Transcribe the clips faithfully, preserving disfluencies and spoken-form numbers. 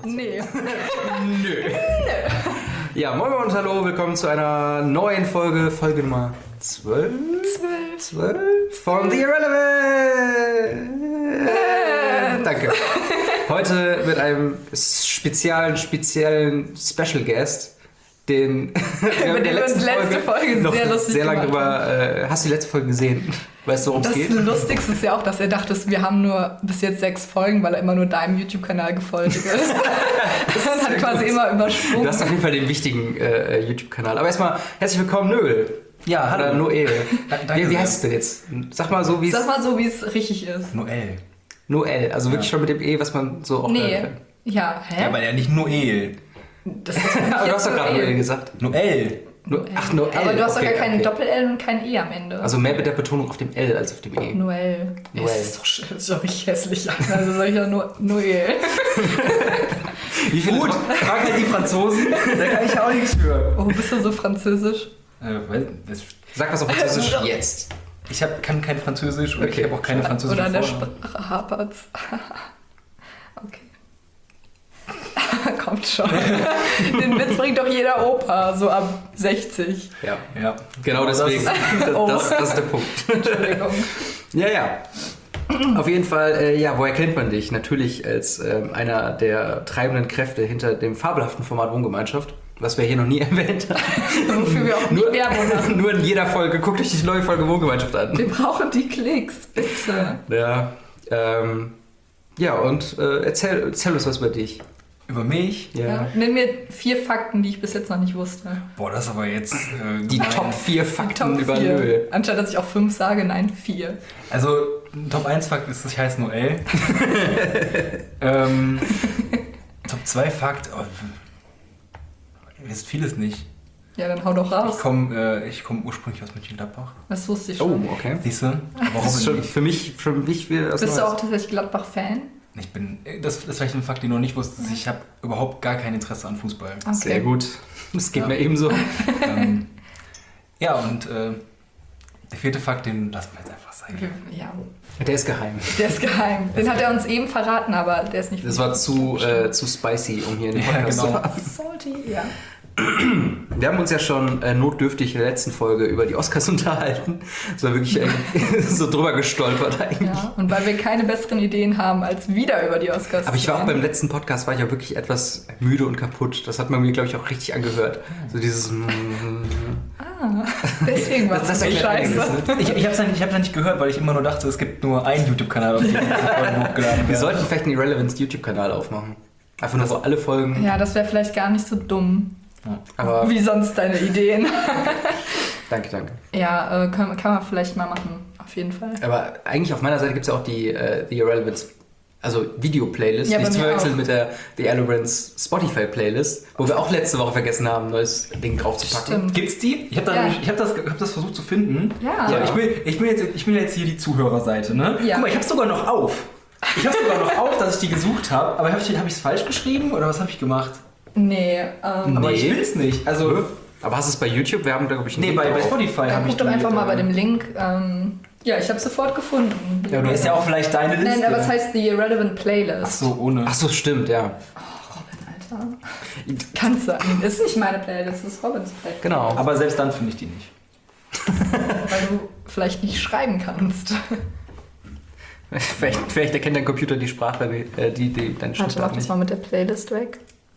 Nee. Nö. Nö. Ja, moin und hallo, willkommen zu einer neuen Folge, Folge Nummer zwölf? Zwölf. zwölf von The Irrelevant. Danke. Heute mit einem speziellen, speziellen Special Guest, den wir haben in der letzten letzte Folge, Folge noch sehr lustig sehr lange drüber. haben. Äh, hast du die letzte Folge gesehen? Weißt du, worum es Das geht? Lustigste ist ja auch, dass er dachte, wir haben nur bis jetzt sechs Folgen, weil er immer nur deinem YouTube-Kanal gefolgt ist. Das hat quasi immer übersprungen. Du hast auf jeden Fall den wichtigen äh, YouTube-Kanal. Aber erstmal herzlich willkommen, Noel. Ja, hallo. Oder Noel. Da, Wie, wie heißt es denn jetzt? Sag mal so, wie es... Sag mal so, wie es richtig ist. Noel. Noel, also wirklich Ja. schon mit dem E, was man so auch Nee. hören kann. Ja, hä? Ja, aber ja nicht Noel. Das ist für mich Aber du jetzt hast doch so gerade eh- Noel gesagt. Noel. No, ach, Noel. Aber du hast okay, doch gar keinen okay. Doppel-L und kein E am Ende. Also mehr mit der Betonung auf dem L als auf dem E. Noel. Noel. Das ist doch, sch- das ist doch richtig hässlich an. Also soll ich doch nur Noel. Wie viele Gut, frag halt die Franzosen, da kann ich ja auch nichts für. Oh, bist du so französisch? Äh, weil, das, Sag was auf Französisch jetzt. ich hab, kann kein Französisch und Okay. ich habe auch keine französische Oder an der Vornamen. Sprache hapert's. Okay. Kommt schon. Den Witz bringt doch jeder Opa, so ab sechzig. Ja. Ja, Genau deswegen. Das, Oh. das, das ist der Punkt. Entschuldigung. Ja, ja. Auf jeden Fall, äh, ja, woher kennt man dich? Natürlich als ähm, einer der treibenden Kräfte hinter dem fabelhaften Format Wohngemeinschaft, was wir hier noch nie erwähnt haben. Wofür wir auch nie Nur, Werbung machen. nur in jeder Folge, guckt euch die neue Folge Wohngemeinschaft an. Wir brauchen die Klicks, bitte. Ja, ähm, ja und äh, erzähl, erzähl uns was über dich. über mich. Ja. Ja. Nenn mir vier Fakten, die ich bis jetzt noch nicht wusste. Boah, das ist aber jetzt äh, Die gemein. Top vier Fakten Top über vier. Noel. Anstatt dass ich auch fünf sage, nein, vier. Also, Top eins Fakt ist, ich heiße Noel. ähm, Top zwei Fakt, oh, ihr wisst vieles nicht. Ja, dann hau doch Ich raus. komme äh, ich komm ursprünglich aus Mönchengladbach. Das wusste ich Oh, schon. okay. Siehst du? Warum Das ist schon nicht? für mich schon wichtig. Für was Bist du Neues. auch tatsächlich Gladbach-Fan? Ich bin, das ist vielleicht ein Fakt, den du noch nicht wusstest. Ich habe überhaupt gar kein Interesse an Fußball. Okay. Sehr gut. Das geht Ja. mir ebenso. ähm, ja, und äh, der vierte Fakt, den lassen wir jetzt einfach sein. Okay, ja, Der ist geheim. der ist geheim. Den hat er uns eben verraten, aber der ist nicht... Das war zu, äh, zu spicy, um hier in den Ja, Podcast zu genau. haben. Salty, ja. Wir haben uns ja schon äh, notdürftig in der letzten Folge über die Oscars unterhalten. Das war wirklich äh, so drüber gestolpert eigentlich. Ja, und weil wir keine besseren Ideen haben, als wieder über die Oscars Aber ich zu war auch reden. beim letzten Podcast, war ich auch wirklich etwas müde und kaputt. Das hat man mir, glaube ich, auch richtig angehört. So dieses... mm, Ah, deswegen war Das- es das so erklärt scheiße. einiges, ne? Ich, ich habe es ja, nicht- ich hab's ja nicht gehört, weil ich immer nur dachte, es gibt nur einen YouTube-Kanal, auf dem diese Folgen hochgeladen Wir werden. sollten vielleicht einen Irrelevance YouTube-Kanal aufmachen. Einfach nur so alle Folgen. Ja, das wäre vielleicht gar nicht so dumm. Aber Wie sonst deine Ideen. danke, danke. Ja, äh, kann, kann man vielleicht mal machen. Auf jeden Fall. Aber eigentlich auf meiner Seite gibt es ja auch die äh, The Irrelevance, also Video-Playlist, Ja, bei nicht zu mir verwechseln auch. mit der The Irrelevance Spotify-Playlist, wo wir auch letzte Woche vergessen haben, ein neues Ding draufzupacken. Stimmt. Gibt's die? Ich habe da Ja. nämlich- ich hab das, hab das versucht zu finden. Ja. So, Ja. ich, bin, ich, bin jetzt, ich bin jetzt hier die Zuhörerseite, ne? Ja. Guck mal, ich habe sogar noch auf. Ich habe sogar noch auf, dass ich die gesucht habe. Aber habe ich es hab ich's falsch geschrieben oder was habe ich gemacht? Nee, ähm, Aber Nee. ich will's nicht. Also, Aber hast du es bei YouTube? Wir haben da, glaube ich, einen nee, Link bei, bei drauf. Spotify dann habe ich guck doch die, einfach mal äh, bei dem Link. Ähm, ja, ich habe sofort gefunden. Ja, du ist ja auch vielleicht deine Liste. Nein, aber es heißt The Irrelevant Playlist. Ach so, ohne. Ach so, stimmt, ja. Alter. Kannst du. Ist nicht meine Playlist, das ist Robins Playlist. Genau. Aber selbst dann finde ich die nicht. Weil du vielleicht nicht schreiben kannst. vielleicht, vielleicht erkennt dein Computer die Sprache, äh, die, die deine Warte, mach Schriftart das nicht. mal mit der Playlist weg.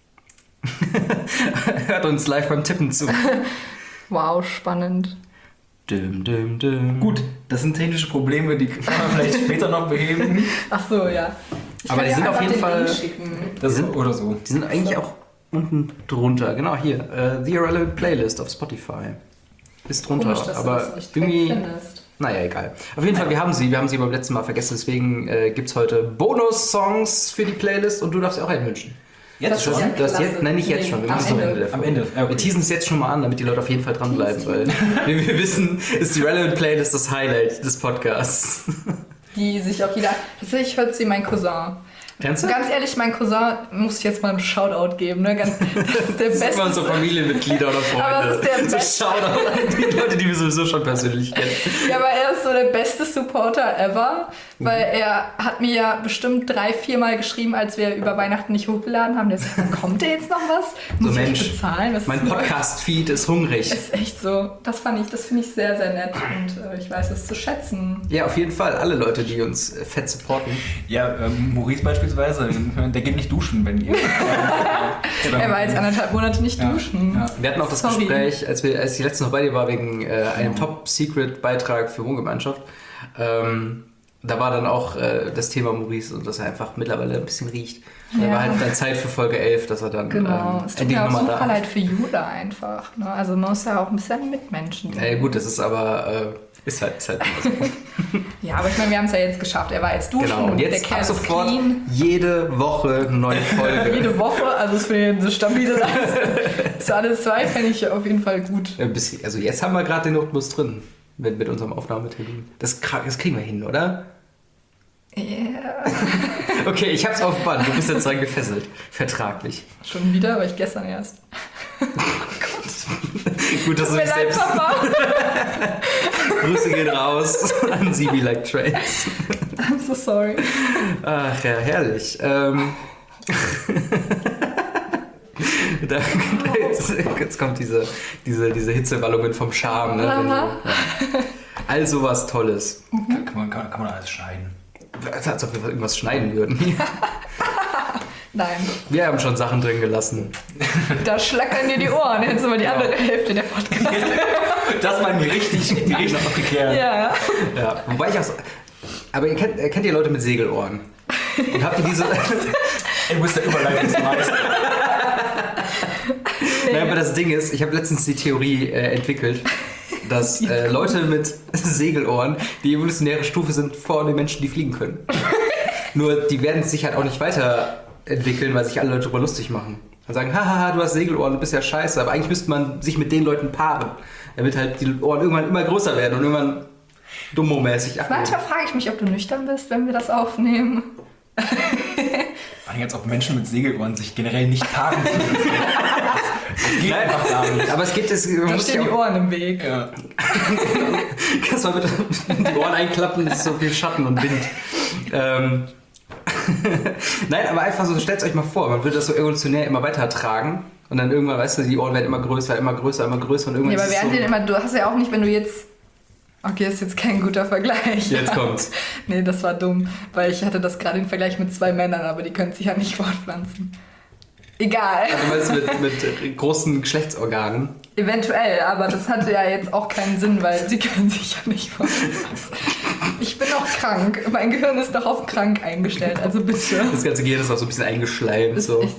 Hört uns live beim Tippen zu. Wow, spannend. Düm, düm, düm. Gut, das sind technische Probleme, die kann man vielleicht später noch beheben. Ach so, ja. Ich Aber kann die dir sind auf einfach jeden den Fall- Link schicken. Das sind- oder so. Die sind eigentlich auch unten drunter. Genau, hier. Äh, The Irrelevant Playlist auf Spotify. Ist drunter. Komisch, dass du aber das nicht irgendwie... direkt findest. Naja, egal. Auf jeden Fall, wir haben sie. Wir haben sie beim letzten Mal vergessen. Deswegen äh, gibt es heute Bonus-Songs für die Playlist und du darfst ja auch einen wünschen. Jetzt Das schon? ist ja Du hast klasse. jetzt, nein, nicht jetzt schon. Wir Am machen es am Ende. Ende der Am Folge. Ende. Ja, okay. Wir teasen es jetzt schon mal an, damit die Leute auf jeden Fall dranbleiben, weil wie wir wissen, ist die Relevant Playlist das Highlight des Podcasts. Die sich auch jeder... Tatsächlich hört sie mein Cousin. Ernsthaft? Ganz ehrlich, mein Cousin muss ich jetzt mal einen Shoutout geben. Ne? Ganz, das ist der Das beste. ist immer so Familienmitglieder oder Freunde. Aber das ist der so beste. Shoutout an die Leute, die wir sowieso schon persönlich kennen. Ja, aber er ist so der beste Supporter ever, weil er hat mir ja bestimmt drei, vier Mal geschrieben, als wir über Weihnachten nicht hochgeladen haben. Der sagt, kommt da jetzt noch was? So, Muss Mensch, ich bezahlen? Was mein ist Podcast-Feed ist hungrig. Ist echt so. Das fand ich, das finde ich sehr, sehr nett und äh, ich weiß es zu schätzen. Ja, auf jeden Fall. Alle Leute, die uns äh, fett supporten. Ja, ähm, Maurice beispielsweise, der geht nicht duschen, wenn ihr... Er war jetzt anderthalb Monate nicht Ja, duschen. ja. Wir hatten auch das Sorry. Gespräch, als, wir, als ich letztens noch bei dir war, wegen äh, einem Top-Secret-Beitrag für Wohngemeinschaft. Ähm, da war dann auch äh, das Thema Maurice und dass er einfach mittlerweile ein bisschen riecht. Da Ja. war halt dann Zeit für Folge elf, dass er dann Genau. ähm, Es tut endlich mir auch nochmal super da leid für Judah einfach. Ne? Also man muss ja auch ein bisschen Mitmenschen Ja, ja, gut, das ist aber, äh, ist halt, ist halt immer so. Ja, aber ich meine, wir haben es ja jetzt geschafft. Er war jetzt duschen, Genau, und der jetzt Kerl ab ist sofort clean. jede Woche eine neue Folge. Jede Woche, also ist für ihn so stabile Leistung. So alle zwei fände ich auf jeden Fall gut. Ein bisschen, also jetzt haben wir gerade den Rhythmus drin mit, mit unserem Aufnahmetermin. Das, kra- das kriegen wir hin, oder? Yeah. Okay, ich hab's auf Band. Du bist jetzt dran gefesselt. Vertraglich. Schon wieder, aber ich gestern erst. Gut, dass Tut du mir dich leid, selbst... Papa. Grüße gehen raus an Sibi Like Trains. I'm so sorry. Ach ja, herrlich. Ähm, da, jetzt, jetzt kommt diese, diese, diese Hitzewallungen vom Charme. Ne? Wenn du, ja. All sowas Tolles. Kann, kann, man, kann, kann man alles schneiden. Als ob wir irgendwas schneiden würden. Nein, Wir haben schon Sachen drin gelassen. da schlackern dir die Ohren. Jetzt sind wir die andere Hälfte der Podcast. Das war mir richtig, die richtig abgeklärt. Ja. Ja, wobei ich auch so, aber ihr kennt, kennt ihr Leute mit Segelohren? Und habt ihr diese... Ey, du bist der Überleitungsmeister. Nein, aber das Ding ist, ich habe letztens die Theorie äh, entwickelt, dass äh, Leute mit Segelohren die evolutionäre Stufe sind vor den Menschen, die fliegen können. Nur die werden sich halt auch nicht weiterentwickeln, weil sich alle Leute darüber lustig machen. Und sagen, hahaha, du hast Segelohren, du bist ja scheiße. Aber eigentlich müsste man sich mit den Leuten paaren, damit halt die Ohren irgendwann immer größer werden und irgendwann dummo-mäßig abnehmen. Manchmal frage ich mich, ob du nüchtern bist, wenn wir das aufnehmen. Vor allem, als ob Menschen mit Segelohren sich generell nicht paaren können. Das geht Nein, einfach gar nicht. aber es gibt es, man Da muss stehen sich die auch, Ohren im Weg. Ja. kannst mal bitte die Ohren einklappen, das ist so viel Schatten und Wind. Ähm, Nein, aber einfach so, stellt euch mal vor, man würde das so evolutionär immer weiter tragen und dann irgendwann, weißt du, die Ohren werden immer größer, immer größer, immer größer und irgendwann Ja, aber ist es während so, den immer, du hast ja auch nicht, wenn du jetzt. Okay, ist jetzt kein guter Vergleich. Jetzt kommt's. Nee, das war dumm, weil ich hatte das gerade im Vergleich mit zwei Männern, aber die können sich ja nicht fortpflanzen. Egal. Du meinst mit, mit großen Geschlechtsorganen. Eventuell, aber das hatte ja jetzt auch keinen Sinn, weil sie können sich ja nicht fortpflanzen. Ich bin auch krank. Mein Gehirn ist doch auf krank eingestellt, also bitte. Das ganze Gehirn ist auch so ein bisschen eingeschleimt. Ist So. echt,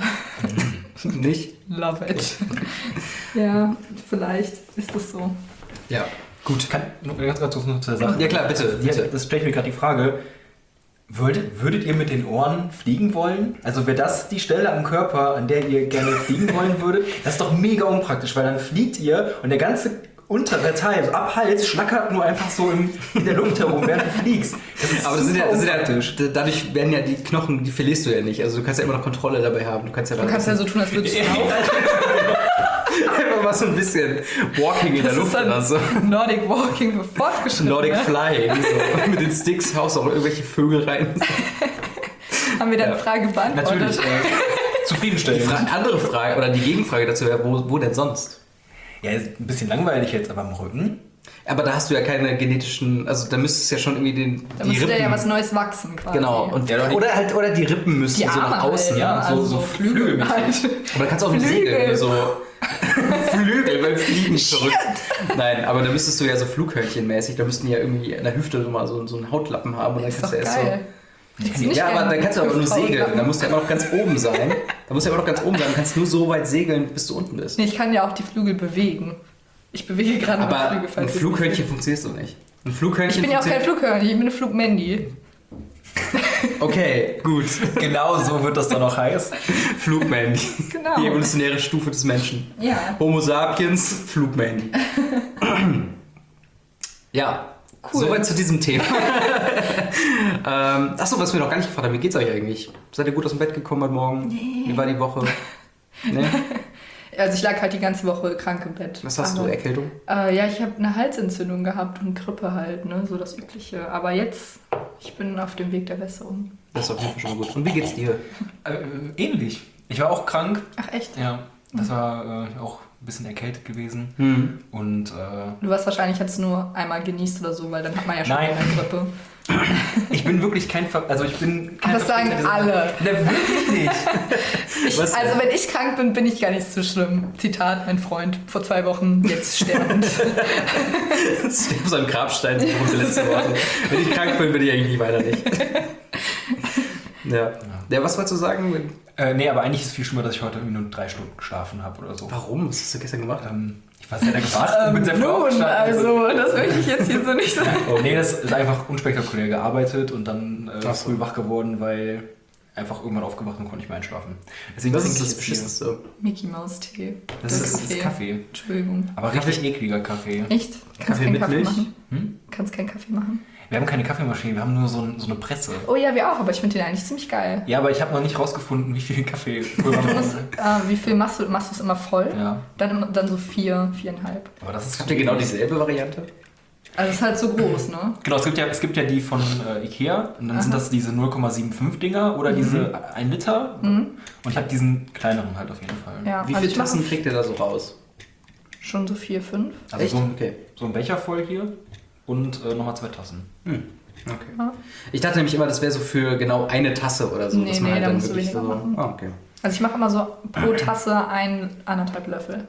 Nicht? love it. Ja, vielleicht ist das so. Ja. Gut, kann, nur ganz kurz noch zur Sache. Ja klar, bitte. bitte. Ja, das stellt mir gerade die Frage. Würdet, würdet ihr mit den Ohren fliegen wollen? Also wäre das die Stelle am Körper, an der ihr gerne fliegen wollen würdet? Das ist doch mega unpraktisch, weil dann fliegt ihr und der ganze untere Teil, so ab Hals, schlackert nur einfach so im, in der Luft herum, während du fliegst. Das ist Aber das sind ja, das sind unpraktisch. ja, dadurch werden ja die Knochen, die verlierst du ja nicht. Also du kannst ja immer noch Kontrolle dabei haben. Du kannst ja, Du kannst ja so tun, als würdest du laufen. einfach mal so ein bisschen Walking in der Das ist Luft dann oder so. Nordic Walking für Fortgeschrittene. Nordic Flying. So. Mit den Sticks haust du auch irgendwelche Vögel rein. Haben wir deine Ja. Frage beantwortet? Natürlich. Äh, Die zufriedenstellend. Fra- andere Frage oder die Gegenfrage dazu wäre, wo, wo denn sonst? Ja, ist ein bisschen langweilig jetzt, aber am Rücken. Aber da hast du ja keine genetischen, also da müsste es ja schon irgendwie den, Da die müsste Rippen... ja was Neues wachsen quasi. Genau, und, Ja, doch nicht- oder halt oder die Rippen müssten die so Arme nach außen. halt, ja, ne? so- also so Flügel flügelmäßig. halt. Aber da kannst du auch mit Flügel. Segeln so Flügel beim Fliegen verrückt. Nein, aber da müsstest du ja so Flughörnchenmäßig, da müssten die ja irgendwie in der Hüfte so mal so, so einen Hautlappen haben und dann Ist kannst doch du erst geil. so. Ja, aber dann kannst du aber nur segeln. Da musst du ja immer noch ganz oben sein. Da musst du ja immer noch ganz oben sein. Du kannst nur so weit segeln, bis du unten bist. Nee, ich kann ja auch die Flügel bewegen. Ich bewege gerade meine Aber Flügel, ein falls ihr es nicht Flughörnchen seht. funktioniert so nicht. Ein Flughörnchen Ich bin ja auch kein funktioniert- Flughörnchen, ich bin eine Flugmandy. Okay, gut. Genau so wird das dann auch heißen. Flugmandy. Genau. Die evolutionäre Stufe des Menschen. Ja. Homo sapiens, Flugmandy. Ja, Cool. Soweit zu diesem Thema. ähm, achso, was wir noch gar nicht gefragt haben, wie geht's euch eigentlich? Seid ihr gut aus dem Bett gekommen heute Morgen? Nee. Wie war die Woche? Nee? Also ich lag halt die ganze Woche krank im Bett. Was hast Aber, du, Erkältung? Äh, ja, ich habe eine Halsentzündung gehabt und Grippe halt, ne, so das Übliche. Aber jetzt, ich bin auf dem Weg der Besserung. Das ist auf jeden Fall schon mal gut. Und wie geht's dir? Äh, ähnlich. Ich war auch krank. Ach echt? Ja, das war äh, auch ein bisschen erkältet gewesen. Hm. Und äh, Du warst wahrscheinlich jetzt nur einmal genießt oder so, weil dann hat man ja schon Nein. eine Grippe. ich bin wirklich kein Ver also ich bin kein Das sagen Verfechter alle. dieser- Ne, wirklich nicht. Ich, Was denn? also wenn ich krank bin, bin ich gar nicht so schlimm. Zitat, mein Freund, vor zwei Wochen, jetzt sterbend. Das steht auf seinem Grabstein, so die letzte Worte. Wenn ich krank bin, bin ich eigentlich weiter nicht. Ja. Ja, was wolltest du sagen? Äh, nee, aber eigentlich ist es viel schlimmer, dass ich heute irgendwie nur drei Stunden geschlafen habe oder so. Warum? Was hast du gestern gemacht? Ähm, ich war sehr da gewartet und bin sehr früh Nun, aufgestanden. also, das möchte ich jetzt hier so nicht sagen. Oh, nee, das ist einfach unspektakulär gearbeitet und dann äh, Ach so. früh wach geworden, weil einfach irgendwann aufgewacht und konnte nicht mehr einschlafen. Deswegen Das trinke ist ich das jetzt hier- Beschissenste. Mickey Maus Tee. Das ist, das ist Kaffee. Entschuldigung. Aber richtig ekliger Kaffee. Echt? Kannst Kaffee keinen mit Kaffee Milch? machen? Hm? Kannst keinen Kaffee machen? Wir haben keine Kaffeemaschine, wir haben nur so, ein, so eine Presse. Oh ja, wir auch, aber ich finde den eigentlich ziemlich geil. Ja, aber ich habe noch nicht rausgefunden, wie viel Kaffee Du musst, äh, wie viel machst du? Machst du es immer voll? Ja, Dann, immer- dann so vier, viereinhalb. aber das ist Habt ihr genau dieselbe Variante? Also es ist halt so groß, ne? Genau, es gibt ja, es gibt ja die von äh, Ikea und dann Aha. sind das diese null Komma fünfundsiebzig Dinger oder diese ein Liter. Mhm. Und ich habe diesen kleineren halt auf jeden Fall. Ja, Wie also viele ich mache Tassen kriegt ihr da so raus? schon so vier, fünf. Also Echt? so ein, Okay. so ein Becher voll hier und äh, nochmal zwei Tassen. Hm. Okay. Ja. Ich dachte nämlich immer, das wäre so für genau eine Tasse oder so. Nee, dass man nee, halt da dann musst du wirklich weniger so. machen. Ah, okay. Also ich mache immer so pro Tasse ein, anderthalb Löffel.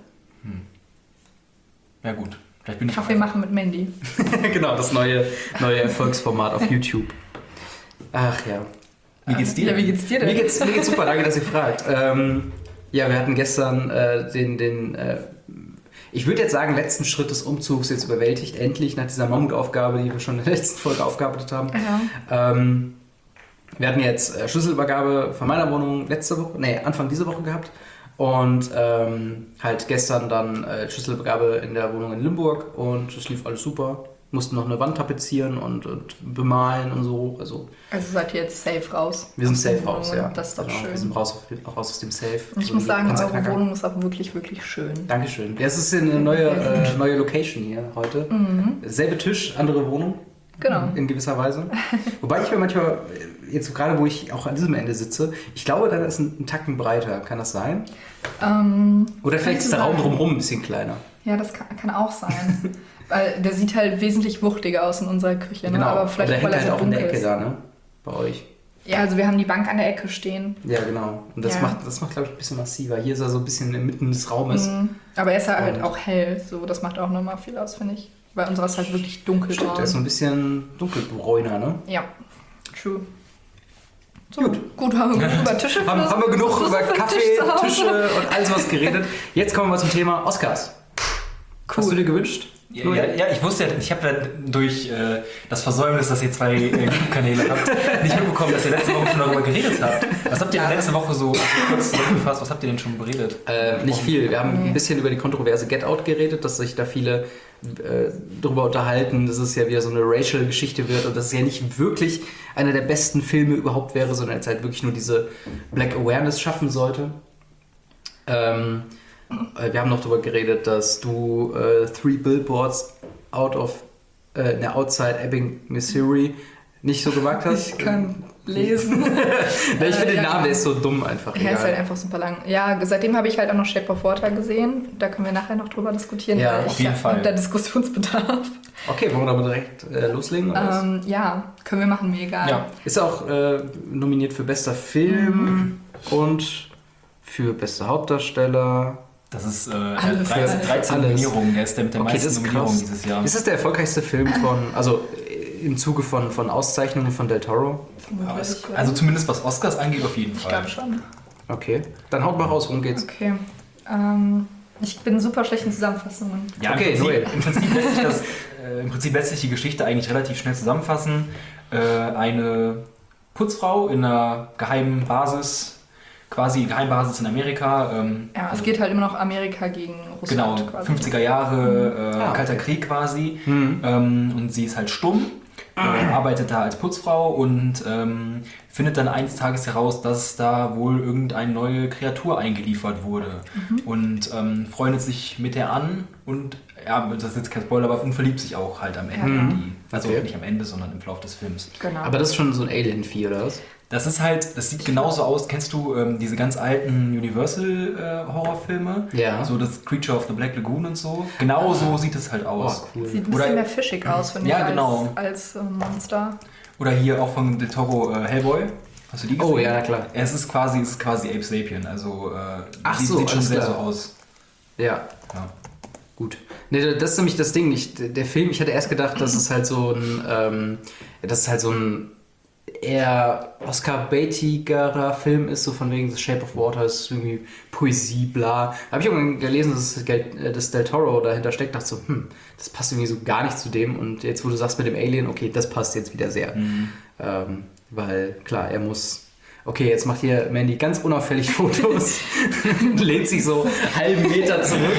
Ja gut, vielleicht bin ich Kaffee auch- machen mit Mandy. Genau, das neue, neue Erfolgsformat auf YouTube. Ach ja. Wie geht's dir? Ja, wie geht's dir denn? Mir geht's, mir geht's super, danke, dass ihr fragt. Ähm, ja, wir hatten gestern äh, den, den äh, ich würde jetzt sagen, letzten Schritt des Umzugs jetzt überwältigt, endlich nach dieser Mammutaufgabe, die wir schon in der letzten Folge aufgearbeitet haben. Ja. Ähm, wir hatten jetzt äh, Schlüsselübergabe von meiner Wohnung letzte Woche, nee, Anfang dieser Woche gehabt. Und ähm, halt gestern dann äh, Schlüsselübergabe in der Wohnung in Limburg und es lief alles super. Mussten noch eine Wand tapezieren und, und bemalen und so. Also Also seid ihr jetzt safe raus? wir sind aus den safe raus, Wohnungen. ja. Das ist doch Genau, schön. Wir sind raus, auf, raus aus dem Safe. Und ich So muss ein sagen, ganzer eure Knacker. Wohnung ist auch wirklich, wirklich schön. Dankeschön. Ja, es ist eine neue, äh, neue Location hier heute. Mhm. Selbe Tisch, andere Wohnung. Genau. In gewisser Weise. Wobei ich mir manchmal, jetzt gerade wo ich auch an diesem Ende sitze, ich glaube, da ist ein, ein Tacken breiter. Kann das sein? Ähm, Oder vielleicht ist der könnte Raum sein. drumherum ein bisschen kleiner. Ja, das kann, kann auch sein. Weil der sieht halt wesentlich wuchtiger aus in unserer Küche. Ne? Genau. Aber Aber vielleicht der auch, hängt weil er halt so auch in der dunkel Ecke ist. da, ne? Bei euch. Ja, also wir haben die Bank an der Ecke stehen. Ja, genau. Und das Ja. macht, das macht glaube ich, ein bisschen massiver. Hier ist er so ein bisschen inmitten des Raumes. Mhm. Aber er ist halt Und- auch hell. So, das macht auch nochmal viel aus, finde ich. Weil unserer ist halt wirklich dunkelbraun. Stimmt, der ist so ein bisschen dunkelbräuner, ne? Ja, true. So, gut, gut haben wir genug über Tische Haben, haben wir genug Was ist über das für ein Kaffee, Tisch zu Hause? Tische und alles was geredet. Jetzt kommen wir zum Thema Oscars. Hast du dir gewünscht? Ja, ja, ja, ich wusste ja, ich habe ja durch äh, das Versäumnis, dass ihr zwei äh, YouTube-Kanäle habt, nicht mitbekommen, dass ihr letzte Woche schon darüber geredet habt. Was habt ihr denn letzte Woche so kurz zusammengefasst, was habt ihr denn schon beredet? Äh, nicht viel. Wir haben Nee. ein bisschen über die kontroverse Get Out geredet, dass sich da viele äh, darüber unterhalten, dass es ja wieder so eine Racial-Geschichte wird und dass es ja nicht wirklich einer der besten Filme überhaupt wäre, sondern es halt wirklich nur diese Black Awareness schaffen sollte. Ähm, äh, wir haben noch darüber geredet, dass du äh, Three Billboards out of äh, ne, outside Ebbing, Missouri nicht so gemacht hast. Ich kann lesen. Ne, ich finde Äh, den ja. Namen, der ist so dumm einfach. Ja, ist halt egal. einfach super lang. Ja, seitdem habe ich halt auch noch Shape of Water gesehen. Da können wir nachher noch drüber diskutieren. Ja, weil auf ich jeden hab Fall. Da Diskussionsbedarf. Okay, wollen wir damit direkt äh, loslegen? Oder was? Ähm, ja, können wir machen, mir egal. Ja. Ist auch äh, nominiert für bester Film und für bester Hauptdarsteller. Das ist äh, Alles, dreizehn, alles. dreizehn Alles. Nominierungen, der ist der mit der Okay, das meisten ist Nominierungen krass. dieses Jahr. Ist das der erfolgreichste Film von, also äh, im Zuge von, von Auszeichnungen von Del Toro? Aber es, also zumindest was Oscars angeht, auf jeden ich Fall. glaube schon. Okay, dann haut mal raus, worum geht's? Okay. Ähm, ich bin super schlecht in Zusammenfassungen. Ja, Okay, im, Prinzip, Noel. im, Prinzip lässt sich das, äh, im Prinzip lässt sich die Geschichte eigentlich relativ schnell zusammenfassen. Äh, eine Putzfrau in einer geheimen Basis quasi Geheimbasis in Amerika. Ähm, Ja, es also, geht halt immer noch Amerika gegen genau, Russland quasi. fünfziger Jahre, äh, Ah, okay. Kalter Krieg quasi. Mhm. Ähm, und sie ist halt stumm, äh, arbeitet da als Putzfrau und ähm, findet dann eines Tages heraus, dass da wohl irgendeine neue Kreatur eingeliefert wurde. Und ähm, freundet sich mit der an und, ja, das ist jetzt kein Spoiler, aber und verliebt sich auch halt am Ende. Ja. in die, also Okay. nicht am Ende, sondern im Verlauf des Films. Genau. Aber das ist schon so ein Alien-Vieh, oder was? Das ist halt, das sieht genauso aus. Kennst du ähm, diese ganz alten Universal-Horrorfilme? Ja. So das Creature of the Black Lagoon und so. Genau so sieht es halt aus. Oh, cool. Sieht ein Oder- bisschen mehr fischig aus, finde Ja, ich, genau. als, als äh, Monster. Oder hier auch von Del Toro äh, Hellboy. Hast du die gesehen? Oh, ja, na klar. Es ist quasi, es ist quasi Ape Sapien. Also äh, Ach sieht, so, sieht schon alles sehr klar. so aus. Ja, Ja. gut. Nee, das ist nämlich das Ding. Ich, der Film, ich hatte erst gedacht, dass es halt so ein, ähm, das ist halt so ein eher Oscar-baitigerer Film ist, so von wegen The Shape of Water, ist irgendwie Poesie, bla. Habe ich irgendwann gelesen, dass, das Geld, äh, dass Del Toro dahinter steckt, dachte so, hm, das passt irgendwie so gar nicht zu dem. Und jetzt, wo du sagst mit dem Alien, okay, das passt jetzt wieder sehr. Mhm. Ähm, weil, klar, er muss... Okay, jetzt macht hier Mandy ganz unauffällig Fotos, lehnt sich so einen halben Meter zurück.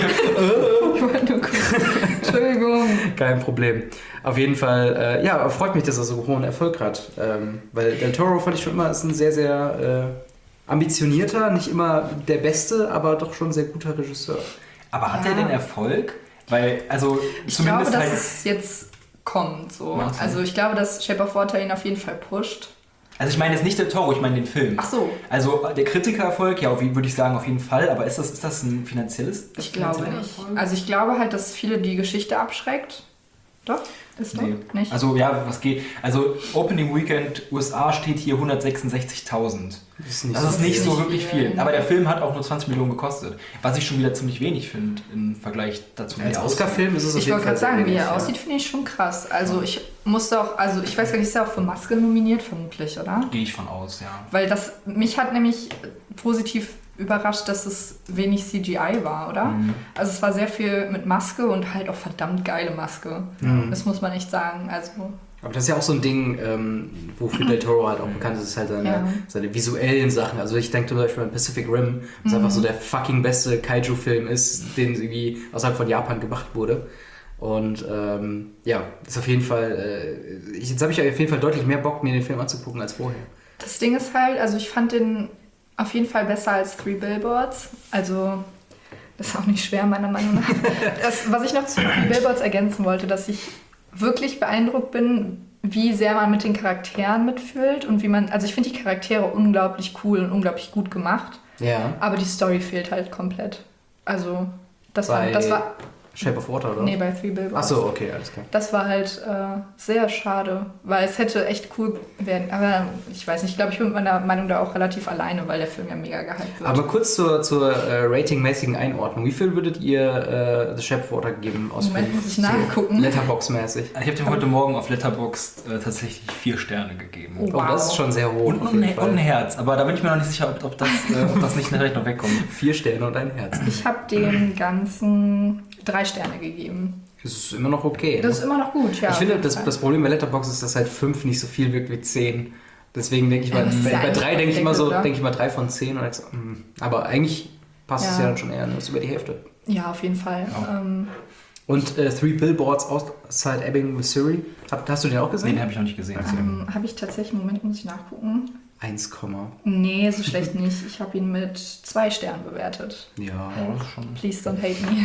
Ich wollte nur kurz- Entschuldigung. Kein Problem. Auf jeden Fall, äh, ja, freut mich, dass er so hohen Erfolg hat. Ähm, weil Del Toro fand ich schon immer, ist ein sehr, sehr äh, ambitionierter, nicht immer der Beste, aber doch schon sehr guter Regisseur. Aber hat Ja. er denn Erfolg? Weil, also Ich zumindest glaube, dass halt. es jetzt kommt. So. Meinst du? Also ich glaube, dass Shape of Water ihn auf jeden Fall pusht. Also ich meine jetzt nicht Del Toro, ich meine den Film. Ach so. Also der Kritikererfolg, ja, wie würde ich sagen, auf jeden Fall. Aber ist das, ist das ein finanzielles? Ich glaube finanzieller nicht. Erfolg? Also ich glaube halt, dass viele die Geschichte abschreckt. Doch? Ist doch? Nee. Nicht? Also ja, was geht? Also Opening Weekend U S A steht hier hundertsechsundsechzigtausend. Das ist nicht Das so ist nicht viel. so wirklich viel. Aber der Film hat auch nur zwanzig Millionen gekostet. Was ich schon wieder ziemlich wenig finde im Vergleich dazu. wie Als er aussieht. Oscar-Film ist es auf Ich jeden wollte Fall gerade sehr sagen, wie wenig, er ja. aussieht, finde ich schon krass. Also ich musste auch, also ich weiß gar nicht, ist er auch für Maske nominiert, vermutlich, oder? Gehe ich von aus, ja. Weil das, mich hat nämlich positiv überrascht, dass es wenig C G I war, oder? Mhm. Also es war sehr viel mit Maske und halt auch verdammt geile Maske. Mhm. Das muss man echt sagen. Also Aber das ist ja auch so ein Ding, ähm, wofür Del Toro halt auch bekannt ist, ist halt seine, Ja. seine visuellen Sachen. Also ich denke zum Beispiel an Pacific Rim, was Mhm. einfach so der fucking beste Kaiju-Film ist, den irgendwie außerhalb von Japan gemacht wurde. Und ähm, ja, ist auf jeden Fall, äh, ich, jetzt habe ich auf jeden Fall deutlich mehr Bock, mir den Film anzugucken als vorher. das Ding ist halt, also ich fand den auf jeden Fall besser als Three Billboards. Also das ist auch nicht schwer, meiner Meinung nach. Das, was ich noch zu Three Billboards ergänzen wollte, dass ich wirklich beeindruckt bin, wie sehr man mit den Charakteren mitfühlt und wie man, also ich finde die Charaktere unglaublich cool und unglaublich gut gemacht, Ja. aber die Story fehlt halt komplett. Also das war, Bei das war, Shape of Water, oder? nee, bei Three Billboards. Achso, okay, alles klar. Das war halt äh, sehr schade, weil es hätte echt cool werden. Aber ich weiß nicht, ich glaube, ich bin mit meiner Meinung da auch relativ alleine, weil der Film ja mega gehypt wird. Aber kurz zur, zur äh, ratingmäßigen Einordnung. Wie viel würdet ihr äh, The Shape of Water geben aus Moment, fünf? muss ich nachgucken. So Letterbox-mäßig. Ich habe dem heute Morgen auf Letterboxd äh, tatsächlich vier Sterne gegeben. Oh. Oh, das ist schon sehr hoch. Und, auf und, jeden und ein Fall. Herz, aber da bin ich mir noch nicht sicher, ob, ob, das, äh, ob das nicht vielleicht noch wegkommt. Vier Sterne und ein Herz. Ich habe dem Ganzen drei Sterne gegeben. Das ist immer noch okay. Das ist ne? immer noch gut, ja. ich auf finde, jeden das, Fall. das Problem bei Letterboxd ist, dass halt fünf nicht so viel wirkt wie zehn. Deswegen denke ich Ja, mal, das ist bei, ja bei eigentlich drei denke ich immer so, perfekt, oder? denke ich mal drei von zehn. Und so, mm. Aber eigentlich passt es Ja. ja dann schon eher, nur ist über die Hälfte. Ja, auf jeden Fall. Ja. Ähm, Und äh, Three Billboards Outside Ebbing, Missouri. Hab, hast du den auch Nee, gesehen? den habe ich noch nicht gesehen. ähm, habe ich tatsächlich, Moment, muss ich nachgucken. eins, Nee, so schlecht nicht. Ich habe ihn mit zwei Sternen bewertet. ja. Oh, das ist schon- please don't hate me.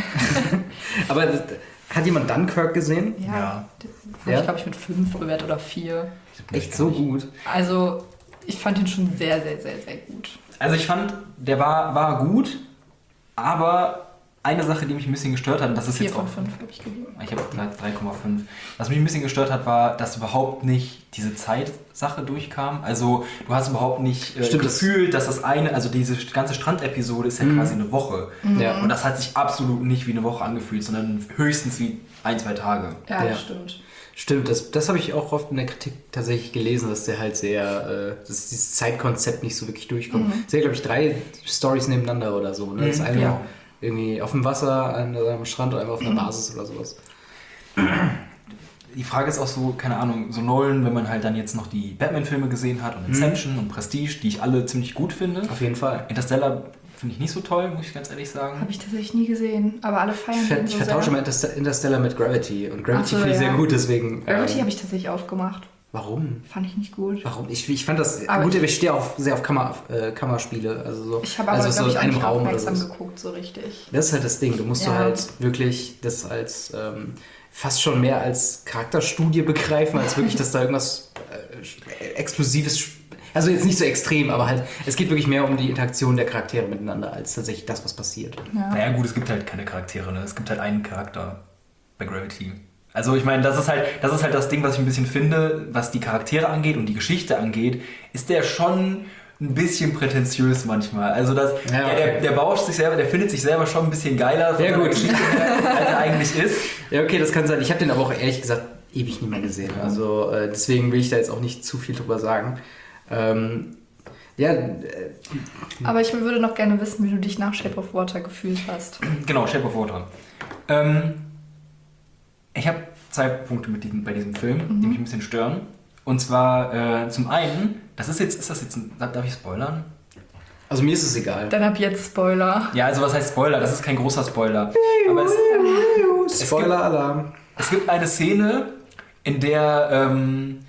Aber äh, hat jemand Dunkirk gesehen? Ja, Ja. den habe Ja? ich, glaube ich, mit fünf bewertet oder vier. Echt so gut. Also, ich fand ihn schon sehr, sehr, sehr, sehr gut. Also ich fand, der war, war gut, aber eine Sache, die mich ein bisschen gestört hat, und das ist vier jetzt von auch... fünf habe ich gegeben. Ich habe drei Komma fünf. Was mich ein bisschen gestört hat, war, dass überhaupt nicht diese Zeitsache durchkam. Also du hast überhaupt nicht äh, Stimmt, das- gefühlt, dass das eine, also diese ganze Strandepisode ist ja Mhm. quasi eine Woche. Ja. Und das hat sich absolut nicht wie eine Woche angefühlt, sondern höchstens wie ein, zwei Tage. Ja, Ja. das stimmt. Stimmt, das, das habe ich auch oft in der Kritik tatsächlich gelesen, dass der halt sehr, äh, dass dieses Zeitkonzept nicht so wirklich durchkommt. Mhm. Es sind, glaube ich, drei Stories nebeneinander oder so. Ne? Das Mhm, eine ja. irgendwie auf dem Wasser, eine am Strand und einmal auf einer Basis oder sowas. die Frage ist auch so, keine Ahnung, so Nolan, wenn man halt dann jetzt noch die Batman-Filme gesehen hat und Inception mhm. und Prestige, die ich alle ziemlich gut finde. Auf jeden Fall. Interstellar finde ich nicht so toll, muss ich ganz ehrlich sagen. Habe ich tatsächlich nie gesehen, aber alle feiern ich, den ich so vertausche sehr. mal Interstellar mit Gravity und Gravity so, finde ich ja. sehr gut, deswegen... Gravity ähm, habe ich tatsächlich aufgemacht. Warum? Fand ich nicht gut. Warum? Ich, ich fand das aber gut, ich, aber ich stehe auch sehr auf Kammer, äh, Kammerspiele. Also so, ich habe aber, also glaube so ich, in auch einem nicht Raum oder aufmerksam so. geguckt, so richtig. Das ist halt das Ding. Du musst ja. du halt wirklich das als ähm, fast schon mehr als Charakterstudie begreifen, als wirklich, dass da irgendwas äh, Explosives... Also jetzt nicht so extrem, aber halt, es geht wirklich mehr um die Interaktion der Charaktere miteinander, als tatsächlich das, was passiert. Ja. Naja gut, es gibt halt keine Charaktere, ne? Es gibt halt einen Charakter bei Gravity. Also ich meine, das ist halt, das ist halt das Ding, was ich ein bisschen finde, was die Charaktere angeht und die Geschichte angeht, ist der schon ein bisschen prätentiös manchmal. Also das, ja, okay. der, der bauscht sich selber, der findet sich selber schon ein bisschen geiler von ja, der gut. Geschichte her, als er eigentlich ist. Ja, okay, das kann sein. Ich habe den aber auch ehrlich gesagt ewig nicht mehr gesehen. Also äh, deswegen will ich da jetzt auch nicht zu viel drüber sagen. Ähm, ja. Äh, aber ich würde noch gerne wissen, wie du dich nach Shape of Water gefühlt hast. Genau, Shape of Water. Ähm, ich habe zwei Punkte mit diesem, bei diesem Film, mhm. die mich ein bisschen stören. Und zwar äh, zum einen, das ist jetzt, ist das jetzt ein, darf ich spoilern? Also mir ist es egal. Dann ab jetzt Spoiler. Ja, also was heißt Spoiler? Das ist kein großer Spoiler. Aber es, Spoiler-Alarm. Es gibt eine Szene, in der ähm,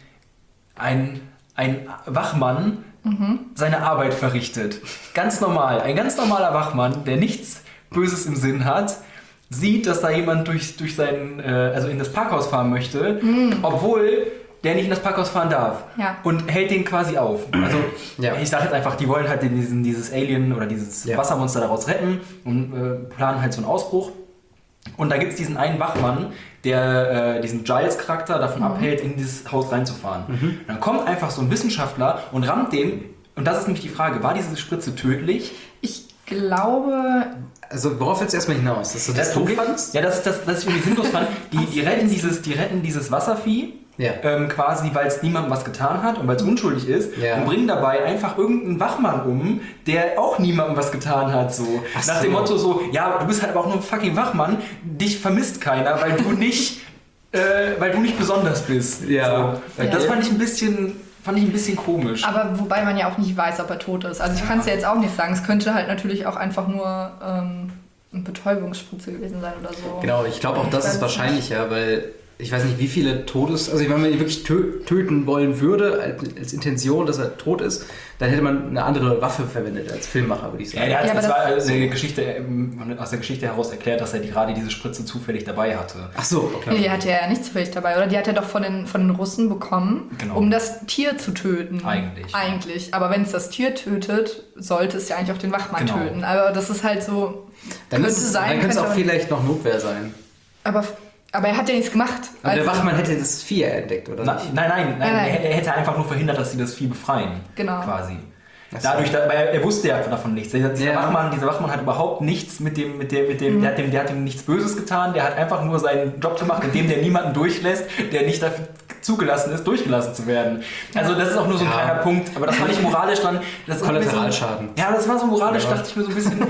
ein, ein Wachmann mhm. seine Arbeit verrichtet. Ganz normal. Ein ganz normaler Wachmann, der nichts Böses im Sinn hat, sieht, dass da jemand durch, durch sein, äh, also in das Parkhaus fahren möchte, mhm. obwohl der nicht in das Parkhaus fahren darf. Ja. Und hält den quasi auf. Also ja. ich sage jetzt einfach, die wollen halt diesen, dieses Alien oder dieses ja. Wassermonster daraus retten und äh, planen halt so einen Ausbruch. Und da gibt es diesen einen Wachmann, der äh, diesen Giles-Charakter davon mhm. abhält, in dieses Haus reinzufahren. Mhm. Und dann kommt einfach so ein Wissenschaftler und rammt den, und das ist nämlich die Frage, war diese Spritze tödlich? Ich glaube... Also worauf willst du erstmal hinaus? Dass du das, das doof fandst? Ja, das, das, das ich irgendwie sinnlos fand. Die, die, retten dieses, die retten dieses Wasservieh, ja. ähm, quasi, weil es niemandem was getan hat und weil es unschuldig ist, ja. und bringen dabei einfach irgendeinen Wachmann um, der auch niemandem was getan hat. So. Nach so. dem Motto so, ja, du bist halt aber auch nur ein fucking Wachmann, dich vermisst keiner, weil du nicht, äh, weil du nicht besonders bist. Ja. So. Ja. Das fand ich ein bisschen... Fand ich ein bisschen komisch. Aber wobei man ja auch nicht weiß, ob er tot ist. Also ich kann es ja jetzt auch nicht sagen. Es könnte halt natürlich auch einfach nur ähm, eine Betäubungsspritze gewesen sein oder so. Genau, ich glaube auch, das ist wahrscheinlicher, weil ich weiß nicht, wie viele Todes... Also wenn man ihn wirklich tö- töten wollen würde, als, als Intention, dass er tot ist, dann hätte man eine andere Waffe verwendet als Filmmacher, würde ich sagen. Ja, der hat ja, zwar aus der, Geschichte, aus der Geschichte heraus erklärt, dass er die, gerade diese Spritze zufällig dabei hatte. Ach so, okay. Nee, die hatte er ja nicht zufällig dabei, oder? Die hat er doch von den, von den Russen bekommen, genau. um das Tier zu töten. Eigentlich. Eigentlich. Aber wenn es das Tier tötet, sollte es ja eigentlich auch den Wachmann genau. töten. Aber das ist halt so... Dann könnte es sein, dann könnte es auch vielleicht noch Notwehr sein. Aber... Aber er hat ja nichts gemacht. Aber also der Wachmann hätte das Vieh entdeckt, oder? Na, nein, nein, nein, nein, nein. Er hätte einfach nur verhindert, dass sie das Vieh befreien. Genau. Quasi. So. Dadurch, weil er, er wusste ja davon nichts. Dieser, dieser, ja. Wachmann, dieser Wachmann hat überhaupt nichts mit dem, mit dem, mit dem, mhm. der hat dem, der hat ihm nichts Böses getan. Der hat einfach nur seinen Job gemacht, indem der niemanden durchlässt, der nicht dafür zugelassen ist, durchgelassen zu werden. Also das ist auch nur so ein ja. kleiner Punkt. Aber das fand ich moralisch dann... Das Kollateralschaden. So, ja, das war so moralisch, ja. dachte ich mir so ein bisschen...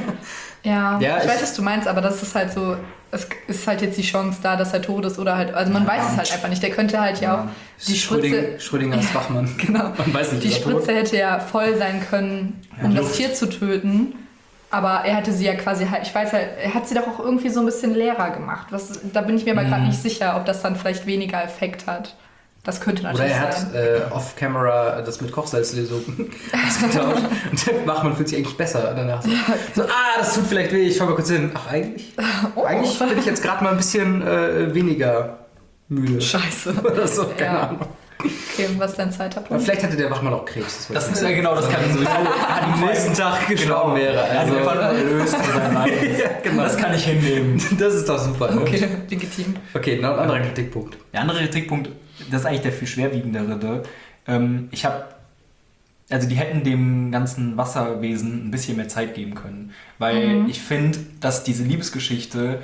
Ja, ja, ich, ich weiß, was du meinst, aber das ist halt so, es ist halt jetzt die Chance da, dass er tot ist oder halt, also man ja, weiß es halt einfach nicht. Der könnte halt ja, ja auch die Spritze... Schrödingers ja, Wachmann. Genau. Man weiß nicht, die Spritze tot? hätte ja voll sein können, um ja, das Tier zu töten. Aber er hatte sie ja quasi halt, ich weiß halt, er hat sie doch auch irgendwie so ein bisschen leerer gemacht. Was, da bin ich mir aber mhm. gerade nicht sicher, ob das dann vielleicht weniger Effekt hat. Das könnte natürlich sein. Oder er hat äh, off-camera das mit Kochsalzlösung ausgetauscht und der Wachmann fühlt sich eigentlich besser danach. So, so ah, das tut vielleicht weh, ich fahr mal kurz hin. Ach, eigentlich, oh. eigentlich bin ich jetzt gerade mal ein bisschen äh, weniger müde. Scheiße. Oder so, keine ja. Ahnung. Okay, und was ist dein zweiter Punkt? Aber vielleicht hatte der Wachmann auch Krebs. Das, das ist ja genau, das kann sowieso am nächsten Tag gestorben genau. wäre. Also einfach nur erlöst von seinem Leid. Ja, genau. Das kann ich hinnehmen. Das ist doch super. Okay, ne? Legitim. Okay, noch ein anderer Kritikpunkt. Der andere Kritikpunkt, das ist eigentlich der viel schwerwiegendere. Ähm, ich habe, also die hätten dem ganzen Wasserwesen ein bisschen mehr Zeit geben können. Weil mhm. ich finde, dass diese Liebesgeschichte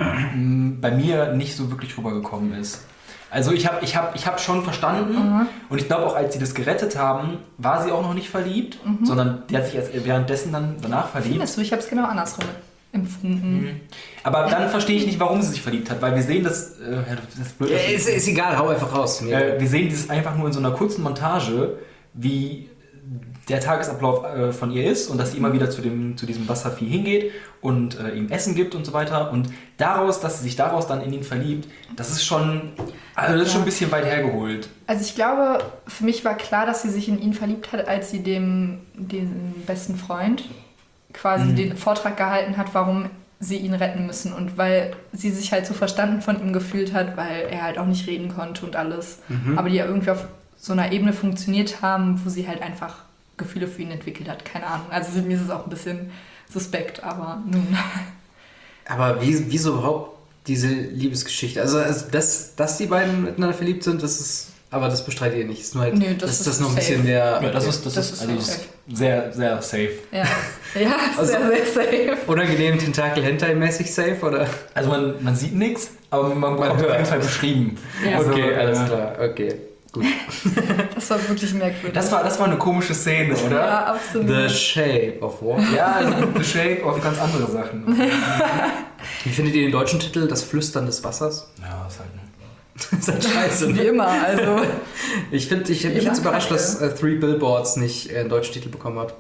bei mir nicht so wirklich rübergekommen ist. Also ich habe ich hab, ich hab schon verstanden mhm. und ich glaube auch, als sie das gerettet haben, war sie auch noch nicht verliebt, mhm. sondern die hat sich erst währenddessen dann danach verliebt. Findest du? Ich habe es genau andersrum empfunden. Mhm. Aber dann verstehe ich nicht, warum sie sich verliebt hat, weil wir sehen das... Äh, das ist, blöd, Ja, ist, ist egal, hau einfach raus. äh, wir sehen dieses einfach nur in so einer kurzen Montage, wie der Tagesablauf äh, von ihr ist und dass sie immer wieder zu, dem, zu diesem Wasservieh hingeht und äh, ihm Essen gibt und so weiter. Und daraus, dass sie sich daraus dann in ihn verliebt, das ist schon, also das ist schon ein bisschen weit hergeholt. Also ich glaube, für mich war klar, dass sie sich in ihn verliebt hat, als sie dem, dem besten Freund quasi mhm. den Vortrag gehalten hat, warum sie ihn retten müssen. Und weil sie sich halt so verstanden von ihm gefühlt hat, weil er halt auch nicht reden konnte und alles. Mhm. Aber die ja irgendwie auf so einer Ebene funktioniert haben, wo sie halt einfach Gefühle für ihn entwickelt hat. Keine Ahnung. Also für mich ist es auch ein bisschen suspekt, aber nun. Aber wie, wieso überhaupt diese Liebesgeschichte? Also, also dass, dass die beiden miteinander verliebt sind, das ist... Aber das bestreitet ihr nicht. Ist nur halt, Nö, das das, ist das noch ein safe. bisschen mehr... Ja, das ist, das Das ist, ist also safe. sehr, sehr safe. Ja, ja Also- sehr, sehr safe. Unangenehm Tentakel-Hentai-mäßig safe, oder? Also man, man sieht nichts, aber man bekommt auf hört. jeden Fall beschrieben. Ja. Also, Okay, alles äh, klar. Okay, gut. Das war wirklich merkwürdig. Das war, das war eine komische Szene, oder? Ja, absolut. The Shape of Water. Ja, The Shape auf ganz andere Sachen. Wie findet ihr den deutschen Titel? Das Flüstern des Wassers? Ja, ist halt ne. Das ist halt scheiße. Wie immer, also. Ich finde ich, Wie ich find's immer überrascht, Kacke. dass äh, Three Billboards nicht äh, einen deutschen Titel bekommen hat.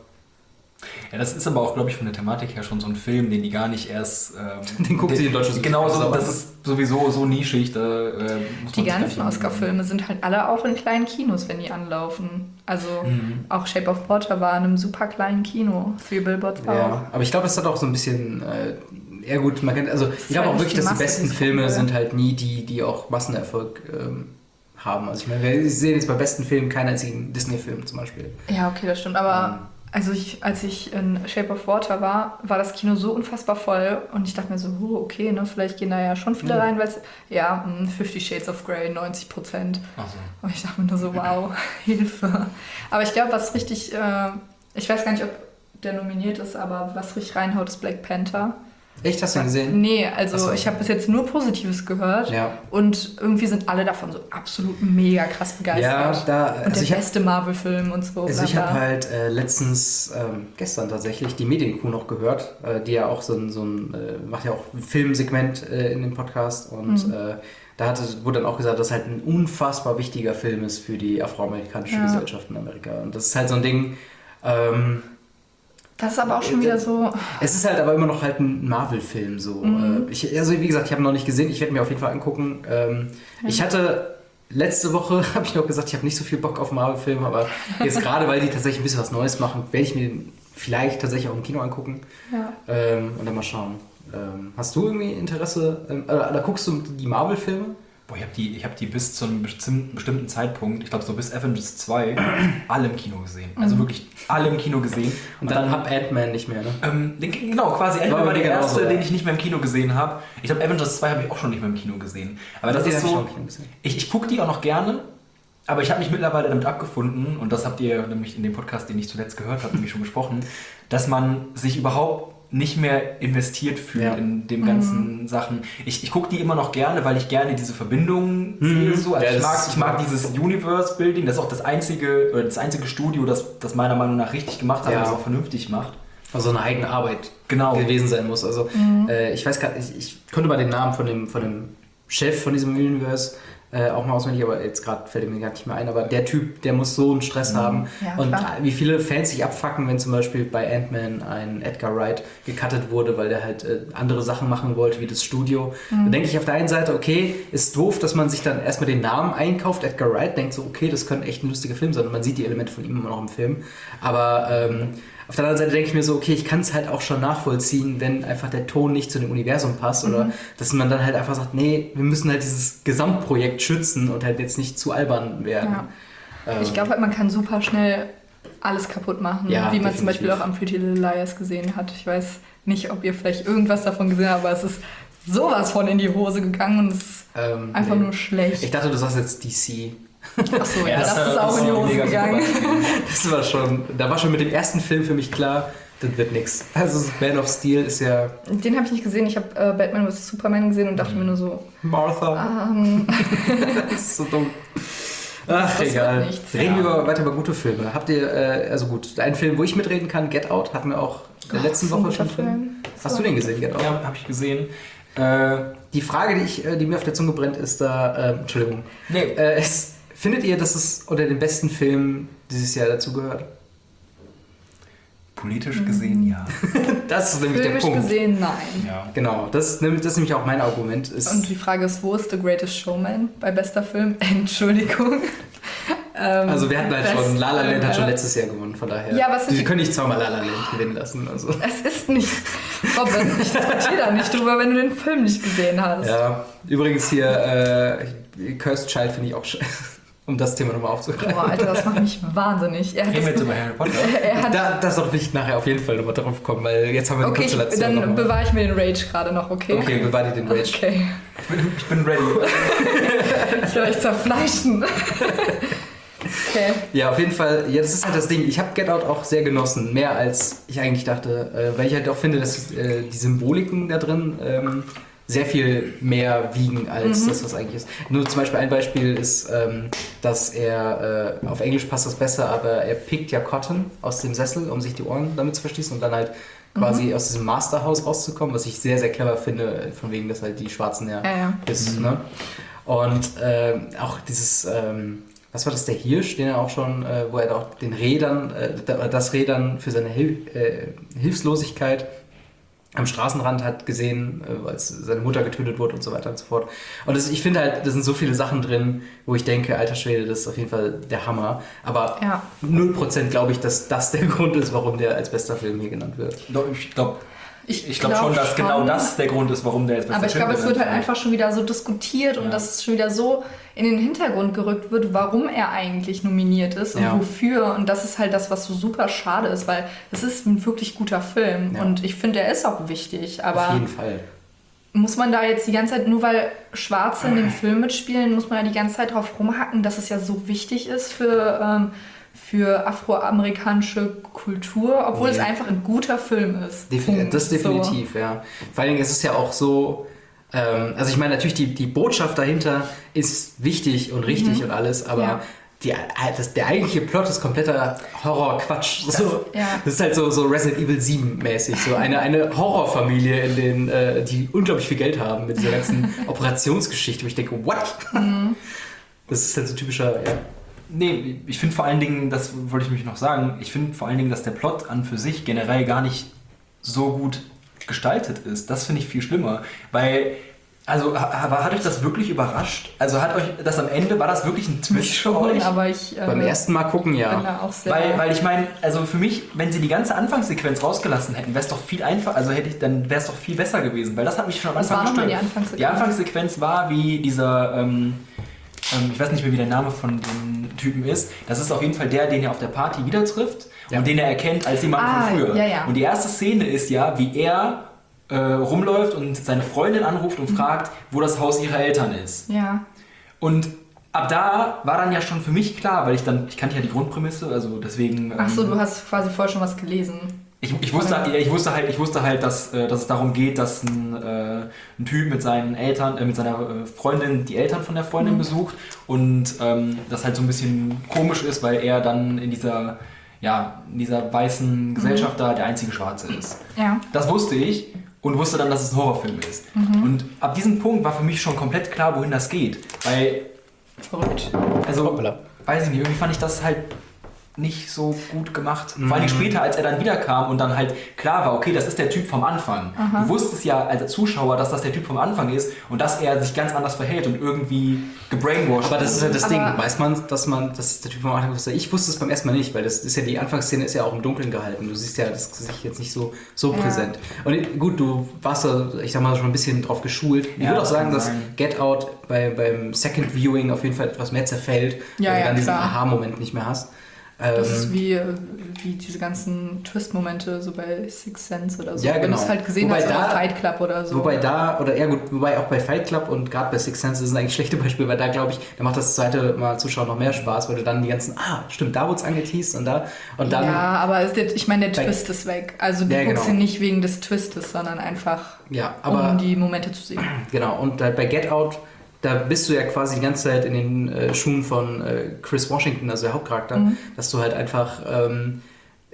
Ja, das ist aber auch, glaube ich, von der Thematik her schon so ein Film, den die gar nicht erst... Ähm, Den guckt sie in Deutschland Genau, so, so. das ist sowieso so nischig. Da, äh, muss man Die sich gar ganzen nicht- Oscar-Filme sind halt alle auch in kleinen Kinos, wenn die anlaufen. Also Mhm. auch Shape of Water war in einem super kleinen Kino. Three Billboards auch. Ja, aber ich glaube, es hat auch so ein bisschen... Äh, ja gut, man kennt... Also ich glaube halt auch nicht wirklich, die dass die Masse, besten die es Filme gucken will. sind halt nie die, die auch Massenerfolg ähm, haben. Also ich meine, wir sehen jetzt bei besten Filmen keinen einzigen Disney-Film zum Beispiel. Ja, okay, das stimmt. Aber also ich, als ich in Shape of Water war, war das Kino so unfassbar voll und ich dachte mir so, oh, okay, ne, vielleicht gehen da ja schon viele Mhm. rein, weil es, ja, mh, Fifty Shades of Grey, neunzig Prozent. Ach so. Und ich dachte mir nur so, wow, Hilfe. Aber ich glaube, was richtig, äh, ich weiß gar nicht, ob der nominiert ist, aber was richtig reinhaut, ist Black Panther. Echt, hast du ihn gesehen? Nee, also Ach so. ich habe bis jetzt nur Positives gehört Ja. und irgendwie sind alle davon so absolut mega krass begeistert. Ja, da... und Also der ich hab, beste Marvel-Film und so. Also bla, ich bla. habe halt äh, letztens, ähm, gestern tatsächlich, die Medienkuh noch gehört, äh, die ja auch so ein, so ein äh, macht ja auch ein Filmsegment äh, in dem Podcast und Mhm. äh, da hatte, wurde dann auch gesagt, dass halt ein unfassbar wichtiger Film ist für die afroamerikanische Ja. Gesellschaft in Amerika. Und das ist halt so ein Ding, ähm, Das ist aber auch schon wieder so. es ist halt aber immer noch halt ein Marvel-Film so. Mhm. Äh, Ich, also wie gesagt, ich habe ihn noch nicht gesehen, ich werde mir auf jeden Fall angucken. Ähm, Ja. Ich hatte letzte Woche, habe ich noch gesagt, ich habe nicht so viel Bock auf Marvel-Filme, aber jetzt gerade, weil die tatsächlich ein bisschen was Neues machen, werde ich mir den vielleicht tatsächlich auch im Kino angucken Ja. ähm, und dann mal schauen. Ähm, hast du irgendwie Interesse, ähm, äh, oder guckst du die Marvel-Filme? Boah, ich habe die, ich hab die bis zu einem bestimmten, bestimmten Zeitpunkt, ich glaube so bis Avengers zwei, alle im Kino gesehen. Also Mhm. wirklich alle im Kino gesehen. Und dann hab Ant-Man nicht mehr, ne? Ähm, den, genau, quasi War Ant-Man bei war der mir genauso, erste, ja. den ich nicht mehr im Kino gesehen habe. Ich glaube, Avengers zwei habe ich auch schon nicht mehr im Kino gesehen. Aber das Den ist hab ich so, schon im Kino gesehen. ich, ich gucke die auch noch gerne, aber ich habe mich mittlerweile damit abgefunden, und das habt ihr nämlich in dem Podcast, den ich zuletzt gehört habe, nämlich schon besprochen, dass man sich überhaupt nicht mehr investiert fühlt Ja. in dem ganzen Sachen. Ich, ich gucke die immer noch gerne, weil ich gerne diese Verbindungen Mhm. sehe. So. Also Ja, ich, das mag, ist ich mag super. dieses Universe-Building, das ist auch das einzige, oder das einzige Studio, das das meiner Meinung nach richtig gemacht hat Ja. und das auch vernünftig macht. Also eine eigene Arbeit Genau. gewesen sein muss. Also äh, ich weiß gar nicht, ich, ich könnte mal den Namen von dem, von dem Chef von diesem Universe äh, auch mal auswendig, aber jetzt gerade fällt er mir gar nicht mehr ein. Aber der Typ, der muss so einen Stress haben. Ja, und klar. wie viele Fans sich abfacken, wenn zum Beispiel bei Ant-Man ein Edgar Wright gecuttet wurde, weil der halt äh, andere Sachen machen wollte, wie das Studio. Da denke ich auf der einen Seite, okay, ist doof, dass man sich dann erstmal den Namen einkauft, Edgar Wright, denkt so, okay, das könnte echt ein lustiger Film sein. Und man sieht die Elemente von ihm immer noch im Film. Aber ähm, auf der anderen Seite denke ich mir so, okay, ich kann es halt auch schon nachvollziehen, wenn einfach der Ton nicht zu dem Universum passt oder dass man dann halt einfach sagt, nee, wir müssen halt dieses Gesamtprojekt schützen und halt jetzt nicht zu albern werden. Ja. Ähm, Ich glaube halt, man kann super schnell alles kaputt machen, Ja, wie man definitiv. zum Beispiel auch am Pretty Little Liars gesehen hat. Ich weiß nicht, ob ihr vielleicht irgendwas davon gesehen habt, aber es ist sowas von in die Hose gegangen und es ist ähm, einfach nee. nur schlecht. Ich dachte, du sagst jetzt D C. Achso, ja, das, das ist auch in die ein Hose mega gegangen. super Beispiel. Das war schon, da war schon mit dem ersten Film für mich klar, das wird nix. Also Man of Steel ist ja Den habe ich nicht gesehen. Ich habe äh, Batman versus. Superman gesehen und dachte mir nur so, Martha. ähm, Das ist so dumm. Ach, Das wird egal. nichts, Reden wir ja. über, weiter über gute Filme. Habt ihr, äh, also gut, ein Film, wo ich mitreden kann, Get Out, hatten wir auch in der letzten so ein Woche guter schon drin. Film. Hast du den gesehen, Get Out? Ja, habe ich gesehen. Äh, Die Frage, die, ich, äh, die mir auf der Zunge brennt, ist da, äh, Entschuldigung, nee. äh, ist, findet ihr, dass es unter den besten Filmen dieses Jahr dazu gehört? Politisch gesehen, ja. Das ist nämlich Filmisch der Punkt. gesehen, nein. ja. Genau, das, ist nämlich- das ist nämlich auch mein Argument. Ist, Und die Frage ist, wo ist The Greatest Showman bei bester Film? Entschuldigung. ähm, also wir hatten halt Best schon, La La Land Film, hat schon ja. letztes Jahr gewonnen, von daher. Ja, was sind Sie die- können nicht zweimal La La Land gewinnen lassen. Also. Es ist nicht. Robin, ich diskutiere da nicht drüber, wenn du den Film nicht gesehen hast. Ja, übrigens hier, äh, Cursed Child finde ich auch scheiße. Um das Thema nochmal aufzugreifen. Boah, Alter, das macht mich wahnsinnig. Er hat Reden wir das, jetzt über Harry Potter. er hat, Da, das will ich nachher auf jeden Fall nochmal drauf kommen, weil jetzt haben wir eine okay, ich, Konstellation. dann noch mal. bewahre ich mir den Rage gerade noch, okay? Okay, bewahr dir den Rage. Okay. Ich bin, ich bin ready. Ich will euch zerfleischen. Okay. Ja, auf jeden Fall, ja, das ist halt das Ding. Ich habe Get Out auch sehr genossen, mehr als ich eigentlich dachte, äh, weil ich halt auch finde, dass äh, die Symboliken da drin ähm, sehr viel mehr wiegen als Mhm. das, was eigentlich ist. Nur zum Beispiel ein Beispiel ist, ähm, dass er, äh, auf Englisch passt das besser, aber er pickt ja Cotton aus dem Sessel, um sich die Ohren damit zu verschließen und dann halt quasi aus diesem Masterhaus rauszukommen, was ich sehr, sehr clever finde, von wegen, dass halt die Schwarzen ja, Ja, ja. ist. Ne? Und ähm, auch dieses, ähm, was war das, der Hirsch, den er auch schon, äh, wo er auch den Rädern, äh, das Rädern für seine Hil äh, Hilflosigkeit am Straßenrand hat gesehen, äh, als seine Mutter getötet wurde und so weiter und so fort. Und das, ich finde halt, da sind so viele Sachen drin, wo ich denke, alter Schwede, das ist auf jeden Fall der Hammer. Aber Ja. null Prozent glaube ich, dass das der Grund ist, warum der als bester Film hier genannt wird. Doch, ich glaube Ich, ich glaub glaub schon, dass schon. genau das der Grund ist, warum der jetzt Aber ich glaube, es wird halt einfach schon wieder so diskutiert und Ja. dass es schon wieder so in den Hintergrund gerückt wird, warum er eigentlich nominiert ist und Ja. wofür. Und das ist halt das, was so super schade ist, weil es ist ein wirklich guter Film Ja. und ich finde, er ist auch wichtig. Aber auf jeden Fall. muss man da jetzt die ganze Zeit, nur weil Schwarze in dem Film mitspielen, muss man da die ganze Zeit drauf rumhacken, dass es ja so wichtig ist für, ähm, für afroamerikanische Kultur, obwohl Nee. es einfach ein guter Film ist. Defi Punkt. das definitiv, ja. Vor allen Dingen ist es ja auch so, ähm, also ich meine natürlich, die, die Botschaft dahinter ist wichtig und richtig und alles, aber Ja. die, das, der eigentliche Plot ist kompletter Horror-Quatsch. So, ja. Das ist halt so, so Resident Evil sieben mäßig, so eine, eine Horrorfamilie, in denen, äh, die unglaublich viel Geld haben mit dieser ganzen Operationsgeschichte, wo ich denke, what? Das ist halt so typischer, ja. Nee, ich finde vor allen Dingen, das wollte ich mich noch sagen, ich finde vor allen Dingen, dass der Plot an für sich generell gar nicht so gut gestaltet ist. Das finde ich viel schlimmer, weil, also ha- hat euch das wirklich überrascht? Also hat euch das am Ende, war das wirklich ein Twist Mich für schon, euch? aber ich äh, Beim ersten Mal gucken, bin ja. da auch sehr... Weil, weil ich meine, also für mich, wenn sie die ganze Anfangssequenz rausgelassen hätten, wäre es doch viel einfacher, also hätte ich, dann wäre es doch viel besser gewesen, weil das hat mich schon am Was Anfang war nochmal gestört. die Anfangssequenz? Die Anfangssequenz war, wie dieser, ähm, ähm, ich weiß nicht mehr, wie der Name von dem Typen ist, das ist auf jeden Fall der, den er auf der Party wieder trifft Ja. und den er erkennt als jemand Ah, von früher. ja, ja. Und die erste Szene ist ja, wie er äh, rumläuft und seine Freundin anruft und fragt, wo das Haus ihrer Eltern ist. Ja. Und ab da war dann ja schon für mich klar, weil ich dann, ich kannte ja die Grundprämisse, also deswegen... Ach so, ähm, du hast quasi vorher schon was gelesen. Ich, ich, wusste, ja, ich wusste halt, ich wusste halt, dass, äh, dass es darum geht, dass ein, äh, ein Typ mit seinen Eltern, äh, mit seiner äh, Freundin die Eltern von der Freundin Mhm. besucht und ähm, das halt so ein bisschen komisch ist, weil er dann in dieser, ja, in dieser weißen Gesellschaft da der einzige Schwarze ist. Ja. Das wusste ich und wusste dann, dass es ein Horrorfilm ist. Und ab diesem Punkt war für mich schon komplett klar, wohin das geht, weil, Verrückt. also, Hoppala. weiß ich nicht, irgendwie fand ich das halt nicht so gut gemacht. Mhm. Vor allem später, als er dann wiederkam und dann halt klar war, okay, das ist der Typ vom Anfang. Du wusstest ja als Zuschauer, dass das der Typ vom Anfang ist und dass er sich ganz anders verhält und irgendwie gebrainwashed Aber das ist ja das Aber- Ding, weiß man, dass man, das ist der Typ vom Anfang wusste. Ich wusste es beim ersten Mal nicht, weil das ist ja, die Anfangsszene ist ja auch im Dunkeln gehalten. Du siehst ja das Gesicht jetzt nicht so, so Ja. präsent. Und gut, du warst da, ich sag mal, schon ein bisschen drauf geschult. Ich Ja, würde auch sagen, kann dass sein. Get Out bei, beim Second Viewing auf jeden Fall etwas mehr zerfällt, Ja, weil ja, du dann diesen klar. Aha-Moment nicht mehr hast. Das Ähm, ist wie, wie diese ganzen Twist-Momente so bei Sixth Sense oder so. Ja, Wenn genau. du es halt gesehen Wobei hast, oder da- Fight Club oder so. Wobei da, oder eher gut, wobei auch bei Fight Club und gerade bei Sixth Sense das sind eigentlich schlechte Beispiele, weil da glaube ich, da macht das zweite Mal Zuschauen noch mehr Spaß, weil du dann die ganzen, ah, stimmt, da wurde es angeteased und da und dann. ja, aber es, ich meine, der Bei- Twist ist weg. Also du Ja, guckst genau. ihn nicht wegen des Twistes, sondern einfach, Ja, aber um die Momente zu sehen. genau, und da, bei Get Out, da bist du ja quasi die ganze Zeit in den äh, Schuhen von äh, Chris Washington, also der Hauptcharakter, Mhm. dass du halt einfach, ähm,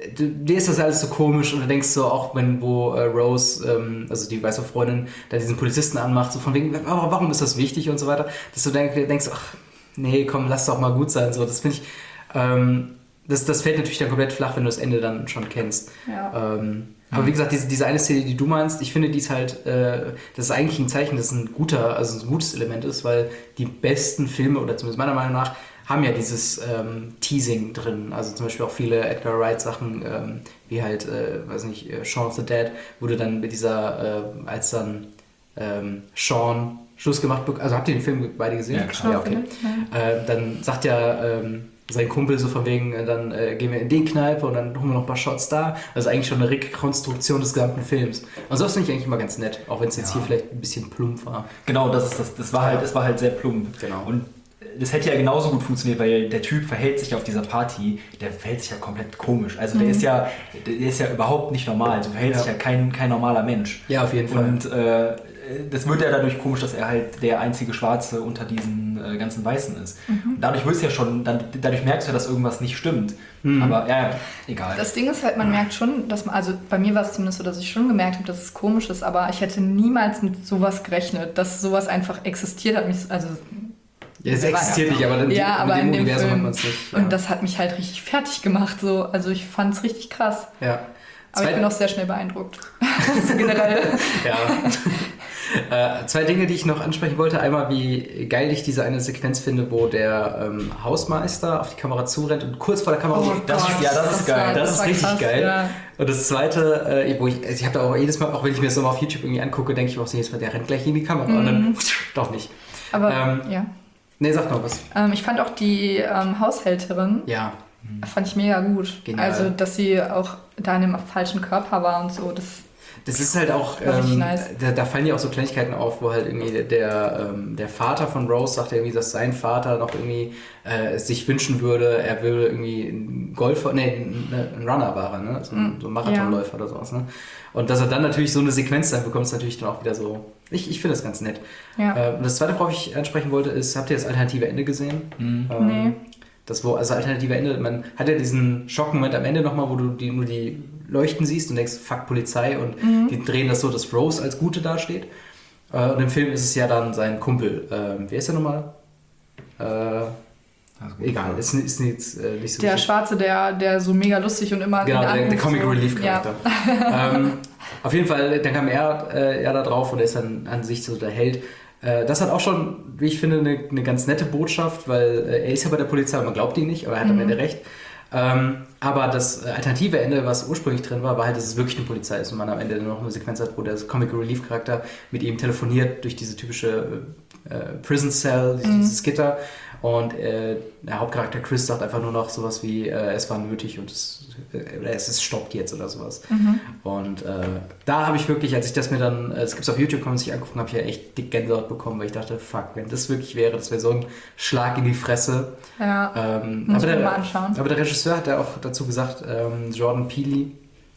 du, dir ist das alles so komisch und du denkst so, auch wenn wo äh, Rose, ähm, also die weiße Freundin, da diesen Polizisten anmacht, so von wegen, aber warum ist das wichtig und so weiter, dass du denk, denkst, ach, nee, komm, lass doch mal gut sein, so, das finde ich, ähm, das, das fällt natürlich dann komplett flach, wenn du das Ende dann schon kennst. Ja. Ähm, aber wie gesagt, diese, diese eine Szene, die du meinst, ich finde, die ist halt, äh, das ist eigentlich ein Zeichen, dass es ein guter, also ein gutes Element ist, weil die besten Filme, oder zumindest meiner Meinung nach, haben ja dieses ähm, Teasing drin. Also zum Beispiel auch viele Edgar Wright-Sachen, ähm, wie halt, äh, weiß nicht, äh, Shaun of the Dead, wurde dann mit dieser, äh, als dann ähm, Shaun Schluss gemacht, also habt ihr den Film beide gesehen? Ja, klar. Ja, okay. Äh, dann sagt ja ähm, sein Kumpel so von wegen, äh, dann äh, gehen wir in die Kneipe und dann holen wir noch ein paar Shots da. Also eigentlich schon eine Rekonstruktion des gesamten Films. Und sowas finde ich eigentlich immer ganz nett, auch wenn es jetzt Ja. hier vielleicht ein bisschen plump war. Genau, das ist das. Das war halt, das war halt sehr plump. Genau. Und das hätte ja genauso gut funktioniert, weil der Typ verhält sich auf dieser Party, der verhält sich ja komplett komisch. Also der Mhm. ist ja, der ist ja überhaupt nicht normal. Also verhält Ja. sich ja kein, kein normaler Mensch. Ja, auf jeden Fall. Und äh, das wird ja dadurch komisch, dass er halt der einzige Schwarze unter diesen äh, ganzen Weißen ist. Und dadurch wirst du ja schon, dann, dadurch merkst du ja, dass irgendwas nicht stimmt. Mhm. Aber ja, egal. Das Ding ist halt, man merkt schon, dass man, also bei mir war es zumindest so, dass ich schon gemerkt habe, dass es komisch ist, aber ich hätte niemals mit sowas gerechnet, dass sowas einfach existiert hat. Mich, also Ja, es existiert nicht, aber in, ja, aber in dem in dem Universum Film. hat man es nicht. Ja. Und das hat mich halt richtig fertig gemacht. So. Also ich fand es richtig krass. ja. Aber ich bin auch sehr schnell beeindruckt. Also generell. Ja. äh, zwei Dinge, die ich noch ansprechen wollte. Einmal, wie geil ich diese eine Sequenz finde, wo der ähm, Hausmeister auf die Kamera zurennt und kurz vor der Kamera... Oh das ist- ja, das ist geil. war- Das ist war richtig krass, geil. Ja. Und das Zweite, äh, wo ich, also ich habe da auch jedes Mal, auch wenn ich mir das so mal auf YouTube irgendwie angucke, denke ich auch so jedes Mal, der rennt gleich in die Kamera und dann doch nicht. Aber Ähm, ja. Nee, sag noch was. Ähm, ich fand auch die ähm, Haushälterin, Ja. fand ich mega gut. Genial. Also, dass sie auch da in dem falschen Körper war und so. Das, Das ist halt auch, War richtig ähm, nice. da, da fallen ja auch so Kleinigkeiten auf, wo halt irgendwie der, der, ähm, der Vater von Rose sagt ja irgendwie, dass sein Vater noch irgendwie äh, sich wünschen würde, er würde irgendwie ein Golfer, nee, ein, ein Runner war er, ne? So ein, so ein Marathonläufer oder sowas, ne? Und dass er dann natürlich so eine Sequenz dann bekommt, ist natürlich dann auch wieder so, ich, ich finde das ganz nett. ja. Äh, und das Zweite, worauf ich ansprechen wollte, ist, habt ihr das alternative Ende gesehen? Mhm. Ähm, Nee. Das wo, also alternative Ende, man hat ja diesen Schockmoment am Ende nochmal, wo du die, nur die Leuchten siehst und denkst, fuck, Polizei, und Mhm. die drehen das so, dass Rose als Gute dasteht. Äh, und im Film ist es ja dann sein Kumpel. Ähm, wer ist der nochmal? Äh, Also gut. egal, ist, ist nicht, äh, nicht so Der wichtig. Schwarze, der, der so mega lustig und immer... Genau, ihn der, der anruft, Comic so. Relief Charakter. Ja. ähm, auf jeden Fall, dann kam er, äh, er da drauf und er ist dann an sich so der Held. Äh, das hat auch schon, wie ich finde, eine, eine ganz nette Botschaft, weil äh, er ist ja bei der Polizei, man glaubt ihn nicht, aber er hat am Ende recht. Ähm, aber das alternative Ende, was ursprünglich drin war, war halt, dass es wirklich eine Polizei ist und man am Ende noch eine Sequenz hat, wo der Comic Relief Charakter mit ihm telefoniert durch diese typische äh, Prison Cell, dieses, Mhm. dieses Gitter. Und äh, der Hauptcharakter Chris sagt einfach nur noch sowas wie, äh, es war nötig und es, äh, oder es ist stoppt jetzt oder sowas. Mhm. Und äh, da habe ich wirklich, als ich das mir dann, es gibt es auf YouTube, kann man sich angucken, habe ich ja echt dick Gänsehaut bekommen, weil ich dachte, fuck, wenn das wirklich wäre, das wäre so ein Schlag in die Fresse. Ja. Ähm, Muss aber, ich mir mal der, anschauen. aber der Regisseur hat ja auch dazu gesagt, ähm, Jordan Peele,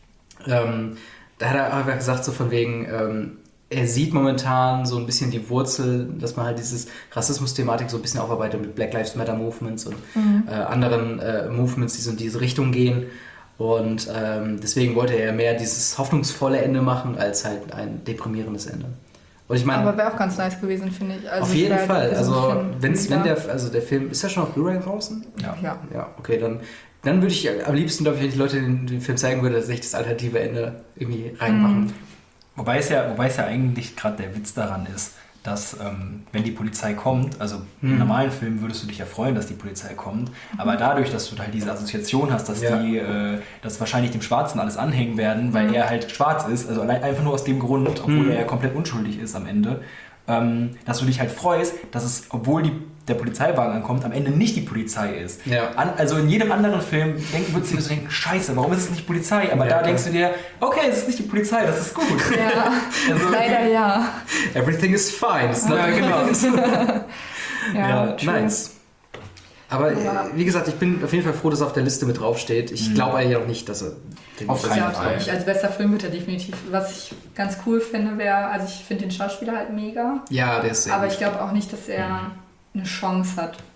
ähm, da hat er einfach gesagt, so von wegen, ähm, er sieht momentan so ein bisschen die Wurzel, dass man halt dieses Rassismus-Thematik so ein bisschen aufarbeitet mit Black Lives Matter Movements und Mhm. äh, anderen äh, Movements, die so in diese Richtung gehen. Und ähm, deswegen wollte er mehr dieses hoffnungsvolle Ende machen, als halt ein deprimierendes Ende. Und ich meine, Aber wäre auch ganz nice gewesen, finde ich. Also auf es jeden wär Fall. so ein Also, Film wenn's, wenn wieder. der, also der Film, ist ja schon auf Blu-ray draußen? Ja. Ja. Ja, okay, dann, dann würde ich am liebsten, glaube ich, wenn ich Leute den, den Film zeigen würde, dass ich das alternative Ende irgendwie reinmachen. Wobei es ja, wobei es ja eigentlich gerade der Witz daran ist, dass ähm, wenn die Polizei kommt, also Mhm. im normalen Film würdest du dich ja freuen, dass die Polizei kommt, aber dadurch, dass du halt diese Assoziation hast, dass Ja. die, äh, dass wahrscheinlich dem Schwarzen alles anhängen werden, weil Mhm. er halt schwarz ist, also allein einfach nur aus dem Grund, obwohl Mhm. er ja komplett unschuldig ist am Ende, ähm, dass du dich halt freust, dass es, obwohl die, der Polizeiwagen ankommt, am Ende nicht die Polizei ist. Ja. An, also in jedem anderen Film denken, würdest du dir so denken, scheiße, warum ist es nicht Polizei? Aber Ja, da klar. denkst du dir, okay, es ist nicht die Polizei, das ist gut. Ja, Also- leider ja. Everything is fine. It's not Ja, genau. Ja, Ja, true. nice. Aber äh, Ja. wie gesagt, ich bin auf jeden Fall froh, dass er auf der Liste mit draufsteht. Ich Mhm. glaube eigentlich auch nicht, dass er den Auf dass keinen er- Ja, Fall. glaub ich, als bester Film wird er definitiv. Was ich ganz cool finde, wäre, also ich finde den Schauspieler halt mega, Ja, der ist sehr aber gut. ich glaube auch nicht, dass er eine Chance hat.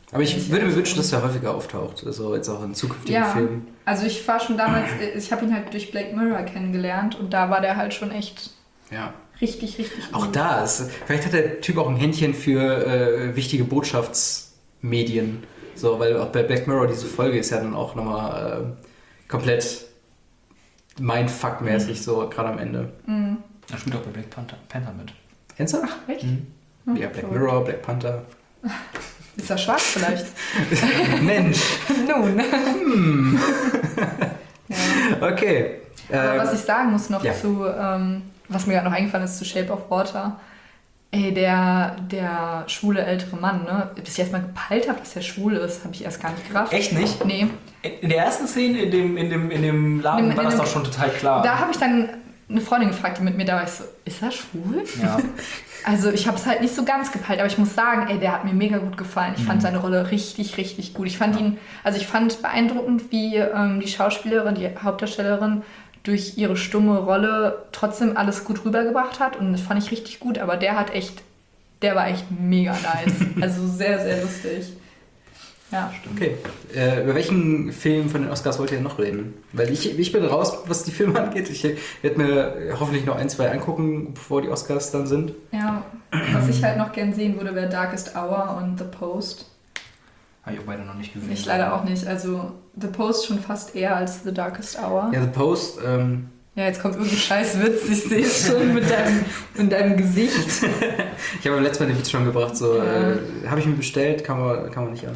Aber ich würde mir wünschen, dass er häufiger auftaucht. Also jetzt auch in zukünftigen ja, Filmen. Also ich war schon damals, ich habe ihn halt durch Black Mirror kennengelernt und da war der halt schon echt Ja. richtig, richtig Auch gut. da ist, vielleicht hat der Typ auch ein Händchen für äh, wichtige Botschaftsmedien. So, weil auch bei Black Mirror diese Folge ist ja dann auch nochmal äh, komplett Mindfuck-mäßig, so gerade am Ende. Mhm. Er spielt auch bei Black Panther, Panther mit. Ernsthaft? Echt? Mhm. Ja, Black Mirror, Black Panther. Ist er schwarz vielleicht? Mensch! Nun. Hm. Ja. Okay. Aber Ähm, was ich sagen muss noch ja. zu, ähm, was mir gerade noch eingefallen ist, zu Shape of Water. Ey, der, der schwule ältere Mann, ne? Bis ich erst mal gepeilt habe, dass der schwul ist, habe ich erst gar nicht gerafft. Echt nicht? Nee. In der ersten Szene in dem, in dem, in dem Laden In dem- war in das dem- doch schon total klar. Da habe ich dann eine Freundin gefragt, die mit mir da war. Ich so, ist er schwul? Ja. Also ich habe es halt nicht so ganz gepeilt, aber ich muss sagen, ey, der hat mir mega gut gefallen. Ich Mhm. fand seine Rolle richtig, richtig gut. Ich fand Ja. ihn, also ich fand beeindruckend, wie ähm, die Schauspielerin, die Hauptdarstellerin durch ihre stumme Rolle trotzdem alles gut rübergebracht hat und das fand ich richtig gut. Aber der hat echt, der war echt mega nice. Also sehr, sehr lustig. Ja. Okay. Äh, über welchen Film von den Oscars wollt ihr noch reden? Weil ich, ich bin raus, was die Filme angeht. Ich werde mir hoffentlich noch ein, zwei angucken, bevor die Oscars dann sind. Ja, was ich halt noch gern sehen würde, wäre Darkest Hour und The Post. Habe ich auch beide noch nicht gesehen. Ich leider auch nicht. Also The Post schon fast eher als The Darkest Hour. Ja, The Post, ähm, Ja, jetzt kommt irgendein scheiß Witz, ich sehe es schon mit deinem, mit deinem Gesicht. ich habe beim letzten Mal den Witz schon gebracht, so, Ja. äh, habe ich mir bestellt, kann man, kann man nicht an.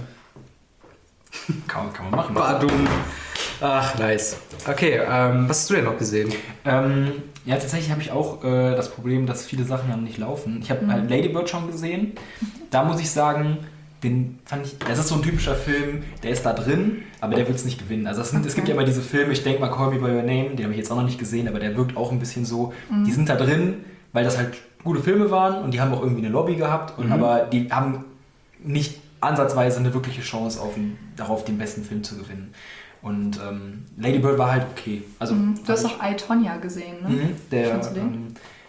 Kann, kann man machen. Badum. Ach, nice. Okay, ähm, was hast du denn noch gesehen? Ähm, ja, tatsächlich habe ich auch äh, das Problem, dass viele Sachen ja nicht laufen. Ich habe Mhm. halt Lady Bird schon gesehen. Da muss ich sagen, den fand ich, das ist so ein typischer Film, der ist da drin, aber der wird es nicht gewinnen. Also es, sind, es gibt ja immer diese Filme, ich denke mal Call Me By Your Name, den habe ich jetzt auch noch nicht gesehen, aber der wirkt auch ein bisschen so, Mhm. die sind da drin, weil das halt gute Filme waren und die haben auch irgendwie eine Lobby gehabt, und Mhm. aber die haben nicht ansatzweise eine wirkliche Chance auf ihn, darauf, den besten Film zu gewinnen. Und ähm, Lady Bird war halt okay. Also, Mhm. Du hast hab auch I, Tonya gesehen, ne? Mhm, der Fandst du den? ähm,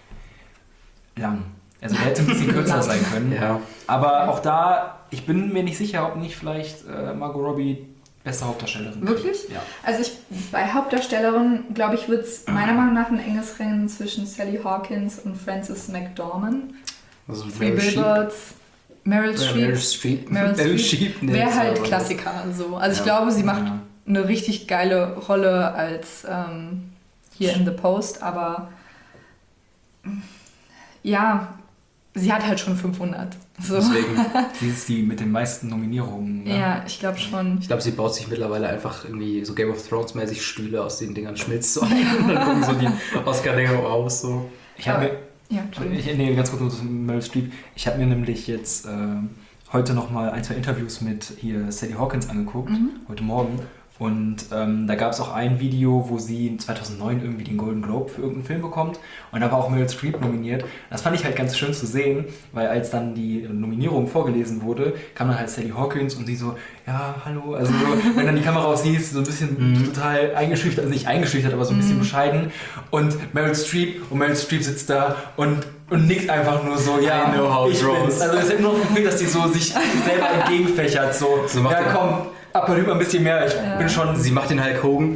lang. Also der hätte ein bisschen kürzer Lang. sein können. Ja. Aber auch da, ich bin mir nicht sicher, ob nicht vielleicht äh, Margot Robbie beste Hauptdarstellerin Wirklich? kriegt. Ja. Also ich, bei Hauptdarstellerin, glaube ich, wird es meiner Meinung nach ein enges Rennen zwischen Sally Hawkins und Frances McDormand. Also Three Meryl Streep. Billboards, Meryl Äh, Streep. Meryl Streep. Meryl Meryl Streep Streep, nee, wäre das halt war- Klassiker. So. Also ich Ja. glaube, sie macht Ja. eine richtig geile Rolle als ähm, hier in The Post, aber ja, sie hat halt schon fünfhundert. So. Deswegen. Sie ist die mit den meisten Nominierungen. Ne? Ja, ich glaube schon. Ich glaube, sie baut sich mittlerweile einfach irgendwie so Game of Thrones-mäßig Stühle aus den Dingern, schmilzt so ein und dann gucken so die Oscar-Dinger aus. So. Ich habe mir, Ja, Entschuldigung. ich, nee, ganz kurz nur zu Meryl Streep. Ich habe mir nämlich jetzt äh, heute nochmal ein, zwei Interviews mit hier Sally Hawkins angeguckt, Mhm. heute Morgen. Und ähm, da gab es auch ein Video, wo sie zweitausendneun irgendwie den Golden Globe für irgendeinen Film bekommt. Und da war auch Meryl Streep nominiert. Das fand ich halt ganz schön zu sehen, weil als dann die Nominierung vorgelesen wurde, kam dann halt Sally Hawkins und sie so, ja, hallo. Also so, wenn dann die Kamera auf sie ist, so ein bisschen Mhm. total eingeschüchtert, also nicht eingeschüchtert, aber so ein bisschen Mhm. bescheiden. Und Meryl Streep, und Meryl Streep sitzt da und, und nickt einfach nur so, ja, I know how it ich bin's. rolls. Also es hat nur noch gefühlt, dass die so sich selber entgegenfächert. So, So macht ja er- komm, appariert mal ein bisschen mehr, ich Ja. bin schon... Sie macht den Hulk Hogan.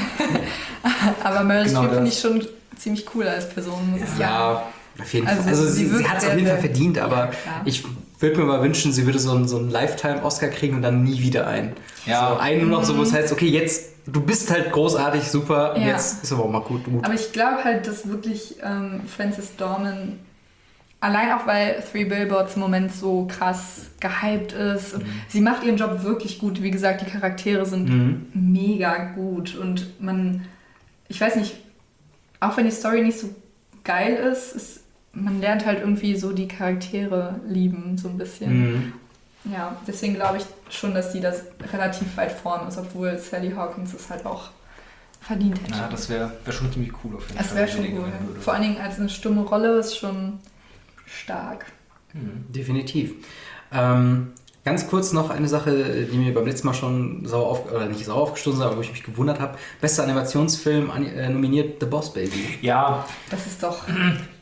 Aber Meryl Genau Streep finde das. ich schon ziemlich cool als Person, muss ich sagen. Ja, auf jeden Also Fall. Also sie sie, sie wirkt hat es sehr, auf jeden Fall sehr- verdient, aber Ja, klar. ich würde mir mal wünschen, sie würde so einen, so einen Lifetime-Oscar kriegen und dann nie wieder einen. Ja. So einen nur noch so, wo es heißt, okay, jetzt, du bist halt großartig, super, Ja. jetzt ist aber auch mal gut. gut. Aber ich glaube halt, dass wirklich ähm, Frances Dorman, allein auch weil Three Billboards im Moment so krass gehypt ist, und sie macht ihren Job wirklich gut. Wie gesagt, die Charaktere sind Mhm. mega gut und man, ich weiß nicht, auch wenn die Story nicht so geil ist, ist man lernt halt irgendwie so die Charaktere lieben, so ein bisschen. Mhm. Ja, deswegen glaube ich schon, dass sie das relativ weit vorne ist, obwohl Sally Hawkins es halt auch verdient hätte. Ja, das wäre wär schon ziemlich cool auf jeden Das Fall. wäre wenn schon die cool. gewinnen würde. Vor allen Dingen als eine stumme Rolle ist schon stark. Mhm. Definitiv. Ähm, ganz kurz noch eine Sache, die mir beim letzten Mal schon sauer auf, oder nicht sauer aufgestoßen ist, aber wo ich mich gewundert habe. Bester Animationsfilm an, äh, nominiert The Boss Baby. Ja, Das ist doch.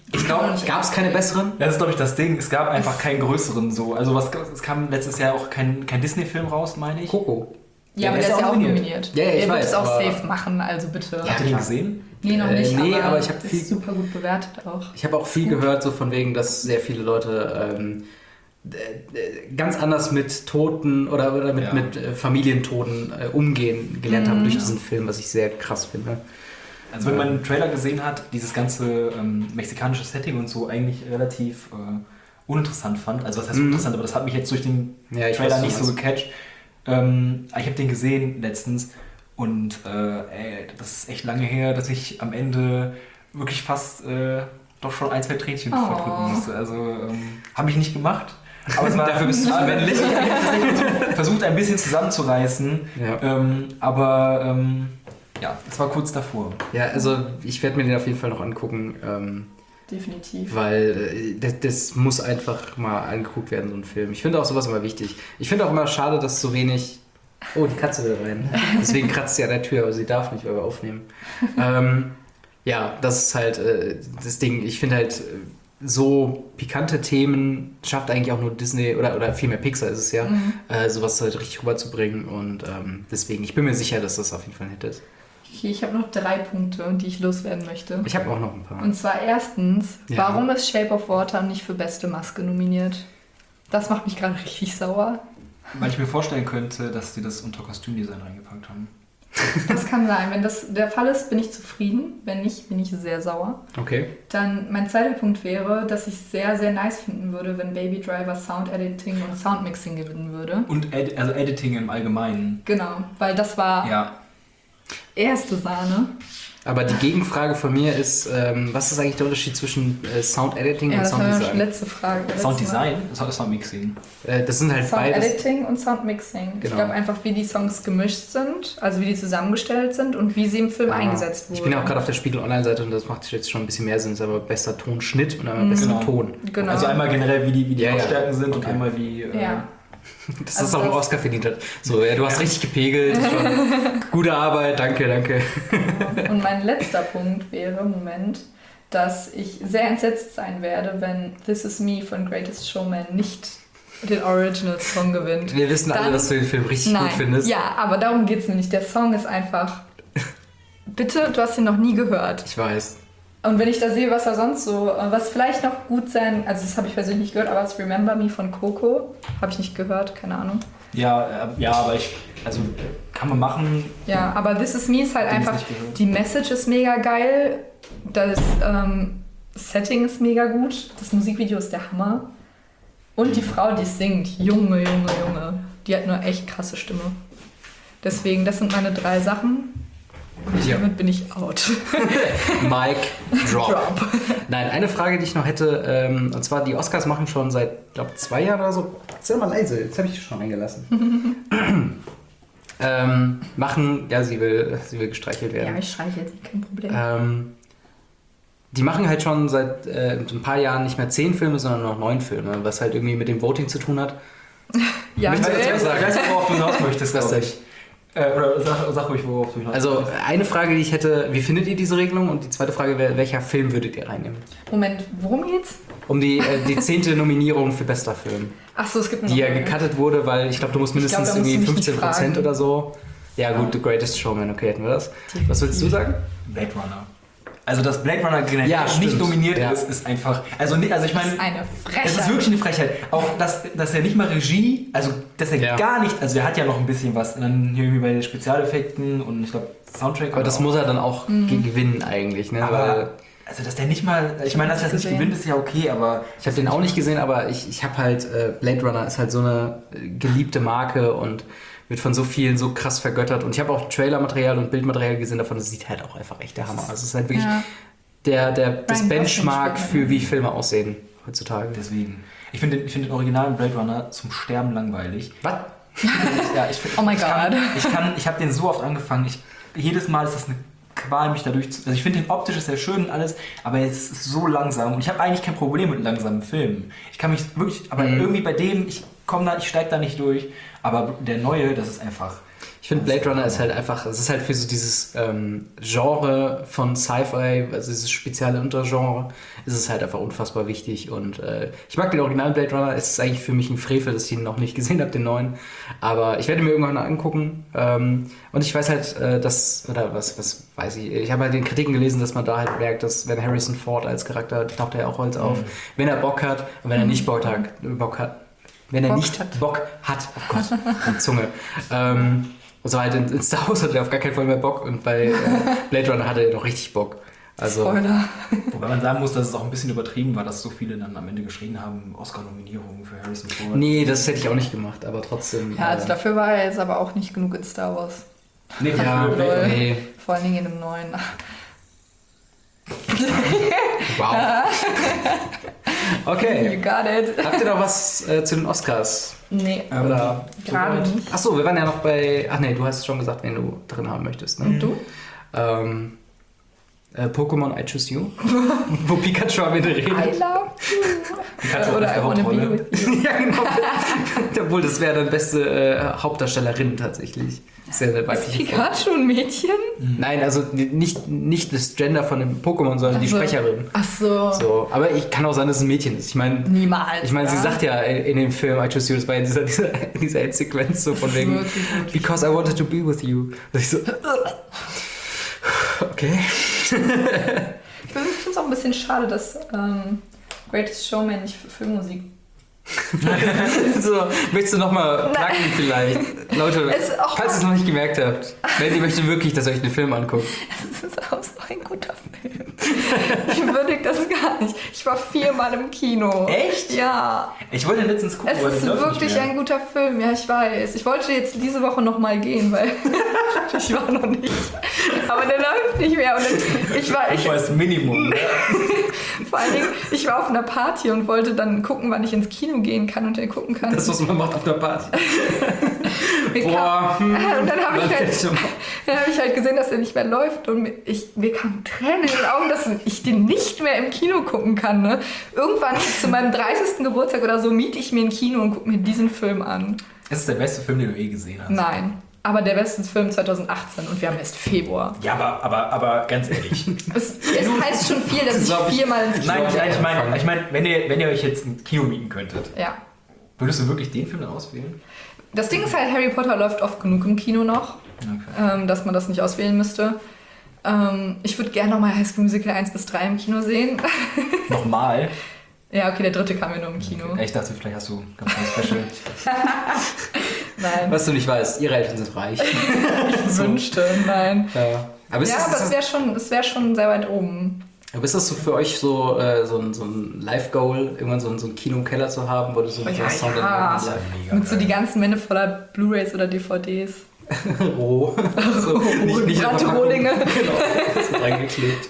Ich glaube, gab es keine besseren? Das ist, glaube ich, das Ding. Es gab einfach keinen größeren so. Also was, es kam letztes Jahr auch kein, kein Disney-Film raus, meine ich. Coco. Ja, aber der ist ja auch nominiert. Ja, ja, ich der wird weiß, es auch aber- safe machen, also bitte. Habt ihr den gesehen? Nee, noch Äh, nicht, nee, aber, aber ich hab ist viel- super gut bewertet auch. Ich habe auch viel gehört, so von wegen, dass sehr viele Leute ähm, äh, äh, ganz anders mit Toten oder, oder mit, Ja. mit äh, Familientoten äh, umgehen gelernt haben durch diesen Film, was ich sehr krass finde. Also wenn man einen Trailer gesehen hat, dieses ganze ähm, mexikanische Setting und so eigentlich relativ äh, uninteressant fand. Also was heißt Mhm. uninteressant, aber das hat mich jetzt durch den Ja, ich Trailer weiß, nicht was so du gecatcht. Ähm, ich habe den gesehen letztens und äh, ey, das ist echt lange her, dass ich am Ende wirklich fast äh, doch schon ein, zwei Tränchen Oh. verdrücken musste. Also ähm, habe ich nicht gemacht. Aber es war Dafür bist du zu männlich. Ich habe tatsächlich versucht, versucht, ein bisschen zusammenzureißen. Ja. Ähm, aber ähm, ja, es war kurz davor. Ja, also ich werde mir den auf jeden Fall noch angucken, ähm, Definitiv. weil äh, das, das muss einfach mal angeguckt werden, so ein Film. Ich finde auch sowas immer wichtig. Ich finde auch immer schade, dass so wenig... Oh, die Katze will rein. Deswegen kratzt sie an der Tür, aber sie darf nicht, weil wir aufnehmen. ähm, ja, das ist halt äh, das Ding. Ich finde halt, äh, so pikante Themen schafft eigentlich auch nur Disney oder, oder vielmehr Pixar ist es ja, Mhm. äh, sowas halt richtig rüberzubringen. Und ähm, deswegen, ich bin mir sicher, dass das auf jeden Fall ein Hit ist. Okay, ich habe noch drei Punkte, die ich loswerden möchte. Ich habe auch noch ein paar. Und zwar erstens, Ja. warum ist Shape of Water nicht für beste Maske nominiert? Das macht mich gerade richtig sauer. Weil ich mir vorstellen könnte, dass die das unter Kostümdesign reingepackt haben. Das kann sein. Wenn das der Fall ist, bin ich zufrieden. Wenn nicht, bin ich sehr sauer. Okay. Dann mein zweiter Punkt wäre, dass ich es sehr, sehr nice finden würde, wenn Baby Driver Sound Editing und Sound Mixing gewinnen würde. Und Ed also Editing im Allgemeinen. Genau, weil das war Ja. erste Sahne. Aber die Gegenfrage von mir ist, ähm, was ist eigentlich der Unterschied zwischen äh, Sound Editing Ja, und das war ja schon Sounddesign? letzte Frage. letztes Sound Mal. Design? Das ist Sound Mixing. Äh, das sind halt Sound beides. Editing und Sound Mixing. Ich Genau. glaube einfach, wie die Songs gemischt sind, also wie die zusammengestellt sind und wie sie im Film Ah, eingesetzt wurden. Ich bin ja auch gerade auf der Spiegel Online-Seite und das macht jetzt schon ein bisschen mehr Sinn. Es ist aber besser Tonschnitt und einmal besser Genau. Ton. Genau. Also einmal generell, wie die, wie die Ja, ja. Lautstärken sind und Okay. einmal wie... Äh, ja. Das Also ist auch ein das- Oscar verdient hat. So, ja, du hast richtig gepegelt. Das war gute Arbeit, danke, danke. Und mein letzter Punkt wäre, Moment, dass ich sehr entsetzt sein werde, wenn This Is Me von Greatest Showman nicht den Original Song gewinnt. Wir wissen alle, Dann- dass du den Film richtig Nein, gut findest. ja, aber darum geht es nicht. Der Song ist einfach... Bitte, du hast ihn noch nie gehört. Ich weiß. Und wenn ich da sehe, was er sonst so, was vielleicht noch gut sein, also das habe ich persönlich nicht gehört, aber das Remember Me von Coco habe ich nicht gehört, keine Ahnung. Ja, äh, ja, aber ich... Also kann man machen. Ja, aber This Is Me ist halt Den ist einfach, nicht gehört. die Message ist mega geil, das ähm, Setting ist mega gut, das Musikvideo ist der Hammer und die Frau, die singt, Junge, Junge, Junge, die hat eine echt krasse Stimme. Deswegen, das sind meine drei Sachen und Ja. damit bin ich out. Mike Drop. Drop. Nein, eine Frage, die ich noch hätte, ähm, und zwar die Oscars machen schon seit, glaube zwei Jahren oder so. Sei mal leise, jetzt habe ich dich schon eingelassen. ähm, machen, ja, sie will, sie will gestreichelt werden. Ja, ich streiche jetzt, kein Problem. Ähm, die machen halt schon seit äh, ein paar Jahren nicht mehr zehn Filme, sondern noch neun Filme, was halt irgendwie mit dem Voting zu tun hat. ja, möchtest du nee. jetzt sagen? Ich weiß, worauf du hinaus möchtest, Was glaube denn? ich. Äh, oder sag, sag ruhig, worauf du hinaus Also möchtest. eine Frage, die ich hätte, wie findet ihr diese Regelung? Und die zweite Frage wäre, welcher Film würdet ihr reinnehmen? Moment, worum geht's? Um die, äh, die zehnte Nominierung für bester Film. Achso, es gibt noch Die ja eine. gecuttet wurde, weil ich glaube, du musst Ich glaub, mindestens da musst du irgendwie mich nicht fünfzehn Prozent fragen. oder so. Ja gut, The Greatest Showman, okay, hätten wir das. Was willst du sagen? Blade Runner. Also, dass Blade Runner generell Ja, nicht stimmt. nominiert Ja. ist, ist einfach... Also, nee, also ich Das meine... ist eine Frechheit. Es ist wirklich eine Frechheit. Auch, dass, dass er nicht mal Regie, also dass er Ja. gar nicht, also er hat ja noch ein bisschen was, und dann hier irgendwie bei den Spezialeffekten und ich glaube Soundtrack. Aber das auch. muss er dann auch ge- gewinnen eigentlich, ne? Weil Aber, also dass der nicht mal, ich meine, dass er das nicht gesehen. gewinnt, ist ja okay, aber... ich habe den auch nicht gesehen, aber ich, ich habe halt, äh, Blade Runner ist halt so eine äh, geliebte Marke und wird von so vielen so krass vergöttert. Und ich habe auch Trailermaterial und Bildmaterial gesehen davon, das sieht halt auch einfach echt der Hammer. Also es ist halt wirklich Ja. der, der, das Ryan Gosling Benchmark spielt für mit. wie Filme aussehen heutzutage. Deswegen. Ich finde den, ich find den originalen Blade Runner zum Sterben langweilig. Was? Ja, ich, find- Oh my ich kann, God. Ich, kann, ich habe den so oft angefangen. Ich, jedes Mal ist das eine Qual, mich dadurch zu... Also ich finde den optisch sehr schön und alles, aber es ist so langsam. Und ich habe eigentlich kein Problem mit langsamen Filmen. Ich kann mich wirklich... Aber Mhm. irgendwie bei dem, ich komme da, ich steige da nicht durch. Aber der neue, das ist einfach... Ich finde, Blade Runner ist halt einfach, es ist halt für so dieses ähm, Genre von Sci-Fi, also dieses spezielle Untergenre, ist es halt einfach unfassbar wichtig. Und äh, ich mag den originalen Blade Runner, es ist eigentlich für mich ein Frevel, dass ich ihn noch nicht gesehen habe, den neuen. Aber ich werde mir irgendwann angucken. Ähm, und ich weiß halt, äh, dass, oder was, was weiß ich, ich habe halt in Kritiken gelesen, dass man da halt merkt, dass wenn Harrison Ford als Charakter, taucht er ja auch heute auf, mhm. wenn er Bock hat und wenn er nicht Bock hat, Bock hat wenn er Bock nicht hat. Bock hat, oh Gott, die Zunge, ähm, und so halt in, in Star Wars hat er auf gar keinen Fall mehr Bock und bei äh, Blade Runner hatte er noch richtig Bock. Also, Spoiler. Wobei man sagen muss, dass es auch ein bisschen übertrieben war, dass so viele dann am Ende geschrien haben, Oscar-Nominierungen für Harrison Ford. Nee, das hätte ich auch nicht gemacht, aber trotzdem. Ja, also äh, dafür war er jetzt aber auch nicht genug in Star Wars. Nee, Ja, für Blade Runner. nee. Vor allen Dingen in dem neuen. Wow. Okay. You got it. Habt ihr noch was äh, zu den Oscars? Nee, Ähm, Oder gerade soweit? nicht. Achso, wir waren ja noch bei. Ach nee, du hast schon gesagt, wen du drin haben möchtest. Ne? Und du? Ähm, äh, Pokémon I Choose You. Wo Pikachu am Ende redet. I love you. Pikachu Oder als I wanna be Hauptrolle. with you. Ja, genau. Obwohl, das wäre dann beste äh, Hauptdarstellerin tatsächlich. Sehr, sehr Ist weibliche Frau. Pikachu ein Mädchen? Nein, also nicht, nicht das Gender von dem Pokémon, sondern die Also- Sprecherin. Ach so. So, aber ich kann auch sein, dass es ein Mädchen ist. Ich meine, Niemals. ich meine, sie oder? sagt ja in dem Film I Choose You, das war ja dieser, dieser, dieser Endsequenz so von Das ist wegen wirklich, wirklich. Because I wanted to be with you. Und ich so, okay. Ich finde es auch ein bisschen schade, dass ähm, Greatest Showman nicht für Filmmusik. So, möchtest du nochmal placken vielleicht? Leute, Es ist auch falls ihr es noch nicht gemerkt habt, wenn ihr möchtet wirklich, dass ihr euch den Film anguckt. Es ist auch so ein guter Film. Ich würdige das gar nicht. Ich war viermal im Kino. Echt? Ja. Ich wollte letztens gucken, Es aber ist der läuft nicht wirklich mehr. ein guter Film, ja, ich weiß. Ich wollte jetzt diese Woche nochmal gehen, weil ich war noch nicht. Aber der läuft nicht mehr. Und dann, ich war, ich, Ich weiß Minimum. Ne? vor allen Dingen, ich war auf einer Party und wollte dann gucken, wann ich ins Kino gehen kann und dann gucken kann. Das, was man macht auf einer Party. Mir Boah, kam, und dann habe ich, man halt, kennt schon mal. dann hab ich halt gesehen, dass er nicht mehr läuft und mir, ich, mir kamen Tränen in den Augen, dass ich den nicht mehr im Kino gucken kann. Ne? Irgendwann zu meinem dreißigsten Geburtstag oder so miete ich mir ein Kino und gucke mir diesen Film an. Es ist der beste Film, den du je gesehen hast. Nein, aber der beste Film zwanzig achtzehn und wir haben erst Februar. Ja, aber, aber, aber ganz ehrlich. Es, es heißt schon viel, dass ich Glaub ich- viermal ins Kino Nein, gehe. nein, ich meine, ich mein, wenn, ihr, wenn ihr euch jetzt ein Kino mieten könntet, Ja. würdest du wirklich den Film dann auswählen? Das Ding ist halt, Harry Potter läuft oft genug im Kino noch, Okay. ähm, dass man das nicht auswählen müsste. Ähm, ich würde gerne nochmal High School Musical eins bis drei im Kino sehen. Nochmal? Ja, okay, der dritte kam ja nur im Kino. Ich dachte, vielleicht hast du ganz ein Special. Nein, Was du nicht weißt, ihre Eltern sind reich. ich wünschte, nein. Ja. Aber ist, Ja, das, aber ist, es das, wäre schon, es wär schon sehr weit oben. aber ist das so für euch so, äh, so ein, so ein Live-Goal, irgendwann so ein, so ein Kino im Keller zu haben, wo du so Oh, so ja, Sound ja. and Light Mega Mit so geil. die ganzen Wände voller Blu-Rays oder D V Ds. roh. So, Brannte einfach Rohlinge. Genau, so reingeklebt.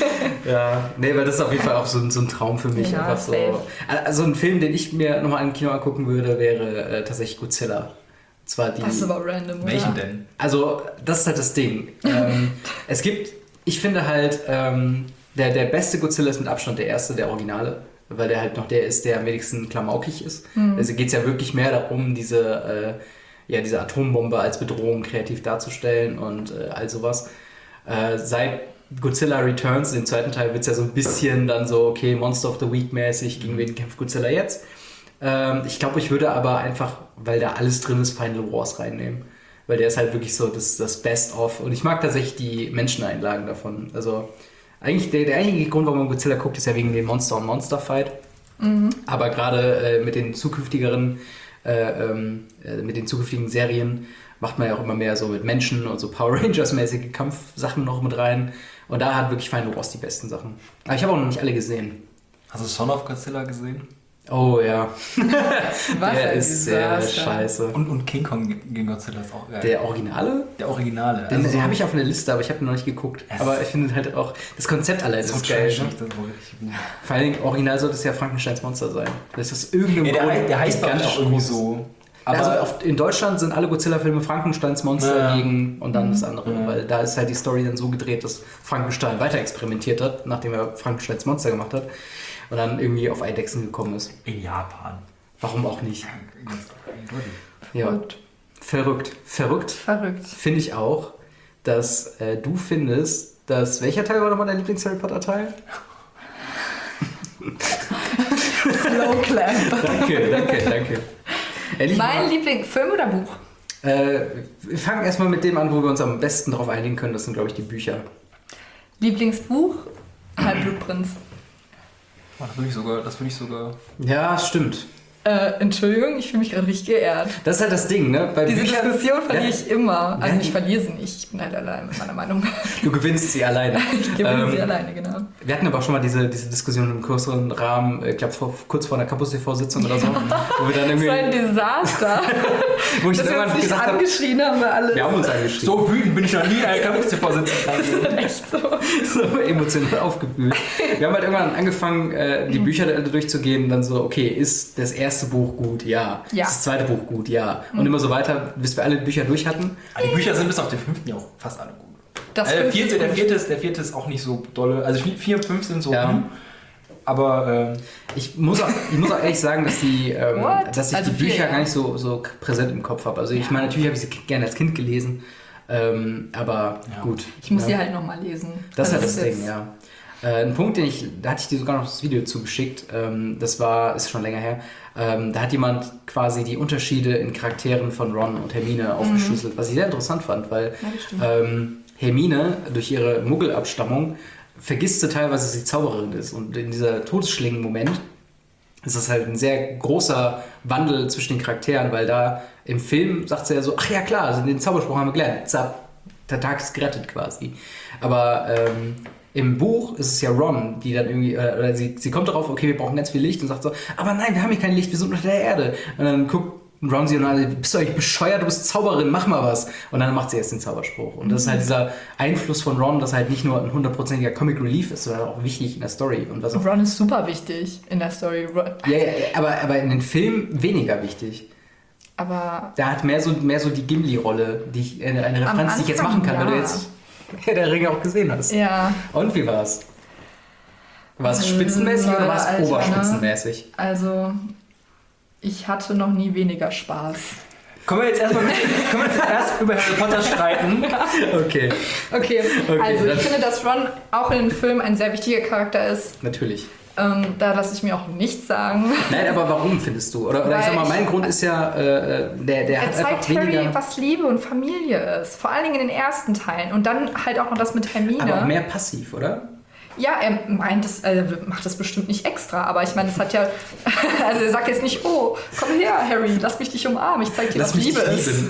Ja, nee, weil das ist auf jeden Fall auch so ein, so ein Traum für mich. Ja, einfach so. safe. Also ein Film, den ich mir nochmal im Kino angucken würde, wäre äh, tatsächlich Godzilla. Und zwar die. Das ist aber random, oder? Welchen denn? Also, das ist halt das Ding. ähm, es gibt, ich finde halt, ähm, der, der beste Godzilla ist mit Abstand der erste, der Originale, weil der halt noch der ist, der am wenigsten klamaukig ist. Mhm. Also geht es ja wirklich mehr darum, diese, äh, ja, diese Atombombe als Bedrohung kreativ darzustellen und äh, all sowas. Äh, seit Godzilla Returns, im zweiten Teil, wird es ja so ein bisschen dann so, okay, Monster of the Week mäßig, gegen wen kämpft Godzilla jetzt? Ähm, ich glaube, ich würde aber einfach, weil da alles drin ist, Final Wars reinnehmen. Weil der ist halt wirklich so das, das Best-of. Und ich mag tatsächlich die Menscheneinlagen davon. Also eigentlich der, der eigentliche Grund, warum man Godzilla guckt, ist ja wegen dem Monster- und Monster-Fight. Mhm. Aber gerade äh, mit den zukünftigeren, äh, ähm, äh, mit den zukünftigen Serien macht man ja auch immer mehr so mit Menschen und so Power Rangers-mäßige Kampfsachen noch mit rein. Und da hat wirklich Final Wars die besten Sachen. Aber ich habe auch noch nicht alle gesehen. Hast du Son of Godzilla gesehen? Oh ja, Was der ein ist sehr Desaster. scheiße. Und, und King Kong gegen Godzilla ist auch geil. Der Originale? Der Originale. Den, Also den so- habe ich auf einer Liste, aber ich habe ihn noch nicht geguckt. Es- Aber ich finde halt auch, das Konzept allein so ist geil. trashig, Ne? das war richtig gut. Vor allem original sollte es ja Frankensteins Monster sein. Das ist irgendein Ja, der, Grund heißt- der heißt gigantisch auch irgendwie groß. so. Aber Aber also auf, in Deutschland sind alle Godzilla-Filme Frankensteins Monster Ja. gegen und dann das andere. Ja. Weil da ist halt die Story dann so gedreht, dass Frankenstein weiter experimentiert hat, nachdem er Frankensteins Monster gemacht hat. Und dann irgendwie auf Eidechsen gekommen ist. in Japan. Warum auch nicht? Ganz eindeutig. Ja. Gut. Verrückt. Verrückt. Verrückt. Finde ich auch, dass äh, du findest, dass... Welcher Teil war nochmal dein Lieblings-Harry Potter-Teil? Slow Clap. Danke, danke, danke. Ehrlich Mein mal, Liebling, Film oder Buch? äh, wir fangen erstmal mit dem an, wo wir uns am besten drauf einigen können. Das sind, glaube ich, die Bücher. Lieblingsbuch? Halbblutprinz. Oh, das würde ich sogar, das würde ich sogar... Ja, stimmt. Äh, Entschuldigung, ich fühle mich gerade richtig geehrt. Das ist halt das Ding, ne? Bei Diese Büchern, Diskussion verliere ja, ich immer. Also Ja. ich verliere sie nicht, ich bin halt allein mit meiner Meinung. Du gewinnst sie alleine. Ich gewinne Ähm, sie alleine, genau. Wir hatten aber auch schon mal diese, diese Diskussion im größeren Rahmen, ich glaube vor, kurz vor einer Campus-T V-Sitzung oder so, wo wir dann Das irgendwie... war ein Desaster. wo ich Dass dann wir uns irgendwann nicht gesagt habe, angeschrien haben, wir alle. wir haben uns angeschrieben. So wütend bin ich noch nie in einer Campus-T V-Sitzung. Echt so. So emotional aufgewühlt. Wir haben halt irgendwann angefangen, äh, die Bücher durchzugehen und dann so, okay, ist das erste Buch gut? Ja. Ja. Ist das zweite Buch gut? Ja. Und immer so weiter, bis wir alle Bücher durch hatten. Aber die Bücher sind bis auf den fünften ja auch fast alle gut. Das äh, der, fünfte vierte, ist der, gut. vierte ist, der vierte ist auch nicht so dolle. Also vier und fünf sind so Ja. hm, aber ähm, Ich muss auch, ich muss auch ehrlich sagen, dass, die, ähm, What? dass ich Also die viel, Bücher ja. gar nicht so, so präsent im Kopf habe. Also ich meine, natürlich habe ich sie gerne als Kind gelesen, ähm, aber Ja. gut. Ich muss ja. sie halt nochmal lesen. Das ist Also halt das Ding, jetzt- ja. Äh, ein Punkt, den ich, da hatte ich dir sogar noch das Video zugeschickt, ähm, das war, ist schon länger her, ähm, da hat jemand quasi die Unterschiede in Charakteren von Ron und Hermine aufgeschlüsselt, was ich sehr interessant fand, weil Ja, das stimmt. ähm, Hermine durch ihre Muggelabstammung vergisst sie teilweise, dass sie Zauberin ist und in dieser Todesschlingen-Moment ist das halt ein sehr großer Wandel zwischen den Charakteren, weil da im Film sagt sie ja so, ach ja klar, also den Zauberspruch haben wir gelernt, Zap, der Tag ist gerettet quasi. Aber ähm, im Buch ist es ja Ron, die dann irgendwie, äh, oder sie, sie kommt darauf, okay, wir brauchen ganz viel Licht und sagt so, aber nein, wir haben hier kein Licht, wir sind unter der Erde. Und dann guckt Ron sie und alle, bist du eigentlich bescheuert, du bist Zauberin, mach mal was. Und dann macht sie erst den Zauberspruch. Und das ist halt dieser Einfluss von Ron, dass halt nicht nur ein hundertprozentiger Comic Relief ist, sondern auch wichtig in der Story. Und was auch, Ron ist super wichtig in der Story. Ron, ja, ja, aber, aber in den Filmen weniger wichtig. aber Da hat mehr so, mehr so die Gimli-Rolle, die ich, eine, eine Am Referenz, die ich jetzt machen Anfang, kann, weil du ja. jetzt Herr der Ringe auch gesehen hast. ja, Und wie war's? War es Ähm, spitzenmäßig oder war es Alter, ne? oberspitzenmäßig? also ich hatte noch nie weniger Spaß. können wir jetzt erstmal mit, können wir jetzt erst über Harry Potter streiten? Okay, Okay, Okay, also ich das- finde, dass Ron auch in den Filmen ein sehr wichtiger Charakter ist. natürlich. Ähm, da lasse ich mir auch nichts sagen. Nein, aber warum findest du? Oder, oder ich Weil sag mal, mein ich- Grund ist ja, äh, der, der Er hat einfach zeigt Harry, weniger, was Liebe und Familie ist. Vor allen Dingen in den ersten Teilen. Und dann halt auch noch das mit Hermine. aber auch mehr passiv, oder? Ja, er meint es, er macht das bestimmt nicht extra, aber ich meine, es hat ja, also er sagt jetzt nicht, oh, komm her, Harry, lass mich dich umarmen, ich zeig dir, Lass was mich Liebe dich ist.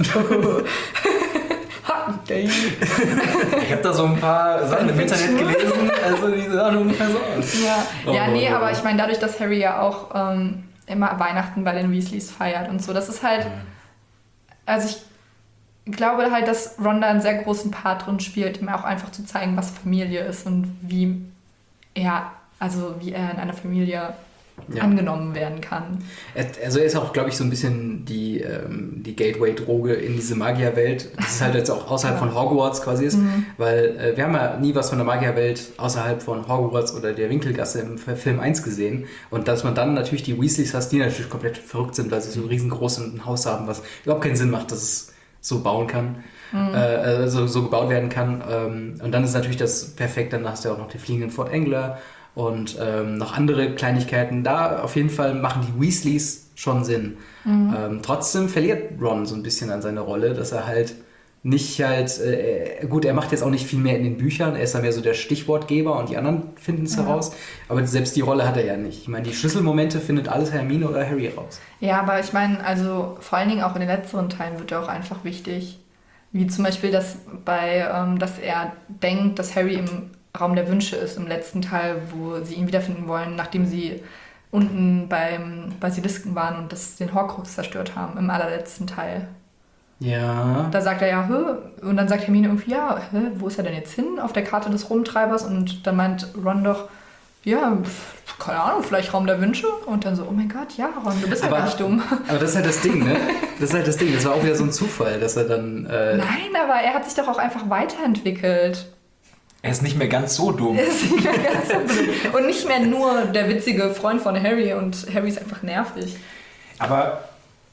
Ha, okay. Ich habe da so ein paar Sachen im Internet gelesen, also die sahen ungefähr so aus. Ja, Oh, ja nee, oh, oh. aber ich meine, dadurch, dass Harry ja auch ähm, immer Weihnachten bei den Weasleys feiert und so, das ist halt, also ich glaube halt, dass Ron da einen sehr großen Part drin spielt, ihm auch einfach zu zeigen, was Familie ist und wie er, also wie er in einer Familie Ja. angenommen werden kann. Er- Also er ist auch, glaube ich, so ein bisschen die, ähm, die Gateway-Droge in diese Magierwelt. Das ist halt jetzt auch außerhalb von Hogwarts quasi ist, weil äh, wir haben ja nie was von der Magierwelt außerhalb von Hogwarts oder der Winkelgasse im F- Film eins gesehen. Und dass man dann natürlich die Weasleys hast, die natürlich komplett verrückt sind, weil sie so riesengroß ein Haus haben, was überhaupt keinen Sinn macht, dass es so bauen kann. Äh, also so gebaut werden kann. Ähm, und dann ist natürlich das perfekt, dann hast du ja auch noch die fliegenden Fort Angler und ähm, noch andere Kleinigkeiten. Da auf jeden Fall machen die Weasleys schon Sinn. Ähm, trotzdem verliert Ron so ein bisschen an seiner Rolle, dass er halt nicht halt, äh, gut, er macht jetzt auch nicht viel mehr in den Büchern, er ist ja mehr so der Stichwortgeber und die anderen finden es Ja. heraus, aber selbst die Rolle hat er ja nicht. Ich meine, die Schlüsselmomente findet alles Hermine oder Harry raus. Ja, aber ich meine, also vor allen Dingen auch in den letzteren Teilen wird er auch einfach wichtig. Wie zum Beispiel, dass, bei, ähm, dass er denkt, dass Harry im Raum der Wünsche ist, im letzten Teil, wo sie ihn wiederfinden wollen, nachdem sie unten beim Basilisken waren und das, den Horcrux zerstört haben, im allerletzten Teil. Ja. Da sagt er ja, hä? Und dann sagt Hermine irgendwie, ja, hä? Wo ist er denn jetzt hin? Auf der Karte des Rumtreibers. Und dann meint Ron doch, ja, pf, keine Ahnung, vielleicht Raum der Wünsche. Und dann so, oh mein Gott, ja, Ron, du bist ja Aber- gar nicht dumm. Aber das ist halt das Ding, ne? Das ist halt das Ding. Das war auch wieder so ein Zufall, dass er dann. Äh, Nein, aber er hat sich doch auch einfach weiterentwickelt. Er ist nicht mehr ganz so dumm. Ist nicht mehr ganz so blöd. Und nicht mehr nur der witzige Freund von Harry und Harry ist einfach nervig. Aber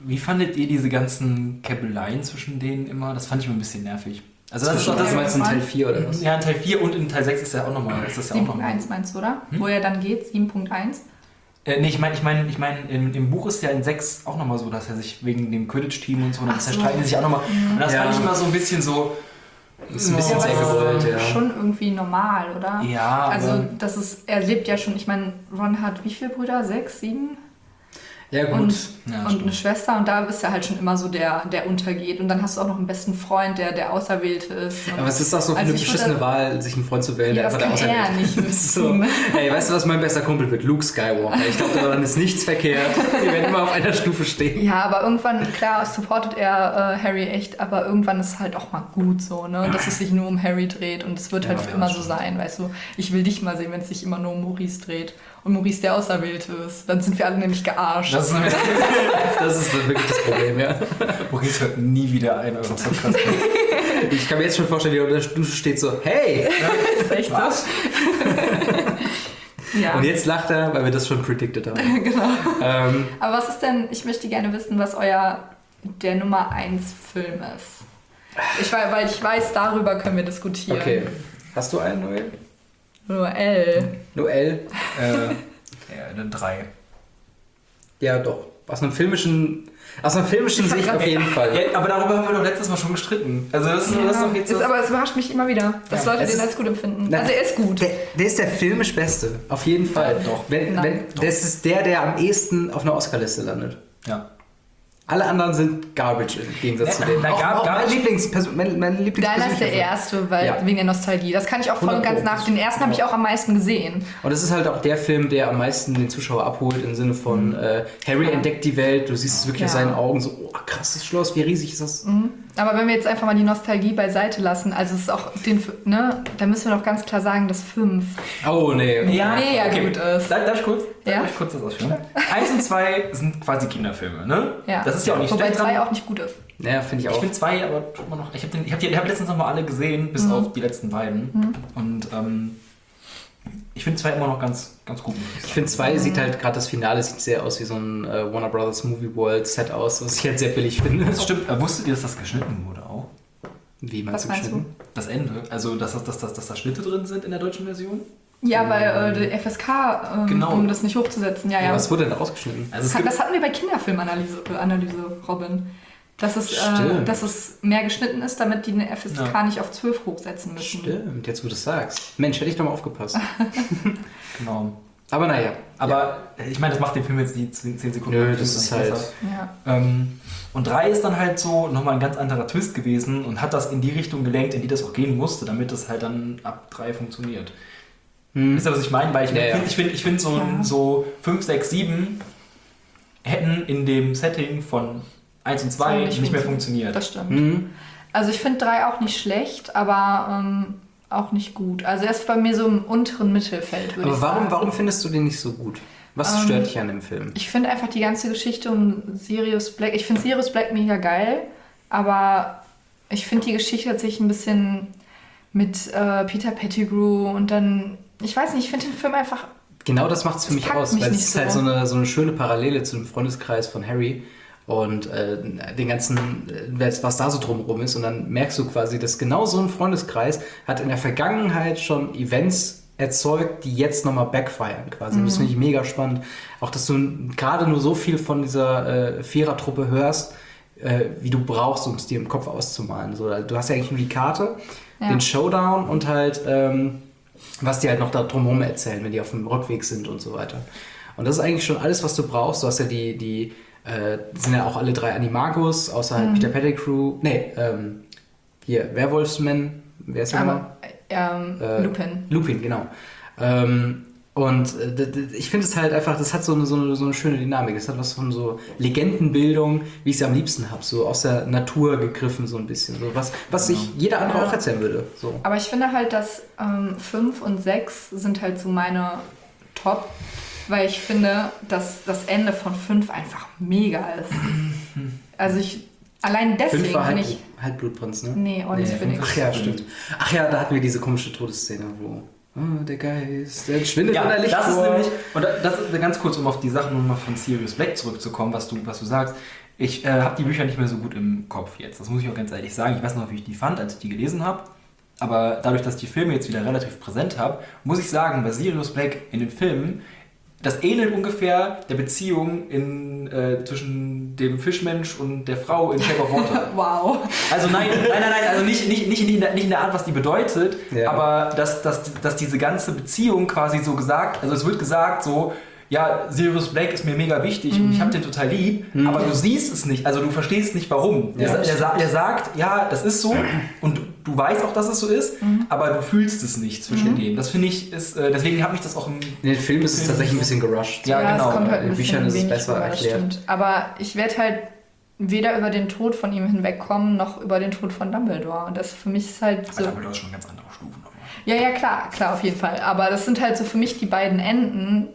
wie fandet ihr diese ganzen Käppeleien zwischen denen immer? Das fand ich immer ein bisschen nervig. Also das ist Zwischen- doch das, das meinst du in Teil vier oder was? Ja, in Teil vier und in Teil sechs ist ja auch nochmal. Ist das ja auch sieben noch Punkt mal. eins meinst du, oder? Hm? Wo er dann geht, sieben Punkt eins. Äh, nee, ich meine, ich meine, ich meine, im, im Buch ist ja in sechs auch nochmal so, dass er sich wegen dem Quidditch-Team und so, dann Ach so. zerstreiten die sich auch nochmal. Und das Ja. fand ich immer so ein bisschen so. Ist ein bisschen Oh. sehr gewollt, ja. Schon irgendwie normal, oder? Ja, Also, aber- das ist, er lebt ja schon, ich meine, Ron hat wie viele Brüder? Sechs, sieben? Ja, gut. Und, Ja, und stimmt. eine Schwester und da ist er halt schon immer so der, der untergeht. Und dann hast du auch noch einen besten Freund, der der Auserwählte ist. Und Aber es ist auch so für Also eine ich beschissene würde- Wahl, sich einen Freund zu wählen, Ja, der das einfach der kann er Auserwählte nicht ist. So. wissen. Ey, weißt du, was mein bester Kumpel wird? Luke Skywalker. Ich glaube, daran ist nichts verkehrt. Wir werden immer auf einer Stufe stehen. Ja, aber irgendwann, klar, supportet er äh, Harry echt, aber irgendwann ist es halt auch mal gut so, ne? Dass es sich nur um Harry dreht und es wird halt Ja, für ja, immer so stimmt. sein, weißt du. Ich will dich mal sehen, wenn es sich immer nur um Maurice dreht und Maurice der Auserwählte ist. Dann sind wir alle nämlich gearscht. Das ist, nämlich- Das ist wirklich das Problem, ja. Maurice hört nie wieder ein euren Podcast. Ich kann mir jetzt schon vorstellen, wie er unter der Dusche steht so, hey! ist echt Was? so. Ja. Und jetzt lacht er, weil wir das schon predicted haben. Genau. ähm, Aber was ist denn, ich möchte gerne wissen, was euer der Nummer eins Film ist. Ich, weil, weil ich weiß, darüber können wir diskutieren. okay. Hast du einen, Noel? Noel. Noel? äh, ja, eine drei. Ja, doch. Aus einem filmischen, aus einer filmischen Sicht auf jeden Fall. Ja, aber darüber haben wir doch letztes Mal schon gestritten. Also das, ist- das ist doch jetzt ist, das- aber es überrascht mich immer wieder, dass Ja, Leute es den ist- als gut empfinden. Nein. Also er ist gut. Der, der ist der filmisch Beste, auf jeden Fall. Doch. Wenn, Nein. wenn, das ist der, der am ehesten auf einer Oscarliste landet. Ja. Alle anderen sind Garbage im Gegensatz Na, zu dem. na, Auch, Gar- auch mein Garbage- Lieblings, mein, mein Lieblings Deiner ist der erste, weil, Ja. wegen der Nostalgie. Das kann ich auch voll und hundert ganz Pro. nach. Den ersten habe ich auch am meisten gesehen. Und es ist halt auch der Film, der am meisten den Zuschauer abholt, im Sinne von äh, Harry entdeckt die Welt, du siehst es wirklich aus Ja. seinen Augen, so, oh krass, das Schloss, wie riesig ist das? Aber wenn wir jetzt einfach mal die Nostalgie beiseite lassen, also es ist auch den, ne, da müssen wir doch ganz klar sagen, dass fünf Oh nee. Ja. mega gut ist. Darf, darf ich kurz? Ja. Darf ich kurz das ausführen? Eins und zwei sind quasi Kinderfilme, ne? Ja. Das ist ja auch nicht Wobei schlecht zwei dran. auch nicht gut ist. Ja, finde ich Ich auch. finde zwei, aber immer noch. Ich habe hab die, ich hab letztens noch mal alle gesehen, bis auf die letzten beiden. Und ähm, ich finde zwei immer noch ganz, ganz gut. muss ich Ich sagen. finde zwei sieht halt, gerade das Finale sieht sehr aus wie so ein äh, Warner Brothers Movie World Set aus, was ich halt sehr billig finde. Das stimmt. Äh, wusstet ihr, dass das geschnitten wurde auch? Wie Was meinst du? Das Ende. Also, dass, dass, dass, dass da Schnitte drin sind in der deutschen Version? Ja, weil äh, der F S K, ähm, Genau. um das nicht hochzusetzen, ja, Ja. ja. Was wurde denn rausgeschnitten? Also, es Das, gibt, das hatten wir bei Kinderfilmanalyse, äh, Analyse, Robin. Dass es, äh, Stimmt. dass es mehr geschnitten ist, damit die eine F S K Ja. nicht auf zwölf hochsetzen müssen. Stimmt, jetzt wo du es sagst. Mensch, hätte ich doch mal aufgepasst. genau. Aber naja. Aber äh, ich meine, das macht den Film jetzt die zehn Sekunden. Nö, das ist nicht halt. besser. Ja. Ähm, und drei ist dann halt so nochmal ein ganz anderer Twist gewesen und hat das in die Richtung gelenkt, in die das auch gehen musste, damit das halt dann ab drei funktioniert. Hm. Wisst ihr, was ich meine? Weil ich Ja, finde, ja. ich finde, ich find so, Ja. so fünf, sechs, sieben hätten in dem Setting von eins und zwei So nicht, nicht mehr funktioniert. funktioniert. Das stimmt. Mhm. Also ich finde drei auch nicht schlecht, aber ähm, auch nicht gut. Also er ist bei mir so im unteren Mittelfeld, würde Aber ich warum, sagen. warum findest du den nicht so gut? Was Ähm, stört dich an dem Film? Ich finde einfach die ganze Geschichte um Sirius Black, ich finde Sirius Black mega geil, aber ich finde die Geschichte tatsächlich ein bisschen mit äh, Peter Pettigrew und dann, ich weiß nicht, ich finde den Film einfach, Genau das macht es für das mich packt aus, mich weil es nicht ist so. halt so eine, so eine schöne Parallele zu dem Freundeskreis von Harry und äh, den ganzen, äh, was da so drumherum ist. Und dann merkst du quasi, dass genau so ein Freundeskreis hat in der Vergangenheit schon Events erzeugt, die jetzt nochmal backfiren quasi. Und das finde ich mega spannend. Auch, dass du gerade nur so viel von dieser äh, Vierertruppe hörst, äh, wie du brauchst, um es dir im Kopf auszumalen. So, du hast ja eigentlich nur die Karte, Ja. den Showdown und halt ähm, was die halt noch da drumherum erzählen, wenn die auf dem Rückweg sind und so weiter. Und das ist eigentlich schon alles, was du brauchst. Du hast ja die, die äh, sind ja auch alle drei Animagos, außer halt Peter Pettigrew. Nee, ähm, hier, Werwolfsman, wer ist der nochmal? aber ähm, Äh, Lupin. Lupin, genau. Ähm, und äh, d- d- ich finde es halt einfach, das hat so eine, so, eine, so eine schöne Dynamik. Das hat was von so Legendenbildung, wie ich es am liebsten habe. So aus der Natur gegriffen, so ein bisschen. So was, was sich jeder andere Ja. auch erzählen würde. So. Aber ich finde halt, dass ähm, fünf und sechs sind halt so meine Top, weil ich finde, dass das Ende von fünf einfach mega ist. Also ich, allein deswegen Fünf war finde halt, ich, Halbblutprinz, ne? nee, Order Nee, Phoenix. Ach ja, stimmt. Ach ja, da hatten wir diese komische Todesszene, wo Oh, der Geist, der schwindet Ja, in der das ist Lichtburg. nämlich, und das ist ganz kurz, um auf die Sachen nochmal von Sirius Black zurückzukommen, was du, was du sagst. Ich äh, habe die Bücher nicht mehr so gut im Kopf jetzt. Das muss ich auch ganz ehrlich sagen. Ich weiß noch, wie ich die fand, als ich die gelesen habe. Aber dadurch, dass ich die Filme jetzt wieder relativ präsent habe, muss ich sagen, bei Sirius Black in den Filmen, das ähnelt ungefähr der Beziehung in, äh, zwischen dem Fischmensch und der Frau in Shape of Water. Wow. Also nein, nein, nein, nein, also nicht, nicht, nicht, in, der, nicht in der Art, was die bedeutet, Ja. aber dass, dass, dass diese ganze Beziehung quasi so gesagt, also es wird gesagt so, ja, Sirius Black ist mir mega wichtig Mhm. und ich hab den total lieb, Mhm. aber du siehst es nicht, also du verstehst nicht warum. Ja. Der, der, sa- der sagt, ja, das ist so und du, du weißt auch, dass es so ist, Mhm. aber du fühlst es nicht zwischen Mhm. denen. Das finde ich, ist, äh, deswegen hat mich das auch im... In den Filmen ist es tatsächlich ein bisschen gerusht. Ja, genau. es kommt halt In ein den bisschen Büchern ist es wenig besser rüber, das erklärt. stimmt. Aber ich werde halt weder über den Tod von ihm hinwegkommen, noch über den Tod von Dumbledore. Und das für mich ist halt so... Aber Dumbledore ist schon eine ganz andere Stufe nochmal. Ja, ja, klar, klar, auf jeden Fall. Aber das sind halt so für mich die beiden Enden.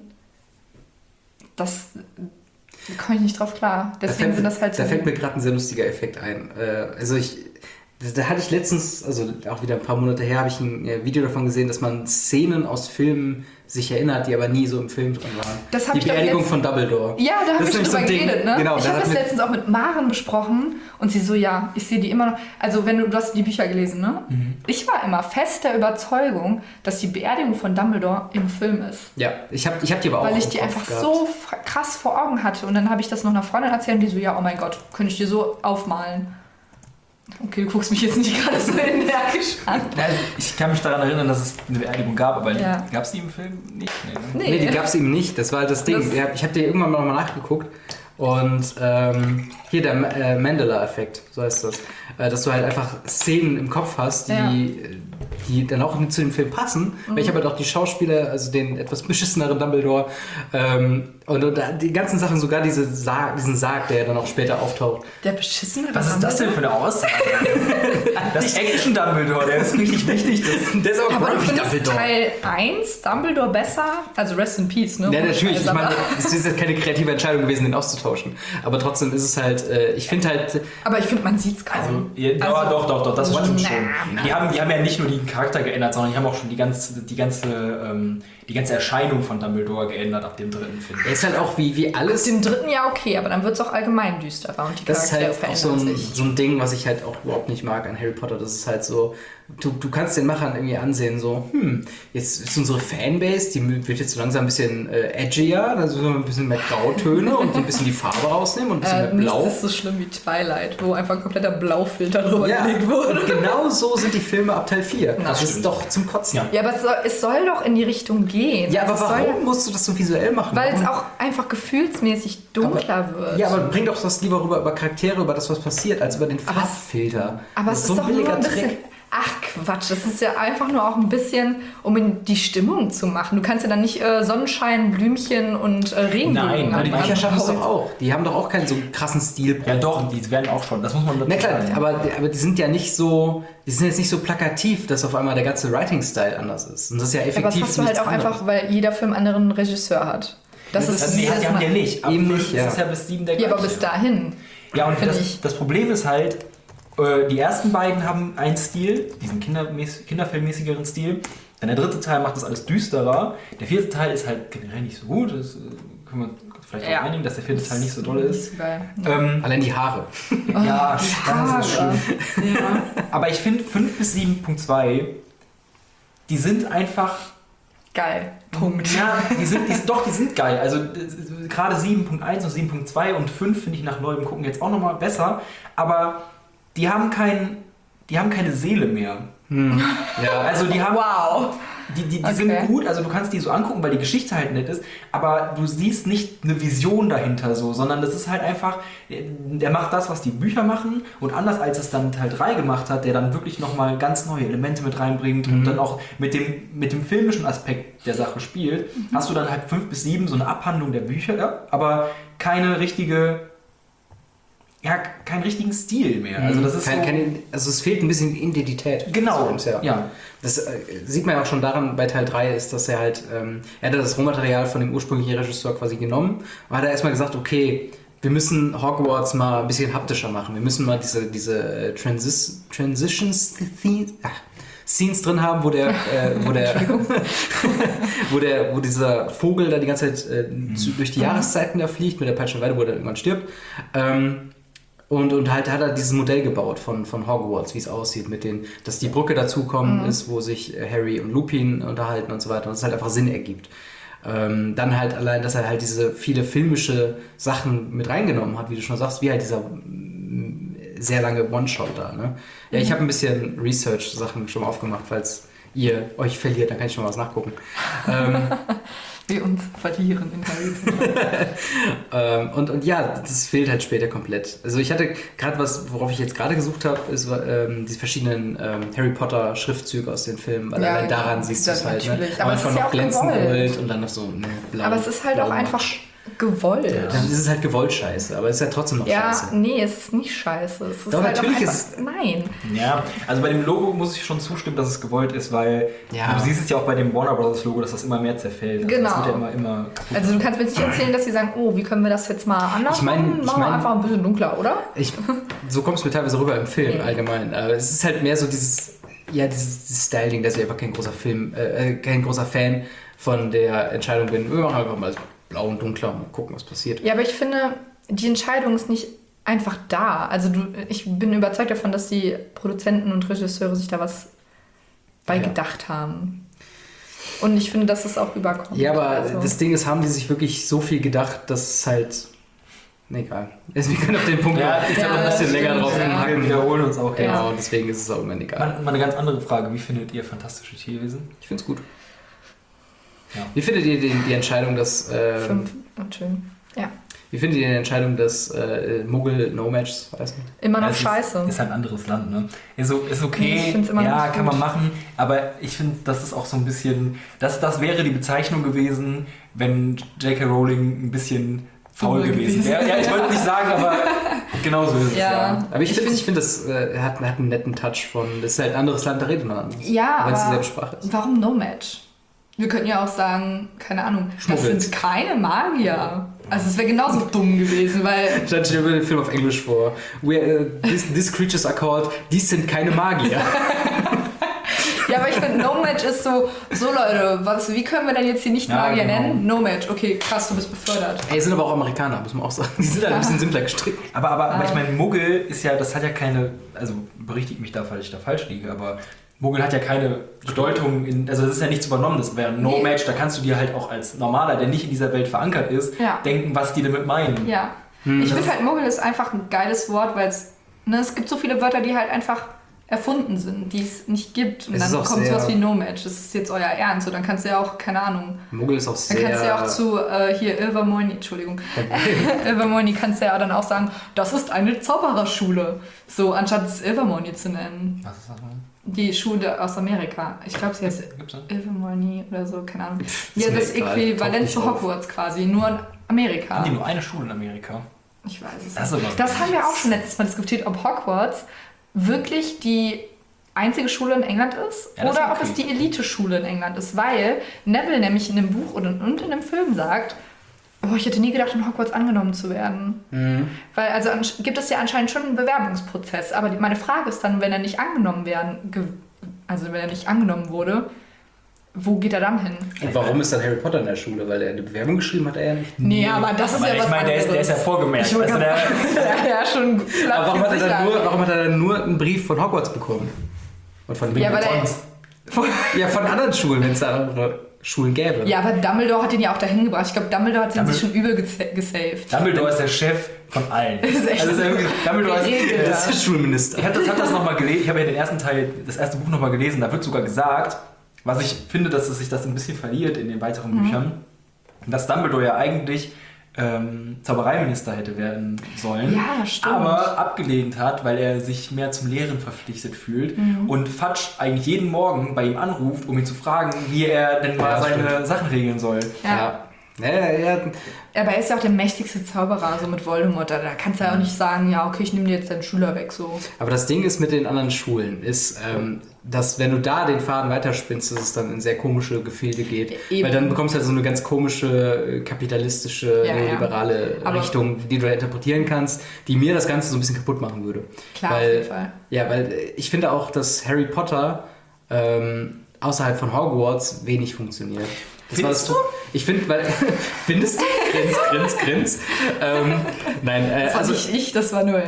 Das da komme ich nicht drauf klar. Deswegen da fällt, sind das halt so. Da fällt mir gerade ein sehr lustiger Effekt ein. Äh, also ich, da hatte ich letztens, also auch wieder ein paar Monate her, habe ich ein äh, Video davon gesehen, dass man Szenen aus Filmen sich erinnert, die aber nie so im Film drin waren. Das hab die ich doch Beerdigung letzt- von Dumbledore. Ja, da haben Das wir ist schon nämlich so drüber ein Ding. geredet, ne? Genau, ich da habe hat das mit- letztens auch mit Maren besprochen und sie so, ja, ich sehe die immer noch. Also, wenn du, du hast die Bücher gelesen, ne? Mhm. Ich war immer fest der Überzeugung, dass die Beerdigung von Dumbledore im Film ist. Ja, ich habe ich hab die aber auch Weil ich im die Kopf einfach gehabt. so f- krass vor Augen hatte. Und dann habe ich das noch einer Freundin erzählt, die so, ja, oh mein Gott, könnte ich dir so aufmalen. Okay, du guckst mich jetzt nicht gerade so energisch an. Also ich kann mich daran erinnern, dass es eine Beerdigung gab, aber Ja. gab es die im Film nicht? Nee, ne? Nee. Nee, die gab es eben nicht. Das war halt das Ding. Das- Ja, ich habe dir irgendwann mal nochmal nachgeguckt. Und ähm, hier der äh, Mandela-Effekt, so heißt das. Äh, dass du halt einfach Szenen im Kopf hast, die, Ja. die dann auch zu dem Film passen. Mhm. Weil ich habe halt auch die Schauspieler, also den etwas beschisseneren Dumbledore ähm, und, und die ganzen Sachen, sogar diese Sarg, diesen Sarg, der dann auch später auftaucht. Der beschissene Was ist das denn für eine Aussage? Das ist Action Dumbledore, der ist richtig wichtig. Das, Der ist auch Aber du Grumpy findest Dumbledore. Teil eins Dumbledore besser? Also Rest in Peace, ne? Ja, natürlich. Ich Aber- meine, es ist jetzt keine kreative Entscheidung gewesen, den auszutauschen. Aber trotzdem ist es halt, äh, ich finde halt, Aber ich finde, man sieht es kaum. also, ja, Also- doch, doch, doch, das war schon Na, schön. na. Die haben, die haben ja nicht nur den Charakter geändert, sondern die haben auch schon die ganze, die ganze, ähm, die ganze Erscheinung von Dumbledore geändert ab dem dritten Film. er ist halt auch wie, wie alles. Im dritten Jahr okay, aber dann wird es auch allgemein düsterer und die Das ist Charaktere halt auch so verändern ein, sich. so ein Ding, was ich halt auch überhaupt nicht mag an Harry Potter. Das ist halt so, du, du kannst den Machern irgendwie ansehen, so, hm, jetzt ist unsere Fanbase, die wird jetzt so langsam ein bisschen äh, edgier, also so ein bisschen mehr Grautöne und so ein bisschen die Farbe rausnehmen und ein bisschen Äh, mehr Blau. nichts ist so schlimm wie Twilight, wo einfach ein kompletter Blaufilter drüber Ja, gelegt wurde. und genau so sind die Filme ab Teil vier. Na, Das ist stimmt. doch zum Kotzen. Ja. Ja, aber es soll, es soll doch in die Richtung gehen. Ja, aber Also es soll- warum musst du das so visuell machen? Weil es Warum? auch einfach gefühlsmäßig dunkler wird. Ja, aber bring doch das lieber rüber über Charaktere, über das, was passiert, als über den Aber es- Farbfilter. Aber das es ist doch nur ein bisschen... Trick. Ach Quatsch, das ist ja einfach nur auch ein bisschen, um in die Stimmung zu machen. Du kannst ja dann nicht äh, Sonnenschein, Blümchen und äh, Regenbogen Nein, weil die anmachen. Bücher schaffen es doch auch. Die haben doch auch keinen so krassen Stil. Ja doch, die werden auch schon, das muss man dazu Na klar, sagen. aber, aber die sind ja nicht so, die sind jetzt nicht so plakativ, dass auf einmal der ganze Writing-Style anders ist. Und das ist ja effektiv Aber das hast du halt nichts auch anderes. einfach, weil jeder Film einen anderen Regisseur hat. Das Ja, ist Also, nee, jedes die haben Mal- ja nicht. Ab Eben fünf nicht, ist ja. es ja bis sieben der Ja, aber gleiche. bis dahin. Ja, und Finde das, ich. das Problem ist halt, äh, die ersten beiden haben einen Stil, diesen kindermäß- kinderfilmmäßigeren Stil. Dann der dritte Teil macht das alles düsterer. Der vierte Teil ist halt generell nicht so gut. Das äh, können wir vielleicht Ja. auch einigen, dass der vierte Teil nicht so doll ist. Nicht so geil. Ähm, Allein die Haare. ja, Die das ist Haare. schlimm. Ja. Aber ich finde fünf bis sieben Punkt zwei, die sind einfach. Geil. Punkt. Ja, die sind, die, doch, die sind geil. Also äh, gerade sieben Punkt eins und sieben Punkt zwei und fünf finde ich nach neuem Gucken jetzt auch nochmal besser. Aber die haben kein, die haben keine Seele mehr. Hm. Ja, Also die haben, Wow. die, die, die Okay. sind gut, also du kannst die so angucken, weil die Geschichte halt nett ist, aber du siehst nicht eine Vision dahinter so, sondern das ist halt einfach, der macht das, was die Bücher machen und anders als es dann Teil drei gemacht hat, der dann wirklich nochmal ganz neue Elemente mit reinbringt und dann auch mit dem, mit dem filmischen Aspekt der Sache spielt, hast du dann halt fünf bis sieben so eine Abhandlung der Bücher, ja, aber keine richtige, ja, keinen richtigen Stil mehr. Also das ist Kein, so, keine, also es fehlt ein bisschen Identität. genau, des Films, ja. Das äh, sieht man ja auch schon daran, bei Teil drei ist, dass er halt, ähm, er hat das Rohmaterial von dem ursprünglichen Regisseur quasi genommen und hat er erstmal gesagt, okay, wir müssen Hogwarts mal ein bisschen haptischer machen. Wir müssen mal diese, diese äh, Transis Transitions Theme, ach, Scenes drin haben, wo der, äh, wo der, wo der, wo dieser Vogel da die ganze Zeit äh, zu, durch die Jahreszeiten da fliegt mit der Peitschenweide, wo der irgendwann stirbt. Ähm, Und, und halt hat er dieses Modell gebaut von, von Hogwarts, wie es aussieht, mit den, dass die Brücke dazukommen mhm. ist, wo sich Harry und Lupin unterhalten und so weiter und es halt einfach Sinn ergibt. Ähm, dann halt allein, dass er halt diese viele filmische Sachen mit reingenommen hat, wie du schon sagst, wie halt dieser mm, sehr lange One-Shot da. Ne? Ja, ich habe ein bisschen Research-Sachen schon mal aufgemacht, falls ihr euch verliert, dann kann ich schon mal was nachgucken. ähm, Wir uns verlieren in Harry Potter. ähm, und, und ja, das fehlt halt später komplett. Also ich hatte gerade was, worauf ich jetzt gerade gesucht habe, ist ähm, die verschiedenen ähm, Harry Potter Schriftzüge aus den Filmen, weil ja, allein daran siehst du es halt. Ne? Aber es ist ja auch glänzend gewollt. Gold und dann noch so ne, blau. Aber es ist halt auch einfach gewollt. Ja, dann ist es halt gewollt scheiße, aber es ist ja trotzdem noch ja, scheiße. Nee, es ist nicht scheiße. Es ist Doch, halt natürlich auch einfach, ist es... Nein. Ja, also bei dem Logo muss ich schon zustimmen, dass es gewollt ist, weil ja. du siehst es ja auch bei dem Warner Bros. Logo, dass das immer mehr zerfällt. Also genau. Das wird ja immer, immer also du kannst mir jetzt nicht erzählen, dass sie sagen, oh, wie können wir das jetzt mal anders ich mein, machen? Machen ich wir mein, einfach ein bisschen dunkler, oder? Ich, so kommt es mir teilweise rüber im Film mhm. allgemein. Aber es ist halt mehr so dieses, ja, dieses, dieses Styling, dass ich einfach kein großer Film, äh, kein großer Fan von der Entscheidung bin. Wir machen einfach mal blau und dunkler und gucken, was passiert. Ja, aber ich finde, die Entscheidung ist nicht einfach da. Also du, ich bin überzeugt davon, dass die Produzenten und Regisseure sich da was bei ja. gedacht haben. Und ich finde, dass es auch überkommt. Ja, aber also. das Ding ist, haben die sich wirklich so viel gedacht, dass es halt... Nee, egal. Also wir können auf den Punkt ja, ich ja, ein bisschen länger drauf ja. Wir wiederholen uns auch. Genau, Ja. deswegen ist es auch immer egal. Mal, mal eine ganz andere Frage. Wie findet ihr Fantastische Tierwesen? Ich finde es gut. Ja. Wie findet ihr die, die Entscheidung, dass... Ähm, Fünf. Und schön. Ja. Wie findet ihr die Entscheidung, dass äh, Muggel No Match weiß nicht? Immer noch ja, es scheiße. Ist, ist halt ein anderes Land, ne? Ist, ist okay, ich find's immer ja, noch kann gut. man machen, aber ich finde, das ist auch so ein bisschen, das, das wäre die Bezeichnung gewesen, wenn J K. Rowling ein bisschen faul Faul gewesen wäre. Ja, ich wollte es nicht sagen, aber genau so ist es, Ja. ja. Aber ich Ich finde, find- ich find, das äh, hat, hat einen netten Touch von, das ist halt ein anderes Land, da redet man anders. Ja, Weil es aber dieselbe Sprache ist. warum No Match? Wir könnten ja auch sagen, keine Ahnung, das Schmuggels. sind keine Magier. Also es wäre genauso dumm gewesen, weil... Stand dir über den Film auf Englisch vor. We, uh, these, these creatures are called, dies sind keine Magier. Ja, aber ich finde, No Match ist so, so Leute, was, wie können wir denn jetzt hier nicht Ja, Magier genau. nennen? No Match, okay, krass, du bist befördert. Ey, sind aber auch Amerikaner, muss man auch sagen. Die sind halt ein bisschen simpler gestrickt. Aber, aber, aber Ah. ich meine, Muggel ist ja, das hat ja keine, also berichtigt mich da, falls ich da falsch liege, aber Muggel hat ja keine Bedeutung, in, also das ist ja nichts Übernommenes. Während No Nee. Match, da kannst du dir halt auch als Normaler, der nicht in dieser Welt verankert ist, Ja. denken, was die damit meinen. Ja. Hm. Ich finde halt, Muggel ist einfach ein geiles Wort, weil es, ne, es gibt so viele Wörter, die halt einfach erfunden sind, die es nicht gibt. Und Es ist dann auch kommt sehr- sowas wie No Match. Das ist jetzt euer Ernst. Und dann kannst du ja auch, keine Ahnung, Muggel ist auch dann sehr... kannst du ja auch zu, äh, hier, Ilvermorny, Entschuldigung, Ilvermorny kannst du ja dann auch sagen, das ist eine Zaubererschule. So, anstatt es Ilvermorny zu nennen. Was ist das denn? Die Schule aus Amerika. Ich glaube, sie heißt Gibt's das? Ilvermorny oder so, keine Ahnung. ist Ja, mir das egal, Äquivalent taucht zu nicht auf. Hogwarts quasi, nur in Amerika. Haben die nur eine Schule in Amerika? Ich weiß es Das ist nicht. aber- Das haben wir auch schon letztes Mal diskutiert, ob Hogwarts wirklich die einzige Schule in England ist Ja, das oder ist ob okay. es die Elite-Schule in England ist, weil Neville nämlich in dem Buch und und in dem Film sagt, oh, ich hätte nie gedacht, in Hogwarts angenommen zu werden. Mhm. Weil also ansch- gibt es ja anscheinend schon einen Bewerbungsprozess, aber die, meine Frage ist dann, wenn er nicht angenommen werden, ge- also wenn er nicht angenommen wurde, wo geht er dann hin? Und warum ist dann Harry Potter in der Schule? Weil er eine Bewerbung geschrieben hat, er ja nicht. Nee, aber das ist Aber ja ich was meine, der ist, der ist ja anderes. vorgemerkt. Ich wollte Also der, ja, ja, schon Platz Aber warum hat, er dann gesichert. nur, warum hat er dann nur einen Brief von Hogwarts bekommen? Und von wem Ja, weil er- sonst? Ja, von anderen Schulen, wenn es da andere Schulen gäbe. Ja, aber Dumbledore hat ihn ja auch dahin gebracht. Ich glaube, Dumbledore hat ihn Dumbledore- sich schon übel gesa- gesaved. Dumbledore ist der Chef von allen. Das ist echt also ist ja wirklich, Dumbledore ist, geregelt. Das ist der Schulminister. Ich habe das, hab das nochmal gelesen, ich habe ja den ersten Teil, das erste Buch nochmal gelesen, da wird sogar gesagt, was ich finde, dass es sich das ein bisschen verliert in den weiteren Mhm. Büchern, dass Dumbledore ja eigentlich ähm, Zaubereiminister hätte werden sollen, Ja, stimmt. aber abgelehnt hat, weil er sich mehr zum Lehren verpflichtet fühlt Mhm. und Fudge eigentlich jeden Morgen bei ihm anruft, um ihn zu fragen, wie er denn mal Ja, seine stimmt. Sachen regeln soll. Ja. Ja, ja, ja. Aber er ist ja auch der mächtigste Zauberer, so mit Voldemort. Da da kannst du ja auch nicht sagen, ja, okay, ich nehme dir jetzt deinen Schüler weg, so. Aber das Ding ist mit den anderen Schulen, ist, ähm, dass wenn du da den Faden weiterspinnst, dass es dann in sehr komische Gefilde geht. Eben. Weil dann bekommst du halt so eine ganz komische, äh, kapitalistische, Ja, ja. neoliberale Aber- Richtung, die du da interpretieren kannst, die mir das Ganze so ein bisschen kaputt machen würde. Klar, weil, auf jeden Fall. Ja, weil äh, ich finde auch, dass Harry Potter ähm, außerhalb von Hogwarts wenig funktioniert. Das Findest war das, du? Ich finde, weil... Findest du? Grins, grins, grins. Ähm, nein, äh, Das war also... nicht ich, das war nur...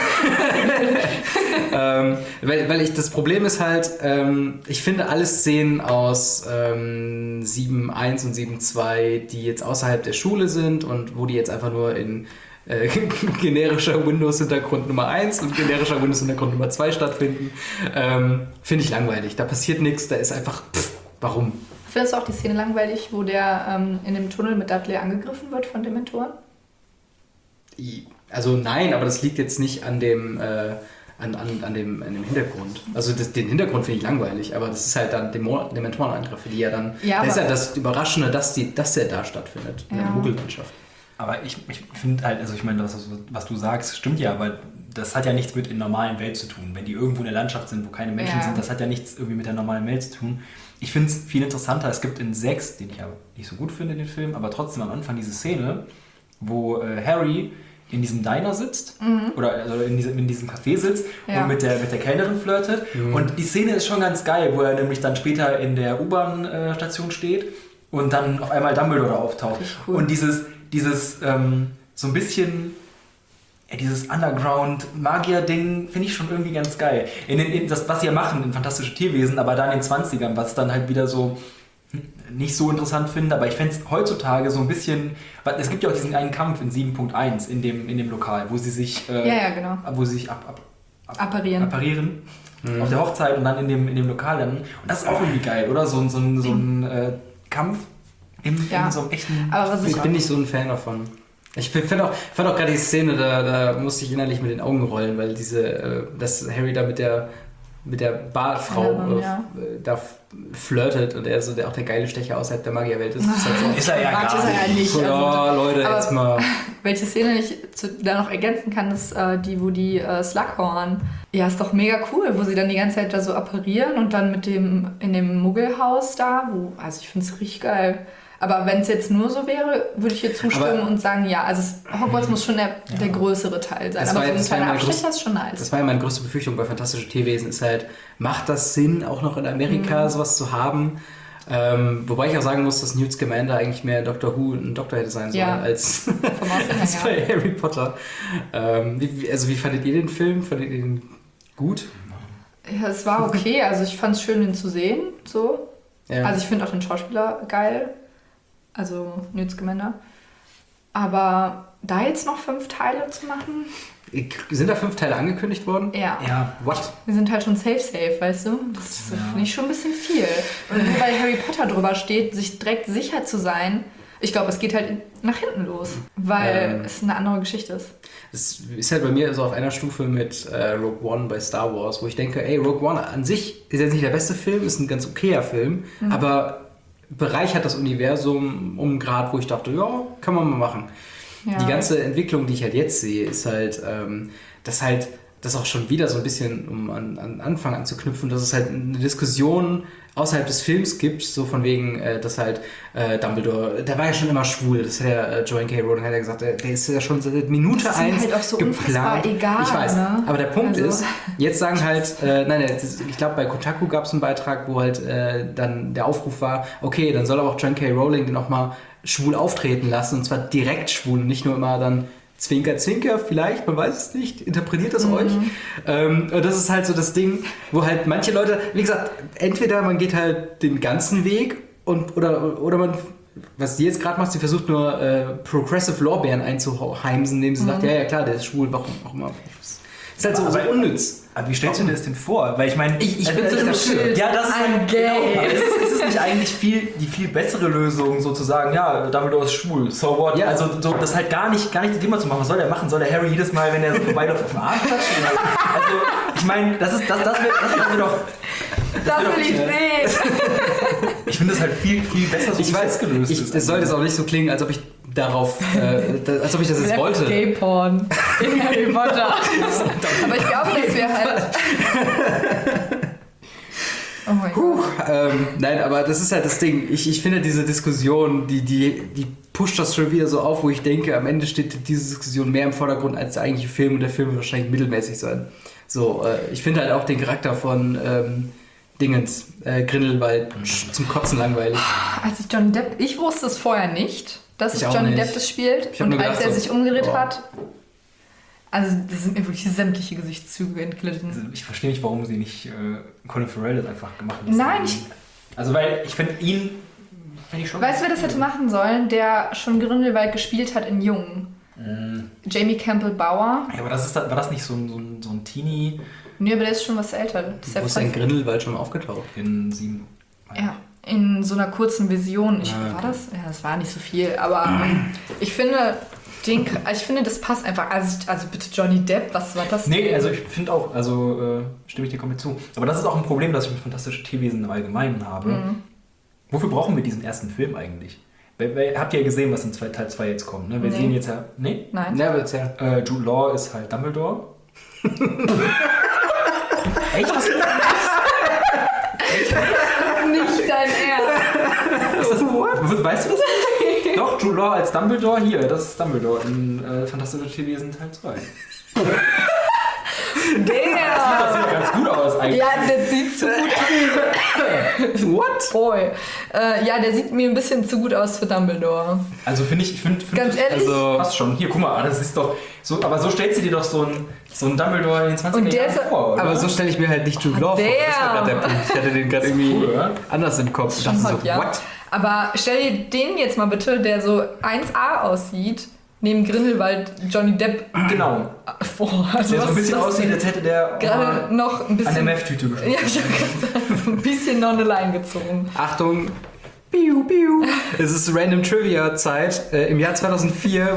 ähm, weil, weil ich, das Problem ist halt, ähm, ich finde alle Szenen aus ähm, sieben Punkt eins und sieben Punkt zwei, die jetzt außerhalb der Schule sind und wo die jetzt einfach nur in äh, generischer Windows-Hintergrund Nummer eins und generischer Windows-Hintergrund Nummer zwei stattfinden, ähm, finde ich langweilig. Da passiert nichts, da ist einfach, pff, warum? Findest du auch die Szene langweilig, wo der ähm, in dem Tunnel mit Dudley angegriffen wird von Dementoren? Also nein, aber das liegt jetzt nicht an dem, äh, an, an, an, dem, an dem Hintergrund. Also das, den Hintergrund finde ich langweilig, aber das ist halt dann Demo- Dementorenangriffe, die ja dann... Ja, das ist ja das Überraschende, dass, die, dass der da stattfindet, in Ja. der Muggellandschaft. Aber ich, ich finde halt, also ich meine, was, was du sagst, stimmt ja, aber das hat ja nichts mit der normalen Welt zu tun. Wenn die irgendwo in der Landschaft sind, wo keine Menschen Ja. sind, das hat ja nichts irgendwie mit der normalen Welt zu tun. Ich finde es viel interessanter, es gibt in sechs, den ich ja nicht so gut finde, den Film, aber trotzdem am Anfang diese Szene, wo äh, Harry in diesem Diner sitzt mhm. oder also in, diesem, in diesem Café sitzt Ja. und mit der, mit der Kellnerin flirtet. Mhm. Und die Szene ist schon ganz geil, wo er nämlich dann später in der U-Bahn-Station steht und dann auf einmal Dumbledore auftaucht. Cool. Und dieses, dieses ähm, so ein bisschen, ja, dieses Underground-Magier-Ding finde ich schon irgendwie ganz geil. In den, in das, was sie ja machen in Fantastische Tierwesen, aber da in den zwanzigern, was dann halt wieder so nicht so interessant finde, aber ich fände es heutzutage so ein bisschen, weil es gibt ja auch diesen einen Kampf in sieben Punkt eins in dem, in dem Lokal, wo sie sich, äh, Ja, ja, genau. wo sie sich ab, ab, ab, Apparieren. apparieren Mhm. auf der Hochzeit und dann in dem, in dem Lokal dann. Und das ist auch irgendwie geil, oder? So, ein- so, ein- so ein äh, Kampf in, Ja. in so einem echten... Aber was Ich bin nicht so ein Fan davon. Ich find auch, fand auch gerade die Szene, da, da musste ich innerlich mit den Augen rollen, weil diese, äh, dass Harry da mit der mit der Bartfrau Kellnerin, äh, ja. da f- flirtet und er so der auch der geile Stecher außerhalb der Magierwelt ist. Das ist halt so, Ist er ja Quatsch, gar ist er ja nicht. nicht. so, Also, oh, Leute, aber- jetzt mal. welche Szene ich zu, da noch ergänzen kann, ist äh, die, wo die äh, Slughorn. Ja, ist doch mega cool, wo sie dann die ganze Zeit da so apparieren und dann mit dem in dem Muggelhaus da, wo, also ich finde es richtig geil. Aber wenn es jetzt nur so wäre, würde ich hier zustimmen Aber- und sagen, ja, also es, Hogwarts muss schon der, der größere Teil sein. Das Aber war- so ein das war kleiner meine Abstecher größte- ist schon nice. Das war ja meine größte Befürchtung bei Fantastische Tierwesen, ist halt, macht das Sinn, auch noch in Amerika Mhm. sowas zu haben? Ähm, wobei ich auch sagen muss, dass Newt Scamander eigentlich mehr Doctor Who ein Doktor hätte sein sollen, Ja. als, Vom Aussehen her, als ja. bei Harry Potter. Ähm, wie, wie- also wie fandet ihr den Film? Fandet ihr den gut? Ja, es war okay. Also ich fand es schön, ihn zu sehen. So. Ja. Also ich finde auch den Schauspieler geil. Also Newt Scamander. Aber da jetzt noch fünf Teile zu machen, Sind da fünf Teile angekündigt worden? ja. Ja, What? Wir sind halt schon safe, safe, weißt du? Das ist, Ja. finde ich, schon ein bisschen viel. Und nur weil Harry Potter drüber steht, sich direkt sicher zu sein, ich glaube, es geht halt nach hinten los, weil Ähm. es eine andere Geschichte ist. Das ist halt bei mir so auf einer Stufe mit äh, Rogue One bei Star Wars, wo ich denke, ey, Rogue One an sich ist jetzt nicht der beste Film, ist ein ganz okayer Film, Mhm. aber bereichert das Universum um einen Grad, wo ich dachte, ja, kann man mal machen. Ja. Die ganze Entwicklung, die ich halt jetzt sehe, ist halt, ähm, dass halt das auch schon wieder so ein bisschen, um an, an Anfang anzuknüpfen, dass es halt eine Diskussion außerhalb des Films gibt, so von wegen, äh, dass halt äh, Dumbledore, der war ja schon immer schwul, das hat ja äh, Joanne K. Rowling hat ja gesagt, der, der ist ja schon seit Minute Das ist ihm eins halt auch so unfassbar egal, ich weiß, ne? aber der Punkt Also- ist, jetzt sagen halt, äh, nein, nein, das, ich glaube bei Kotaku gab es einen Beitrag, wo halt äh, dann der Aufruf war, okay, dann soll aber auch Joanne K. Rowling den auch mal schwul auftreten lassen, und zwar direkt schwul und nicht nur immer dann Zwinker, Zwinker, vielleicht, man weiß es nicht, interpretiert das Mhm. euch. Ähm, und das ist halt so das Ding, wo halt manche Leute, wie gesagt, entweder man geht halt den ganzen Weg und oder, oder man, was sie jetzt gerade macht, sie versucht nur äh, Progressive Lorbeeren einzuheimsen, indem sie Mhm. sagt, ja, ja klar, der ist schwul, warum auch immer. Ist halt so, so Aber- unnütz. aber wie stellst du dir das denn vor? Weil ich meine, Ich- ich äh, bin so äh, im das- Schild. Ja, das ist Ein Gay. Genau, aber ist, es- ist es nicht eigentlich viel, die viel bessere Lösung, sozusagen, ja, Dumbledore ist schwul, so what? Ja. Also so, das halt gar nicht, gar nicht das Thema zu machen. Was soll der machen? Soll der Harry jedes Mal, wenn er so vorbeiläuft, auf den Arm klatschen? Also, ich meine, das ist, das, das wird das wird doch, Das wird will ich doch- sehen! ich finde das halt viel, viel besser, so Ich wie es weiß, jetzt gelöst ich, ist. es soll jetzt auch nicht so klingen, als ob ich darauf, äh, da- als ob ich das jetzt wollte. Gay-Porn in Harry Potter. Aber ich glaube, dass wir halt... Oh mein Gott. Ähm, nein, aber das ist halt das Ding. Ich, ich finde diese Diskussion, die, die, die pusht das schon wieder so auf, wo ich denke, am Ende steht diese Diskussion mehr im Vordergrund als der eigentliche Film und der Film wird wahrscheinlich mittelmäßig sein. So, äh, ich finde halt auch den Charakter von ähm, Dingens, äh, Grindelwald, mhm. zum Kotzen langweilig. Als ich Johnny Depp, ich wusste es vorher nicht, dass ich es Johnny nicht. Depp das spielt. Und als er so, sich umgedreht oh. hat, also das sind mir wirklich sämtliche Gesichtszüge entglitten. Also ich verstehe nicht, warum sie nicht äh, Colin Farrell das einfach gemacht haben. Nein, ich... Also weil ich finde ihn... Find ich schon weißt du, wer das hätte machen sollen? Der schon Grindelwald gespielt hat in Jung. Mm. Jamie Campbell Bower. Ja, aber das ist, war das nicht so ein, so ein, so ein Teenie... Nee, aber der ist schon was älter. Wo ist denn Grindelwald schon aufgetaucht? In sieben... Ja, in so einer kurzen Vision. Ich, ah, war das? Ja, das war nicht so viel. Aber ähm, ich finde... Den, ich finde, das passt einfach. Also, also bitte Johnny Depp, was war das? Nee, also ich finde auch, also äh, stimme ich dir komplett zu. Aber das ist auch ein Problem, das ich mit Fantastische Tierwesen im Allgemeinen habe. Mhm. Wofür brauchen wir diesen ersten Film eigentlich? Weil, weil, habt ihr ja gesehen, was in Teil zwei jetzt kommt, ne? Wir nee. sehen jetzt ja... Nee? Nein. Ja, wird's ja. Äh, Jude Law ist halt Dumbledore. Echt? Was ist das? Nicht dein Ernst. Ist das, what? Weißt du das nicht? Doch, Jude Law als Dumbledore. Hier, das ist Dumbledore in äh, Fantastische Tierwesen Teil zwei. Der! Das sieht ganz gut aus eigentlich. Ja, der sieht zu gut aus. What? Boy. Äh, ja, der sieht mir ein bisschen zu gut aus für Dumbledore. Also finde ich, find, find ganz ehrlich, also passt schon. Hier, guck mal, das ist doch so, aber so stellst du dir doch so ein so ein Dumbledore in den zwanziger Jahren vor, oder? Aber so stelle ich mir halt nicht Jude Law vor. Das war gerade der Punkt. Ich hatte den gerade irgendwie cool, anders im Kopf. Ich dachte so, ja. what? Aber stell dir den jetzt mal bitte, der so eins A aussieht, neben Grindelwald Johnny Depp. Genau. Vor. Also der so ein bisschen aussieht, als hätte der gerade oh, noch ein bisschen an der Meth-Tüte geschossen. Ja, ich hab gesagt, so ein bisschen non line gezogen. Achtung. Piu, piu. Es ist Random Trivia Zeit. Äh, Im Jahr zweitausendvier.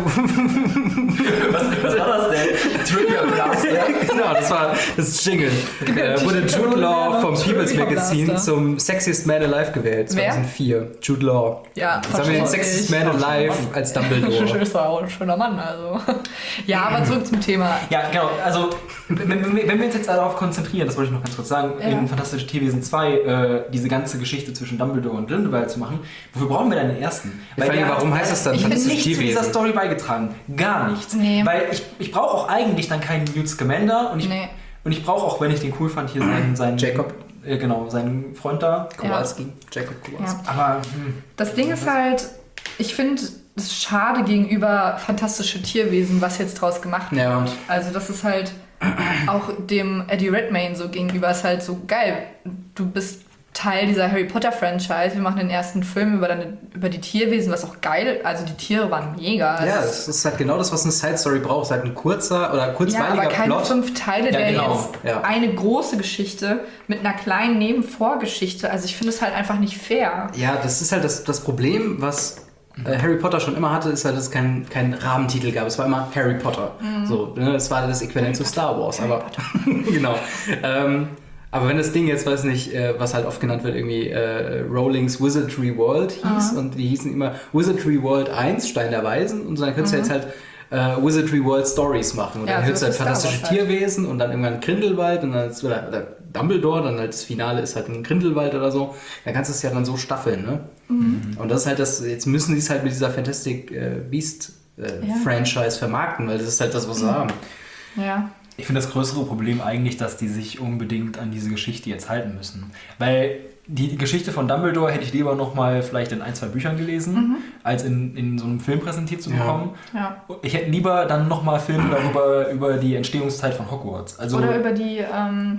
was, was war das denn? Trivia Blaster? Genau, das war das Jingle. Äh, wurde Jude Law vom People's Magazine zum Sexiest Man Alive gewählt. zweitausendvier. Wer? Jude Law. Ja, jetzt haben wir den Sexiest Man Alive als Dumbledore. Das ist auch ein schöner Mann, also. Ja, aber zurück zum Thema. Ja, genau. Also, wenn, wenn wir uns jetzt darauf konzentrieren, das wollte ich noch ganz kurz sagen, ja. in Fantastische Tierwesen zwei äh, diese ganze Geschichte zwischen Dumbledore und Grindelwald zu machen. Wofür brauchen wir dann den ersten? Weil Frage, der warum hat, heißt das dann? Ich finde nichts Tierwesen. zu dieser Story beigetragen. Gar nichts. Nee. Weil ich, ich brauche auch eigentlich dann keinen Newt Scamander und ich, nee. und ich brauche auch, wenn ich den cool fand, hier seinen, seinen Jacob. Äh, genau, seinen Freund da. Kowalski. Ja. Jacob Kowalski. Ja. Aber hm, das Ding ist halt, ich finde es schade gegenüber Fantastische Tierwesen, was jetzt draus gemacht wird. Ja. Also das ist halt auch dem Eddie Redmayne so gegenüber ist halt so geil. Du bist Teil dieser Harry Potter Franchise. Wir machen den ersten Film über, deine, über die Tierwesen, was auch geil, also die Tiere waren mega. Ja, das ist halt genau das, was eine Side-Story braucht. Halt ein kurzer oder kurzweiliger ja, aber keine Plot. fünf Teile, ja, der genau. jetzt ja. eine große Geschichte mit einer kleinen Nebenvorgeschichte. Also ich finde es halt einfach nicht fair. Ja, das ist halt das, das Problem, was äh, Harry Potter schon immer hatte, ist halt, dass es keinen kein Rahmentitel gab. Es war immer Harry Potter. Mhm. So, ne? Das war das Äquivalent zu Star Wars. Harry aber genau. Ähm, Aber wenn das Ding jetzt, weiß nicht, äh, was halt oft genannt wird, irgendwie äh, Rowling's Wizardry World hieß mhm. und die hießen immer Wizardry World eins, Stein der Weisen und so, dann könntest du mhm. jetzt halt äh, Wizardry World Stories machen und ja, dann hörst du halt fantastische halt. Tierwesen und dann irgendwann Grindelwald und dann ist, oder, oder Dumbledore, dann halt das Finale ist halt ein Grindelwald oder so. Dann kannst du es ja dann so staffeln, ne? Mhm. Und das ist halt das, jetzt müssen die es halt mit dieser Fantastic äh, Beast äh, ja. Franchise vermarkten, weil das ist halt das, was sie mhm. haben. Ja. Ich finde das größere Problem eigentlich, dass die sich unbedingt an diese Geschichte jetzt halten müssen. Weil die Geschichte von Dumbledore hätte ich lieber noch mal vielleicht in ein, zwei Büchern gelesen, mhm. als in, in so einem Film präsentiert zu bekommen. Ja. Ja. Ich hätte lieber dann noch mal Filme darüber, über die Entstehungszeit von Hogwarts. Also oder über die, ähm,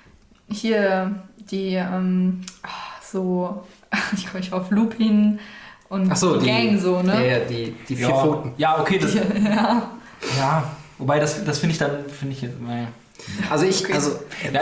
hier, die, ähm, so, ich komme nicht auf, Lupin und Ach so, die, die Gang so, ne? Ja, die, die vier ja, Pfoten. Ja, okay. Das, ja. ja, wobei das, das finde ich dann, finde ich, naja. Also ich, also,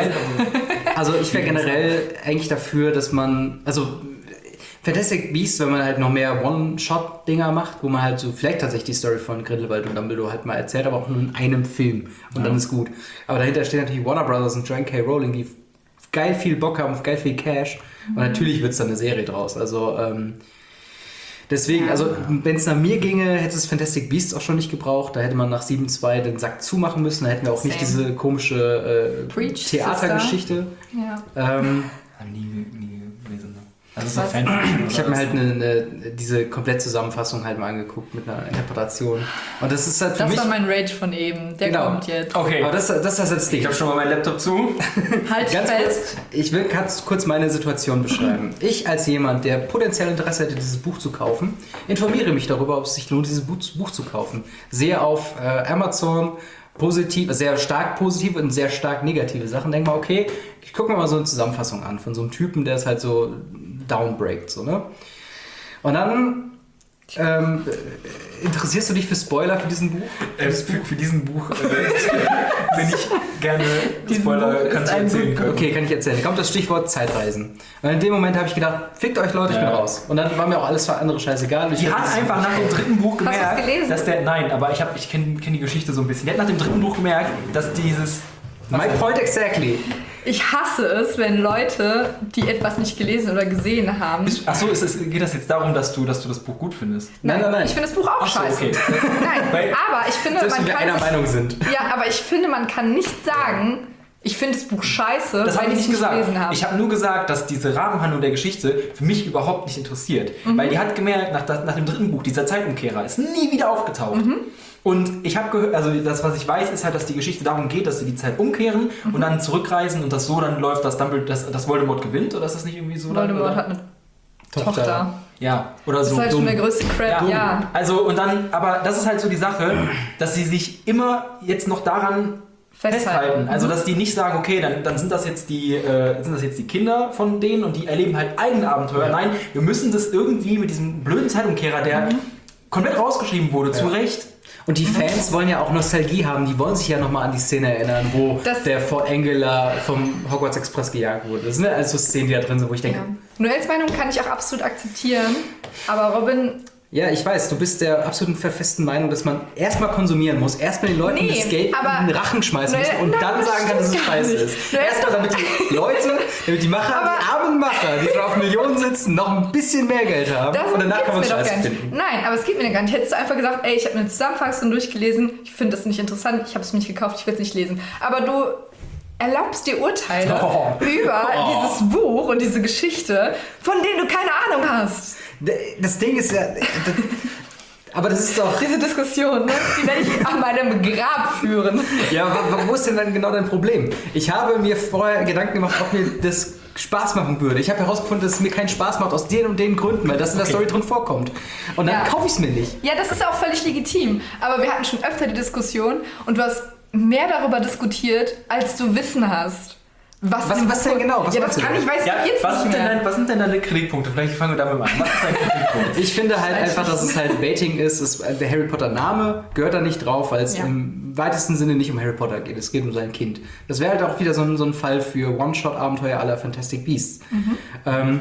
also ich wäre generell eigentlich dafür, dass man, also Fantastic Beasts, wenn man halt noch mehr One-Shot-Dinger macht, wo man halt so vielleicht tatsächlich die Story von Grindelwald und Dumbledore halt mal erzählt, aber auch nur in einem Film und ja. dann ist gut. Aber dahinter stehen natürlich Warner Brothers und Joanne K. Rowling, die geil viel Bock haben auf geil viel Cash mhm. und natürlich wird es dann eine Serie draus. Also ähm, deswegen, also wenn es nach mir ginge, hätte es Fantastic Beasts auch schon nicht gebraucht. Da hätte man nach sieben zwei den Sack zumachen müssen. Da hätten wir auch Same. nicht diese komische äh, Theatergeschichte. Ja. Ähm, nie, nie gelesen. Also so Was? Fanfiction. Ich habe mir halt eine, eine, diese Komplettzusammenfassung halt mal angeguckt mit einer Interpretation. Und das ist halt für Das mich... war mein Rage von eben. Der Genau. kommt jetzt. Okay, Aber das, das ist das Ding. ich habe schon mal meinen Laptop zu. Halt Ganz fest. kurz, ich will ganz kurz meine Situation beschreiben. Ich als jemand, der potenziell Interesse hätte, dieses Buch zu kaufen, informiere mich darüber, ob es sich lohnt, dieses Buch, Buch zu kaufen. Sehe auf äh, Amazon positiv, sehr stark positive und sehr stark negative Sachen. Denke mal, okay, ich gucke mir mal so eine Zusammenfassung an von so einem Typen, der es halt so downbreakt. So, ne? Und dann ähm, interessierst du dich für Spoiler für diesen Buch? Äh, für, für diesen Buch äh, bin ich gerne Diesen Spoiler, Buch kannst ist du ein erzählen Buch. können. Okay, kann ich erzählen. Da kommt das Stichwort Zeitreisen. Und in dem Moment habe ich gedacht, fickt euch Leute, ich bin Ja. raus. Und dann war mir auch alles für andere scheißegal. Ich Die hab hat das- einfach nach dem dritten Buch Hast du's gemerkt, gelesen? dass der, nein, aber ich, hab- ich kenne kenn die Geschichte so ein bisschen. Die hat nach dem dritten Buch gemerkt, dass dieses, My point exactly. Ich hasse es, wenn Leute, die etwas nicht gelesen oder gesehen haben. achso, ist es, geht das jetzt darum, dass du, dass du das Buch gut findest? Nein, nein, nein. Ich finde das Buch auch Ach so, scheiße. okay. Nein, Weil- aber ich finde, Selbst wenn man wir kann einer sich, Meinung sind. ja, aber ich finde, man kann nicht sagen, ich finde das Buch scheiße, Das habe weil ich ich nicht es nicht gesagt. gelesen habe. Ich habe nur gesagt, dass diese Rahmenhandlung der Geschichte für mich überhaupt nicht interessiert. Mhm. Weil die hat gemerkt, nach, nach dem dritten Buch, dieser Zeitumkehrer, ist nie wieder aufgetaucht. Mhm. Und ich habe gehört, also das, was ich weiß, ist halt, dass die Geschichte darum geht, dass sie die Zeit umkehren Mhm. und dann zurückreisen und das so dann läuft, dass, Dumbledore, dass, dass Voldemort gewinnt, oder ist das nicht irgendwie so? dann, Voldemort oder? hat eine Tochter. Tochter. Ja, oder Das so. ist halt schon dumm. der größte Crap, Ja. ja. Also und dann, aber das ist halt so die Sache, dass sie sich immer jetzt noch daran Festhalten. festhalten. Also dass die nicht sagen, okay, dann, dann sind das jetzt die äh, sind das jetzt die Kinder von denen und die erleben halt eigene Abenteuer. Ja. Nein, wir müssen das irgendwie mit diesem blöden Zeitumkehrer, der Mhm. komplett rausgeschrieben wurde, zu Recht. Und die Fans wollen ja auch Nostalgie haben, die wollen sich ja nochmal an die Szene erinnern, wo Das- der Fort Angela vom Hogwarts Express gejagt wurde. Das sind ja alles so Szenen, die da drin sind, wo ich denke, Ja. Noels Meinung kann ich auch absolut akzeptieren, aber Robin, ja, ich weiß, du bist der absoluten verfesten Meinung, dass man erstmal konsumieren muss, erstmal den Leuten Nee, das Geld aber- in den Rachen schmeißen muss Nein, und nein, dann das sagen kann, dass es stimmt gar scheiße nicht. ist. Nein, Erstmal damit die Leute, damit die Macher, Aber- die armen Macher, die schon auf Millionen sitzen, noch ein bisschen mehr Geld haben das und danach geht's kann man mir doch Scheiße gar nicht. finden. Nein, aber es geht mir gar nicht. Hättest du einfach gesagt, ey, ich habe eine Zusammenfassung durchgelesen, ich finde das nicht interessant, ich habe es mir nicht gekauft, ich will es nicht lesen. Aber du erlaubst dir Urteile Oh. über Oh. dieses Buch und diese Geschichte, von denen du keine Ahnung hast. Das Ding ist ja, das, aber das ist doch... Diese Diskussion, ne? Die werde ich an meinem Grab führen. Ja, wo, wo ist denn dann genau dein Problem? Ich habe mir vorher Gedanken gemacht, ob mir das Spaß machen würde. Ich habe herausgefunden, dass es mir keinen Spaß macht aus den und den Gründen, weil das in der Okay. Story drin vorkommt. Und dann Ja. kaufe ich es mir nicht. Ja, das ist auch völlig legitim. Aber wir hatten schon öfter die Diskussion und du hast mehr darüber diskutiert, als du Wissen hast. Was, Was- in dem was Buch- denn genau? Was ja, meinst das du kann denn? ich, weiß Ja, ich jetzt was, nicht sind denn mehr. deine, was sind denn deine Kritikpunkte? Vielleicht fangen wir damit an. Was ist dein Kritikpunkt? Ich finde halt einfach, dass es halt Baiting ist. Es, der Harry Potter Name gehört da nicht drauf, weil es Ja. im weitesten Sinne nicht um Harry Potter geht. Es geht um sein Kind. Das wäre halt auch wieder so ein, so ein Fall für One-Shot-Abenteuer aller Fantastic Beasts. Ähm,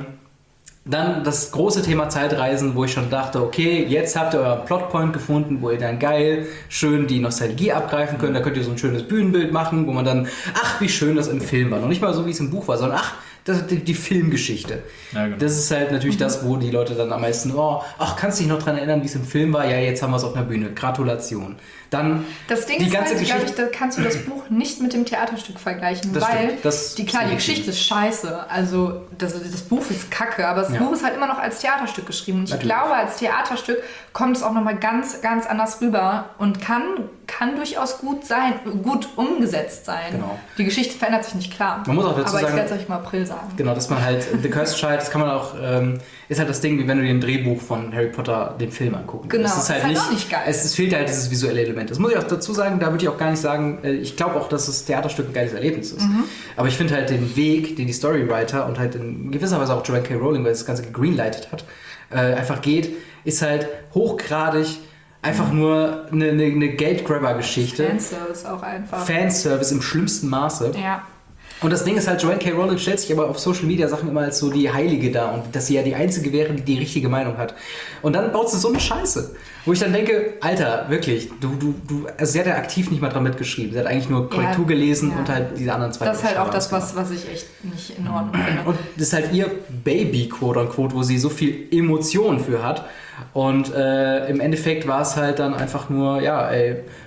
Dann das große Thema Zeitreisen, wo ich schon dachte, okay, jetzt habt ihr euren Plotpoint gefunden, wo ihr dann geil schön die Nostalgie abgreifen könnt. Da könnt ihr so ein schönes Bühnenbild machen, wo man dann, ach, wie schön das im Film war. Noch nicht mal so, wie es im Buch war, sondern ach, das ist die, die Filmgeschichte. Ja, genau. Das ist halt natürlich das, wo die Leute dann am meisten, oh, ach, kannst du dich noch dran erinnern, wie es im Film war? Ja, jetzt haben wir es auf einer Bühne. Gratulation. Dann Das Ding die ist ganze halt, glaube ich, Geschichte. da kannst du das Buch nicht mit dem Theaterstück vergleichen, Das weil stimmt. Das die, klar, ist die legitim. Geschichte ist scheiße. Also das, das Buch ist kacke, aber das Ja. Buch ist halt immer noch als Theaterstück geschrieben. Und ich Natürlich. glaube, als Theaterstück kommt es auch nochmal ganz, ganz anders rüber und kann, kann durchaus gut sein, gut umgesetzt sein. Genau. Die Geschichte verändert sich nicht, klar. Man muss auch dazu aber ich sagen- werde es euch im April sagen. Genau, dass man halt, The Cursed Child, das kann man auch, ähm, ist halt das Ding, wie wenn du dir ein Drehbuch von Harry Potter, den Film angucken Genau, Das ist halt, ist halt nicht, auch nicht geil. Es, es fehlt halt dieses visuelle Element. Das muss ich auch dazu sagen, da würde ich auch gar nicht sagen, äh, ich glaube auch, dass das Theaterstück ein geiles Erlebnis ist. Mhm. Aber ich finde halt den Weg, den die Storywriter und halt in gewisser Weise auch Joanne K. Rowling, weil das Ganze gegreenlightet hat, äh, einfach geht, ist halt hochgradig einfach nur eine, eine, eine Geldgrabber-Geschichte. Fanservice auch einfach. Fanservice im schlimmsten Maße. ja. Und das Ding ist halt, Joanne K. Rowling stellt sich aber auf Social Media Sachen immer als so die Heilige dar und dass sie ja die Einzige wäre, die die richtige Meinung hat. Und dann baut sie so eine Scheiße. Wo ich dann denke, Alter, wirklich, du, du, du, also sie hat ja aktiv nicht mal dran mitgeschrieben. Sie hat eigentlich nur Korrektur Ja, gelesen ja. und halt diese anderen zwei. Das ist halt auch das, Buchstaben was, was ich echt nicht in Ordnung finde. und das ist halt ihr Baby, quote unquote, wo sie so viel Emotion für hat. Und äh, im Endeffekt war es halt dann einfach nur, ja, ey,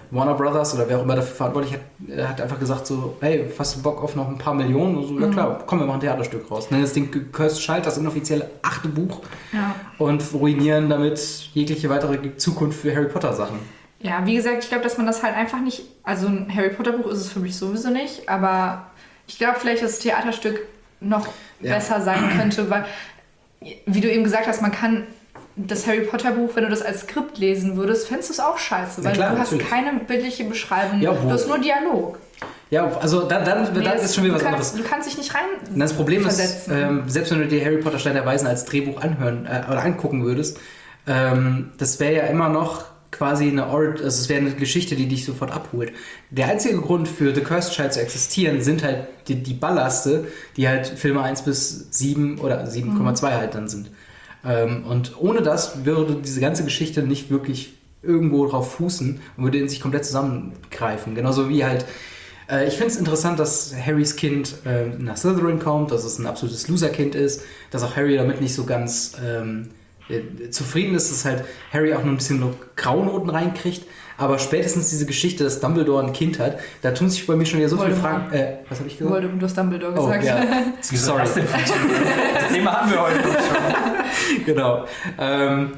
Warner Brothers oder wer auch immer dafür verantwortlich hat, äh, hat einfach gesagt so, hey, hast du Bock auf noch ein paar Millionen? Und so, ja klar, komm, wir machen ein Theaterstück raus. Nennen das Ding Cursed Child, das inoffizielle achte Buch Ja. und ruinieren damit jegliche weitere Zukunft für Harry Potter Sachen. Ja, wie gesagt, ich glaube, dass man das halt einfach nicht, also ein Harry Potter Buch ist es für mich sowieso nicht, aber ich glaube vielleicht, dass das Theaterstück noch Ja. besser sein könnte, weil, wie du eben gesagt hast, man kann das Harry Potter Buch, wenn du das als Skript lesen würdest, fändest du es auch scheiße, weil Ja, klar, du hast natürlich. keine bildliche Beschreibung, Ja, du wo- hast nur Dialog. Ja, also dann, dann, Nee, dann das- ist schon wieder was du kannst, anderes. Du kannst dich nicht rein Und das Problem ist, versetzen. ähm, selbst wenn du dir Harry Potter Stein der Weisen als Drehbuch anhören äh, oder angucken würdest, ähm, das wäre ja immer noch quasi eine Ort, also es wäre eine Geschichte, die dich sofort abholt. Der einzige Grund für The Cursed Child zu existieren, sind halt die, die Ballaste, die halt Filme eins bis sieben oder sieben Komma zwei halt dann sind. Ähm, und ohne das würde diese ganze Geschichte nicht wirklich irgendwo drauf fußen und würde in sich komplett zusammengreifen. Genauso wie halt äh, ich finde es interessant, dass Harrys Kind äh, nach Slytherin kommt, dass es ein absolutes Loser-Kind ist, dass auch Harry damit nicht so ganz ähm, äh, zufrieden ist, dass halt Harry auch noch ein bisschen noch Graunoten reinkriegt. Aber spätestens diese Geschichte, dass Dumbledore ein Kind hat, da tun sich bei mir schon wieder so viele Voldemort. Fragen. Äh, was habe ich gesagt? Voldemort, du hast Dumbledore Oh, gesagt. ja. Wie soll Sorry. das denn funktionieren? Das Thema hatten wir heute schon. Genau. Ähm,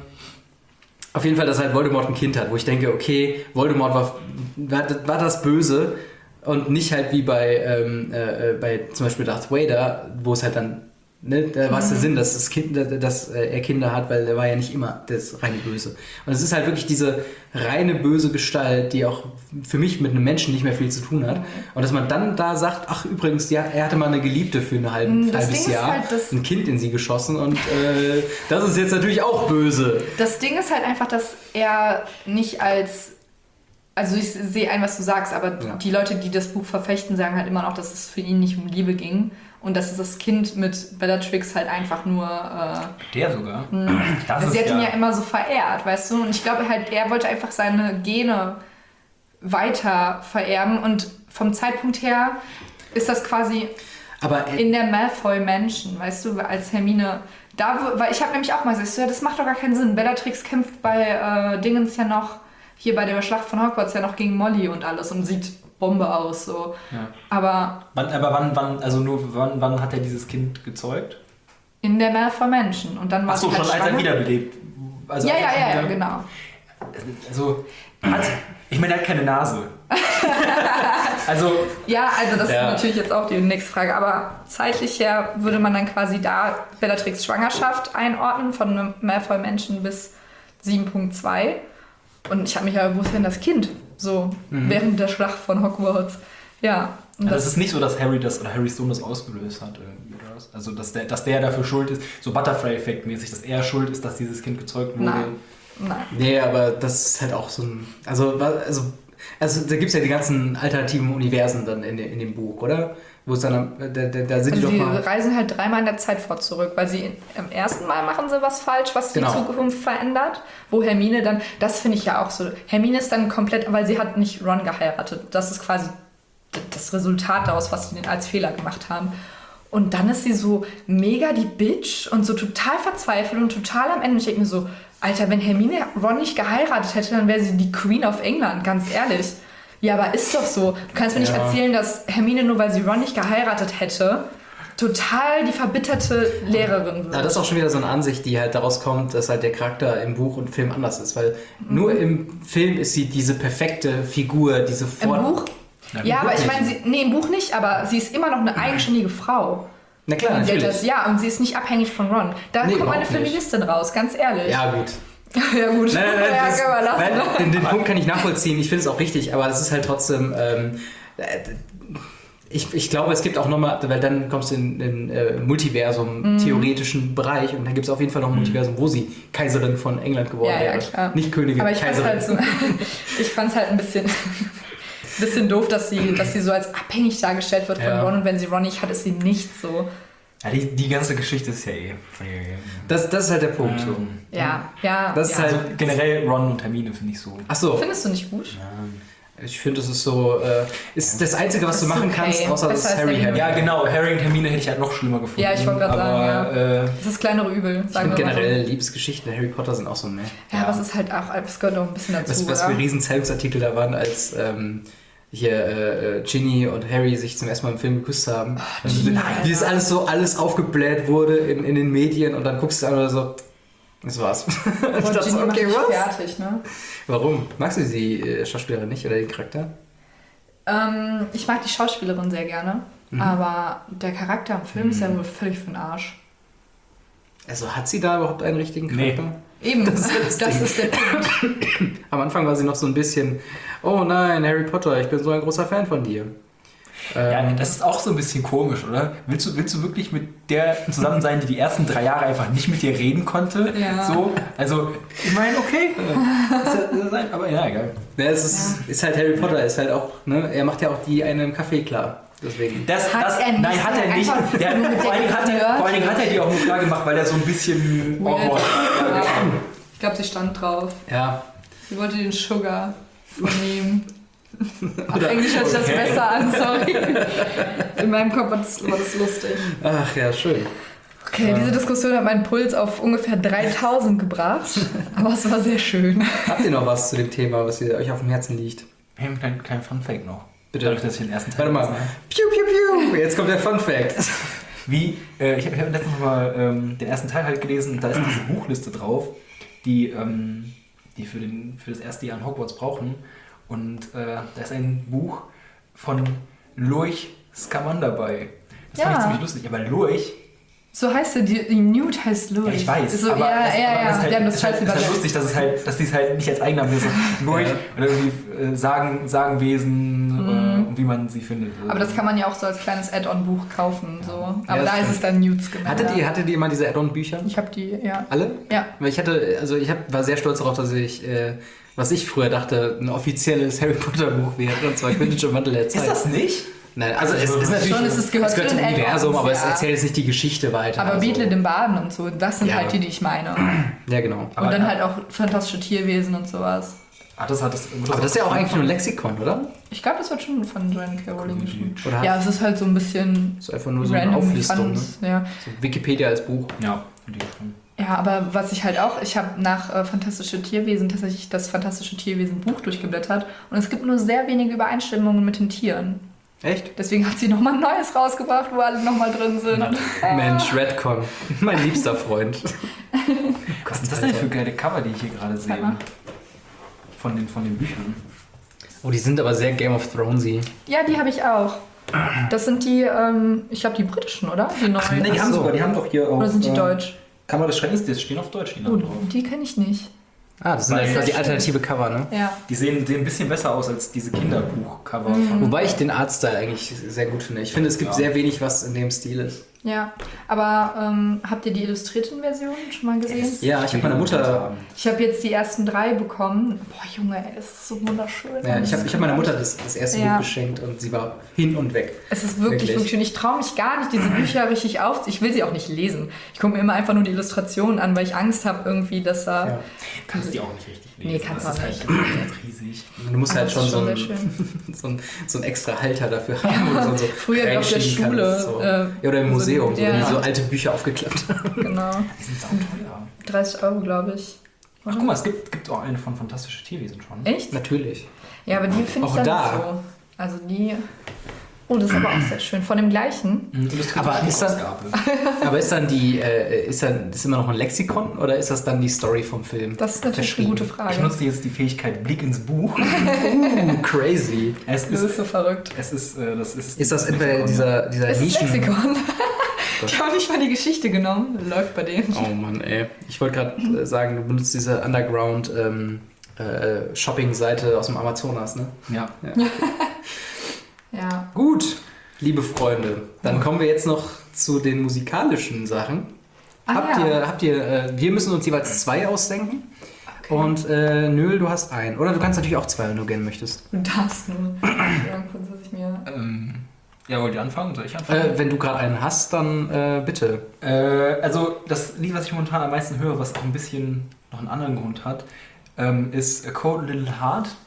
auf jeden Fall, dass halt Voldemort ein Kind hat, wo ich denke, okay, Voldemort war, war, war das Böse und nicht halt wie bei, ähm, äh, bei zum Beispiel Darth Vader, wo es halt dann, ne, da war es der Sinn, dass, das kind, dass er Kinder hat, weil er war ja nicht immer das reine Böse. Und es ist halt wirklich diese reine böse Gestalt, die auch für mich mit einem Menschen nicht mehr viel zu tun hat. Und dass man dann da sagt, ach übrigens, ja, er hatte mal eine Geliebte für ein halb, Das halbes Ding ist Jahr, halt, dass- ein Kind in sie geschossen und äh, das ist jetzt natürlich auch böse. Das Ding ist halt einfach, dass er nicht als. Also ich sehe ein, was du sagst, aber Ja. die Leute, die das Buch verfechten, sagen halt immer noch, dass es für ihn nicht um Liebe ging und dass das Kind mit Bellatrix halt einfach nur. Äh, Der sogar. Das sie ist hat ihn ja ja, immer so verehrt, weißt du? Und ich glaube halt, er wollte einfach seine Gene weiter vererben und vom Zeitpunkt her ist das quasi Aber äh, in der Malfoy Mansion, weißt du, als Hermine da, wo- weil ich habe nämlich auch mal gesagt, so, ja, das macht doch gar keinen Sinn. Bellatrix kämpft bei äh, Dingens ja noch, hier bei der Schlacht von Hogwarts ja noch gegen Molly und alles und sieht Bombe aus, so. ja. Aber Wann, aber wann, wann, also nur wann, wann hat er dieses Kind gezeugt? in der Malfoy Mansion und dann war Achso, sie halt schon als er schwanger. wiederbelebt. Also Ja, als er ja, schon ja, ja, wieder- genau. Also, hat, ich meine, er hat keine Nase. Also, Ja, also das Ja. ist natürlich jetzt auch die nächste Frage, aber zeitlich her würde man dann quasi da Bellatrix Schwangerschaft einordnen, von einem Malfoy Mansion bis sieben Punkt zwei. Und ich habe mich ja, wo ist denn das Kind? So, während der Schlacht von Hogwarts. Ja. Und also das, es ist nicht so, dass Harry das oder Harrys Sohn das ausgelöst hat irgendwie oder was? Also, dass der, dass der dafür schuld ist, so Butterfly-Effekt-mäßig, dass er schuld ist, dass dieses Kind gezeugt wurde. Nein. Nein. nee, aber das ist halt auch so ein. Also, wa- also, also da gibt es ja die ganzen alternativen Universen dann in, de, in dem Buch, oder? Wo es dann, am- da, da, da sind Also die die doch mal. reisen halt dreimal in der Zeit vor zurück, weil sie im ersten Mal machen sie was falsch, was Genau. die Zukunft verändert, wo Hermine dann, das finde ich ja auch so, Hermine ist dann komplett, weil sie hat nicht Ron geheiratet, das ist quasi d- das Resultat daraus, was sie denn als Fehler gemacht haben. Und dann ist sie so mega die Bitch und so total verzweifelt und total am Ende. Ich denke mir so, Alter, wenn Hermine Ron nicht geheiratet hätte, dann wäre sie die Queen of England, ganz ehrlich. Ja, aber ist doch so. Du kannst mir nicht Ja. erzählen, dass Hermine, nur weil sie Ron nicht geheiratet hätte, total die verbitterte Lehrerin wird. Ja, das ist auch schon wieder so eine Ansicht, die halt daraus kommt, dass halt der Charakter im Buch und Film anders ist. Weil nur im Film ist sie diese perfekte Figur, diese Im Vor... Buch? Ja, im Ja, Buch aber ich nicht. meine, sie, nee, im Buch nicht, aber sie ist immer noch eine eigenständige Frau. Na klar, Und sie hat natürlich. das, ja, und sie ist nicht abhängig von Ron. Da Nee, kommt eine überhaupt nicht. Feministin raus, ganz ehrlich. Ja, gut. ja gut. Nein, nein, nein, ja, das, können wir lassen. nein den, den Punkt kann ich nachvollziehen. Ich finde es auch richtig, aber das ist halt trotzdem. Ähm, äh, ich, ich glaube, es gibt auch nochmal, weil dann kommst du in den äh, Multiversum-theoretischen Bereich und dann gibt es auf jeden Fall noch ein Multiversum, wo sie Kaiserin von England geworden Ja, ja, wäre. klar. Nicht Königin, Aber ich fand's Kaiserin. halt so, ich fand's halt ein bisschen, bisschen doof, dass sie, dass sie so als abhängig dargestellt wird von Ja. Ron und wenn sie Ron nicht hat, ist sie nicht so. Ja, die, die ganze Geschichte ist ja eh. das, das ist halt der Punkt. So. Ja, ja. Das ist ja. halt- Also generell Ron und Hermine finde ich so. Ach so. Findest du nicht gut? Ja. Ich finde, das ist so, äh, ist das Einzige, was Das du ist machen okay. kannst, außer Besser das als Harry der Hermine. Ja, genau, Harry und Hermine hätte ich halt noch schlimmer gefunden. Ja, ich wollte gerade sagen, aber, ja. Äh, Das ist das kleinere Übel, Ich sagen finde wir mal so. generell Liebesgeschichten in Harry Potter sind auch so mehr. Ja, aber es ist halt auch, es gehört auch ein bisschen dazu, Was, was für oder? riesen Zeitungsartikel da waren, als ähm, hier äh, äh, Ginny und Harry sich zum ersten Mal im Film geküsst haben. Oh, Ginny, Wie das alles so alles aufgebläht wurde in, in den Medien und dann guckst du an oder so, das war's. ich Boah, dachte so, Ginny macht okay, mich was? fertig, ne? Warum? Magst du die äh, Schauspielerin nicht oder den Charakter? Ähm, ich mag die Schauspielerin sehr gerne, Mhm. aber der Charakter im Film ist ja wohl völlig für den Arsch. Also hat sie da überhaupt einen richtigen Nee. Charakter? Eben, Das das, ist das Ding. ist der Punkt. Am Anfang war sie noch so ein bisschen, oh nein, Harry Potter, ich bin so ein großer Fan von dir. ja, Ähm, das ist auch so ein bisschen komisch, oder? Willst du, willst du wirklich mit der zusammen sein, die die ersten drei Jahre einfach nicht mit dir reden konnte? Ja. So, also, ich meine, okay. Ist ja- ist halt- aber ja, egal. ja, es ist, ist halt Harry Potter, ist halt auch, ne, er macht ja auch die eine im Café klar. Deswegen. Das, Hat das, er nicht, nein, hat er der nicht. einfach Der, nur mit vor, der allen Dingen hat er, geflirt. vor allen Dingen hat er die auch nur klar gemacht, weil er so ein bisschen Weird. awkward Ja. Ich glaube, sie stand drauf. Ja. Sie wollte den Sugar von ihm. Auf Oder- Englisch hört sich das Okay. besser an, sorry. In meinem Kopf war das, war das lustig. Ach ja, schön. Okay, diese Diskussion hat meinen Puls auf ungefähr dreitausend gebracht, aber es war sehr schön. Habt ihr noch was zu dem Thema, was ihr, euch auf dem Herzen liegt? Wir haben einen kleinen, kleinen Fun-Fact noch. Bitte. Dadurch, dass ich den ersten Teil Warte mal. gelesen habe. Piu, piu, piu. Jetzt kommt der Fun Fact. Wie, äh, ich habe hab letztens noch mal ähm, den ersten Teil halt gelesen und da ist diese Buchliste drauf, die, ähm, die für, den, für das erste Jahr in Hogwarts brauchen. Und äh, da ist ein Buch von Lurch Scamander dabei. Das fand Ja. ich ziemlich lustig, aber Lurch, So heißt er, die, die Newt heißt Louis. ja, ich weiß, So, aber ja, es, ja, aber ja, es ist halt, die haben das es ist halt, scheiße es ist halt übersetzt. lustig, dass es halt, dass die es halt nicht als Eigennamen lesen. Lurch Ja. oder irgendwie äh, Sagen, Sagenwesen äh, und wie man sie findet. Aber das kann man ja auch so als kleines Add-on-Buch kaufen. So. Aber das da ist stimmt. es dann Newts gemeint. Hattet ihr, hattet ihr mal diese Add-on-Bücher? Ich habe die, ja. Alle? Ja. Weil ich hatte, also ich hab, war sehr stolz darauf, dass ich, äh, was ich früher dachte, ein offizielles Harry Potter Buch wäre, und zwar Quidditch im Wandel der Zeit. Ist das nicht? Nein, also es ist natürlich, Schon, es ist- gehört es gehört zu zum den Universum, Add-ons, aber es ja. erzählt jetzt nicht die Geschichte weiter. Aber also. Beetle den Baden und so, das sind Ja. halt die, die ich meine. Ja, genau. Aber- und dann halt auch fantastische Tierwesen und sowas. Ah, das hat das. Aber das ist ja auch eigentlich nur ein Lexikon, oder? Ich glaube, das wird schon von Joanne K. Rowling geschrieben. Oder hat- Ja, es ist halt so ein bisschen Das ist einfach nur so eine random Auflistung. Ne? Fun. Ja. So Wikipedia als Buch. Ja, finde ich schon. ja, aber was ich halt auch, ich habe nach äh, Fantastische Tierwesen tatsächlich das Fantastische Tierwesen Buch durchgeblättert und es gibt nur sehr wenige Übereinstimmungen mit den Tieren. Echt? Deswegen hat sie nochmal ein neues rausgebracht, wo alle nochmal drin sind. Mensch, Redcon. Mein liebster Freund. Was sind das denn für geile Cover, die ich hier gerade sehe? Zeig mal. Von den, von den Büchern. Oh, die sind aber sehr Game of Thronesy. Ja, die habe ich auch. Das sind die, ähm, ich glaube, die britischen, oder? Die neuen. Nee, die Ach haben so. sogar, die haben doch hier auch. Oder sind die äh, deutsch? Kammer des Schreckens, die stehen auf Deutsch, die Oh, Namen drauf. die kenne ich nicht. Ah, das sind Weil- halt quasi alternative Cover, ne? Ja. Die sehen, sehen ein bisschen besser aus als diese Kinderbuch-Cover von. Wobei ich den Artstyle eigentlich sehr gut finde. Ich finde, es gibt Ja. sehr wenig, was in dem Stil ist. Ja, aber ähm, habt ihr die illustrierten Versionen schon mal gesehen? Ja, ich habe meiner Mutter, Ich habe jetzt die ersten drei bekommen. Boah, Junge, ey, das ist so wunderschön. ja, ich habe ich hab meiner Mutter das, das erste Ja. Buch geschenkt und sie war hin und weg. Es ist wirklich, Wirklich. wirklich schön. Ich traue mich gar nicht, diese Bücher richtig auf. Ich will sie auch nicht lesen. Ich gucke mir immer einfach nur die Illustrationen an, weil ich Angst habe irgendwie, dass da... Ja. Kannst du die auch nicht richtig lesen. Nee, kannst das du ist auch halt ganz riesig. Du musst Aber halt es schon ist so schon einen, sehr schön. so, einen, so einen extra Halter dafür haben. wo du so- so Früher auf der reinschieben Schule, kannst, so. äh, ja, oder im so- Museum, so, ja. wenn die so alte Bücher aufgeklappt haben. Genau. Die sind sauteuer. dreißig Euro, glaube ich. Ach guck mal, es gibt, gibt auch eine von Fantastische Tierwesen schon. Echt? Natürlich. Ja, aber die finde ich Auch dann da. nicht so. Also die... Oh, das ist aber auch sehr schön. Von dem gleichen. Mhm, illustrierte Aber ist das- Schmuckausgabe. Aber ist dann die, äh, ist dann ist immer noch ein Lexikon oder ist das dann die Story vom Film? Das ist natürlich eine gute Frage. Ich nutze jetzt die Fähigkeit Blick ins Buch. Uh, crazy. Es Das ist ist, so verrückt. es ist, äh, das ist. Ist das entweder dieser, dieser Es ist Nischen... Lexikon. Ich habe nicht mal die Geschichte genommen. Läuft bei denen. Oh Mann, ey. Ich wollte gerade äh, sagen, du benutzt diese Underground ähm, äh, Shopping-Seite aus dem Amazonas, ne? Ja. Ja. Gut, liebe Freunde, dann kommen wir jetzt noch zu den musikalischen Sachen. Ah, habt ja. ihr, habt ihr, äh, wir müssen uns jeweils zwei ausdenken. Okay. Und äh, Nöl, du hast einen. Oder du kannst natürlich auch zwei, wenn du gerne möchtest. Du darfst nur. Ja, kurz, dass ich mir... Ähm, ja, wollt ihr anfangen? Soll ich anfangen? Äh, wenn du gerade einen hast, dann äh, bitte. Äh, also das Lied, was ich momentan am meisten höre, was auch ein bisschen noch einen anderen Grund hat, ähm, ist A Cold Little Heart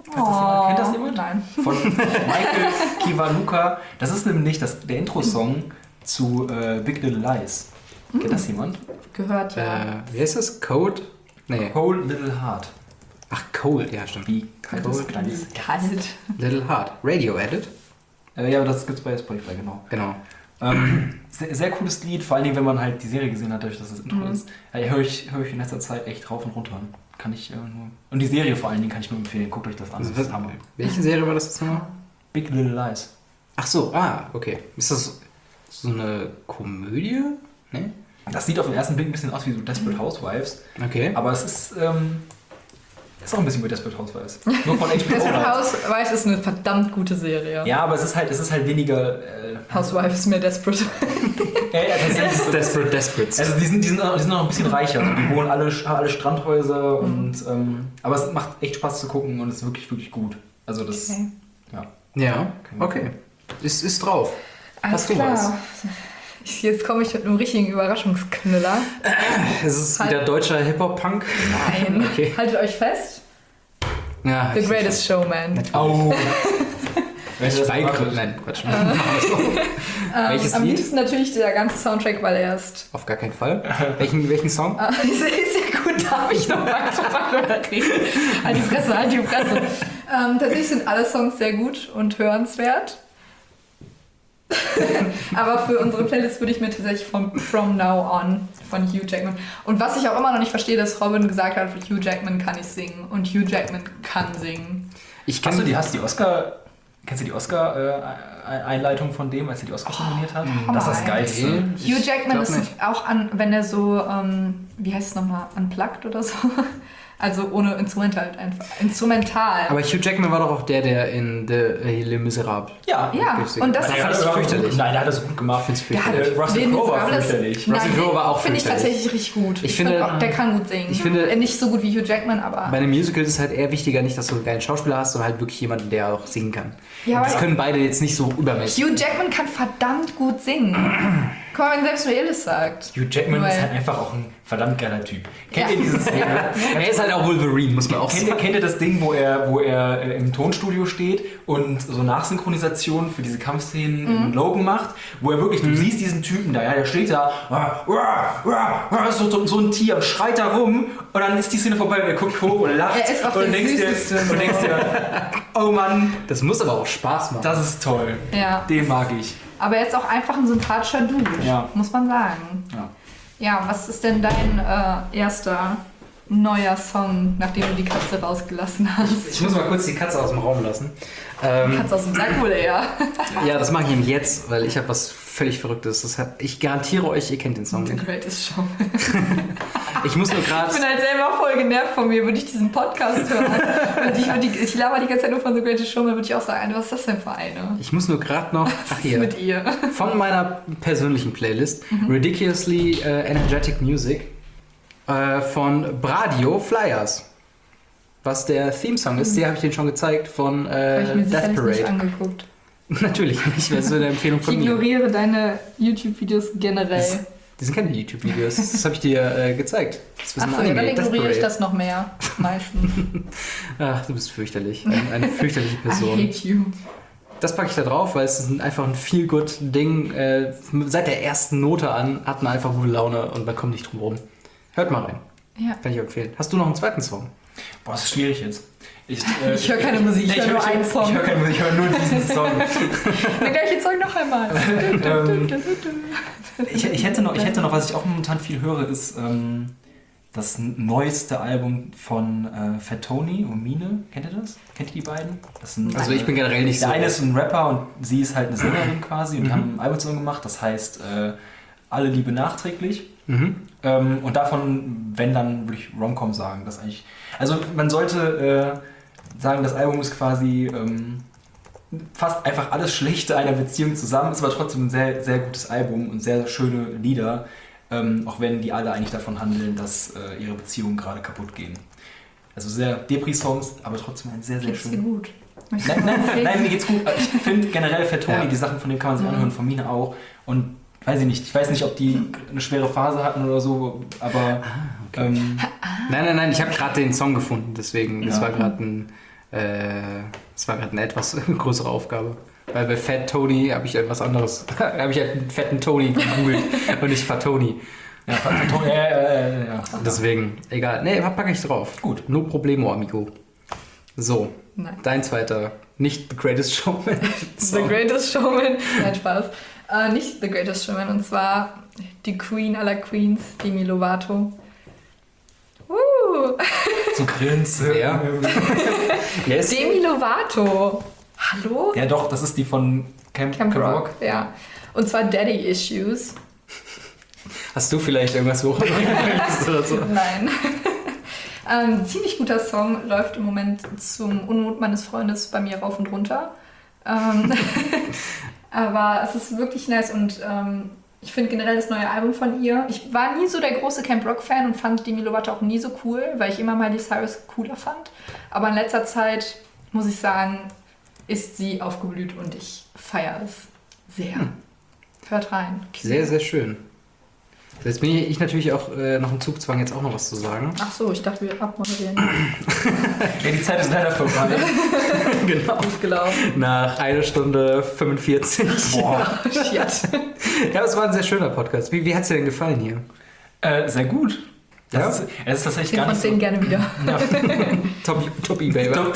Oh, Kennt das jemand? Nein. Von Michael Kiwanuka. Das ist nämlich das, der Intro-Song zu äh, Big Little Lies. Kennt das jemand? Gehört, ja. Äh, wie heißt das? Code? Nee. Cold Little Heart. Ach, Cold, ja, stimmt. Wie kaltes kleines. Kalt. Little Heart. Radio Edit. Äh, ja, aber das gibt's bei Spotify, genau. Genau. Ähm, sehr, sehr cooles Lied, vor allen Dingen, wenn man halt die Serie gesehen hat, dadurch, dass das Intro Mhm. ist. Äh, höre ich, hör ich in letzter Zeit echt rauf und runter. Kann ich äh, nur. Und die Serie vor allen Dingen kann ich nur empfehlen. Guckt euch das an. Also, Das ist Hammer. welche Serie war das jetzt nochmal? Big Little Lies. Ach so, ah, okay. Ist das so eine Komödie? Nee? Das sieht auf den ersten Blick ein bisschen aus wie so Desperate Housewives, Okay. aber es ist, ähm, ist auch ein bisschen wie Desperate Housewives. Nur von H B O. Desperate halt. Housewives ist eine verdammt gute Serie. Ja, aber es ist halt, es ist halt weniger. Äh, Housewives ist mehr desperate. ja, ja, tatsächlich ist es- Desperate Desperates. Also die sind, die, sind, die sind noch ein bisschen reicher. Also die wohnen alle, haben alle Strandhäuser und ähm, aber es macht echt Spaß zu gucken und es ist wirklich, wirklich gut. Also das. Okay. Ja. Ja, okay. Ist, ist drauf. Alles Hast du klar. was? Ich, jetzt komme ich mit einem richtigen Überraschungsknüller. Es ist Halt- wieder deutscher Hip-Hop-Punk. Nein. Okay. Haltet euch fest. Ja, The ich- Greatest Showman. Au! Ich weigere. Nein, Quatsch. Welches Am Lied? liebsten natürlich der ganze Soundtrack, weil er ist. Auf gar keinen Fall. Welchen, welchen Song? Ah, ist ja gut, darf ich noch weiter reden? Halt die Fresse, halt die Fresse. Ähm, tatsächlich sind alle Songs sehr gut und hörenswert. Aber für unsere Playlist würde ich mir tatsächlich von From Now On von Hugh Jackman. Und was ich auch immer noch nicht verstehe, dass Robin gesagt hat, Hugh Jackman kann nicht singen und Hugh Jackman kann singen. Ich Hast du kenn- die, hast du die Oscar. Kennst du die Oscar-Einleitung von dem, als er die Oscars nominiert hat? Hammer, Das ist das ey. Geilste. Nee. Hugh Ich Jackman glaub ist nicht. auch an, wenn er so, ähm, wie heißt es nochmal, unplugged oder so? Also ohne Instrumental einfach. Instrumental. Aber Hugh Jackman war doch auch der, der in The äh, Les Miserables. Ja. ja, gesehen. und das Da Der fand hat ich das fürchterlich. Nein, der hat das gut gemacht. Ich find's Der hat fürchterlich. Äh, Russell Den Crowe war Miserables- fürchterlich. Nein, Russell Crowe war auch Finde ich fürchterlich. tatsächlich richtig gut. Ich Ich, finde- finde, auch, der kann gut singen. ich finde- Äh, nicht so gut wie Hugh Jackman, aber. Bei einem Musical ist es halt eher wichtiger, nicht, dass du einen geilen Schauspieler hast, sondern halt wirklich jemanden, der auch singen kann. Ja, Und das aber- können beide jetzt nicht so übermäßig. Hugh Jackman kann verdammt gut singen. Guck mal, wenn selbst Noel das sagt. Hugh Jackman Weil- ist halt einfach auch ein verdammt geiler Typ. Kennt Ja. ihr diese Szene? Er ist halt auch Wolverine, muss man auch Kennt ihr, sagen. kennt ihr das Ding, wo er, wo er äh, im Tonstudio steht und so Nachsynchronisation für diese Kampfszenen Mhm. in Logan macht, wo er wirklich, du siehst diesen Typen da, ja, der steht da, wah, wah, wah, wah, so, so, so ein Tier und schreit da rum und dann ist die Szene vorbei und er guckt hoch und lacht Er ist auch und, der denkst dir, Süßeste. und denkst dir, oh Mann, Das muss aber auch Spaß machen. das ist toll. Ja. Den mag ich. Aber er ist auch einfach ein sympathischer Dude, Ja. muss man sagen. Ja. Ja, was ist denn dein äh, erster neuer Song, nachdem du die Katze rausgelassen hast? Ich muss mal kurz die Katze aus dem Raum lassen. Ähm, Katze aus dem Sack wohl eher. ja, das mache ich nämlich jetzt, weil ich habe was völlig Verrücktes. Das hat, ich garantiere euch, ihr kennt den Song The nicht. Greatest Show. Ich muss nur Ich gerade... bin halt selber voll genervt von mir, würde ich diesen Podcast hören. Und ich, würd die, ich laber die ganze Zeit nur von The Greatest Show, dann würde ich auch sagen, was ist das denn für eine? Ich muss nur gerade noch... Ach Was ist hier. mit ihr? Von meiner persönlichen Playlist Ridiculously äh, Energetic Music äh, von Bradio Flyers. Was der Theme-Song ist, die habe ich dir schon gezeigt von Habe äh, ich mir Death sicherlich nicht Parade. angeguckt. Natürlich nicht, das ist so eine Empfehlung Ich von mir. ignoriere deine YouTube-Videos generell. Das, die sind keine YouTube-Videos, das habe ich dir äh, gezeigt. Das ist ein Achso, ja, dann Anime, Death ignoriere ich Parade. das noch mehr. Meistens. Ach, du bist fürchterlich. Ein, eine fürchterliche I Person. hate you. Das packe ich da drauf, weil es ist ein, einfach ein Feel-Good-Ding. Äh, seit der ersten Note an hat man einfach gute Laune und man kommt nicht drum rum. Hört mal rein. Ja. Kann ich empfehlen. Hast du noch einen zweiten Song? Boah, das ist schwierig jetzt. Ich, äh, Ich höre keine Musik, ich Nee, höre nur einen Song. Ich höre keine Musik, ich höre nur diesen Song. Der gleiche Song noch einmal. ähm, ich, ich, hätte noch, ich hätte noch, was ich auch momentan viel höre, ist ähm, das neueste Album von äh, Fat Tony und Mine. Kennt ihr das? Kennt ihr die beiden? Das sind, Also ich bin generell nicht der so... eine ist ein Rapper und sie ist halt eine Sängerin quasi und die haben ein Album zusammen gemacht, das heißt äh, Alle Liebe nachträglich. Mhm. Ähm, und davon, wenn dann, würde ich Romcom sagen. Das eigentlich, also man sollte äh, sagen, das Album ist quasi ähm, fast einfach alles Schlechte einer Beziehung zusammen, ist aber trotzdem ein sehr, sehr gutes Album und sehr schöne Lieder, ähm, auch wenn die alle eigentlich davon handeln, dass äh, ihre Beziehungen gerade kaputt gehen. Also sehr Depri-Songs, aber trotzdem ein sehr, sehr Geht's dir schön. gut? Nein, nein, nein, mir geht's gut. Ich finde generell Fat Tony, Ja. die Sachen von dem kann man sich Mhm. anhören, von Mine auch. Und weiß ich nicht, ich weiß nicht, ob die eine schwere Phase hatten oder so, aber ähm, Nein, nein, nein, ich habe gerade den Song gefunden, deswegen, das Ja. war gerade ein Äh, das war gerade eine etwas größere Aufgabe. Weil bei Fat Tony habe ich etwas anderes. habe ich halt einen fetten Tony gegoogelt und nicht Fat Tony. Ja, Fat Tony, ja, ja, ja, ja. Deswegen, egal. Nee, packe ich drauf. Gut. No problemo, amigo. So, Nein. dein zweiter. Nicht The Greatest Showman. The Greatest Showman. Nein, Spaß. Äh, nicht The Greatest Showman, und zwar die Queen aller Queens, Demi Lovato. Uh. So grinst. Wer? Yes. Demi Lovato. Hallo? Ja doch, das ist die von Camp, Camp Camp Rock. Rock. Ja. Und zwar Daddy Issues. Hast du vielleicht irgendwas hoch oder so? Nein. ähm, ziemlich guter Song, läuft im Moment zum Unmut meines Freundes bei mir rauf und runter. Ähm, aber es ist wirklich nice und ähm, ich finde generell das neue Album von ihr. Ich war nie so der große Camp Rock-Fan und fand Demi Lovato auch nie so cool, weil ich immer Miley Cyrus cooler fand. Aber in letzter Zeit, muss ich sagen, ist sie aufgeblüht und ich feiere es sehr. Hm. Hört rein. Sehr, sehr schön. Jetzt bin ich natürlich auch äh, noch im Zugzwang, jetzt auch noch was zu sagen. Ach so, ich dachte, wir abmoderieren. Ja, die Zeit ist leider vorbei. Genau. Aufgelaufen. Nach einer Stunde fünfundvierzig. Boah. Shit. Ja, es war ein sehr schöner Podcast. Wie, wie hat es dir denn gefallen hier? Äh, sehr gut. Das Ja? ist, es ist tatsächlich zehn gar von nicht zehn so... gerne wieder. Ja. Top, top eBay. Top,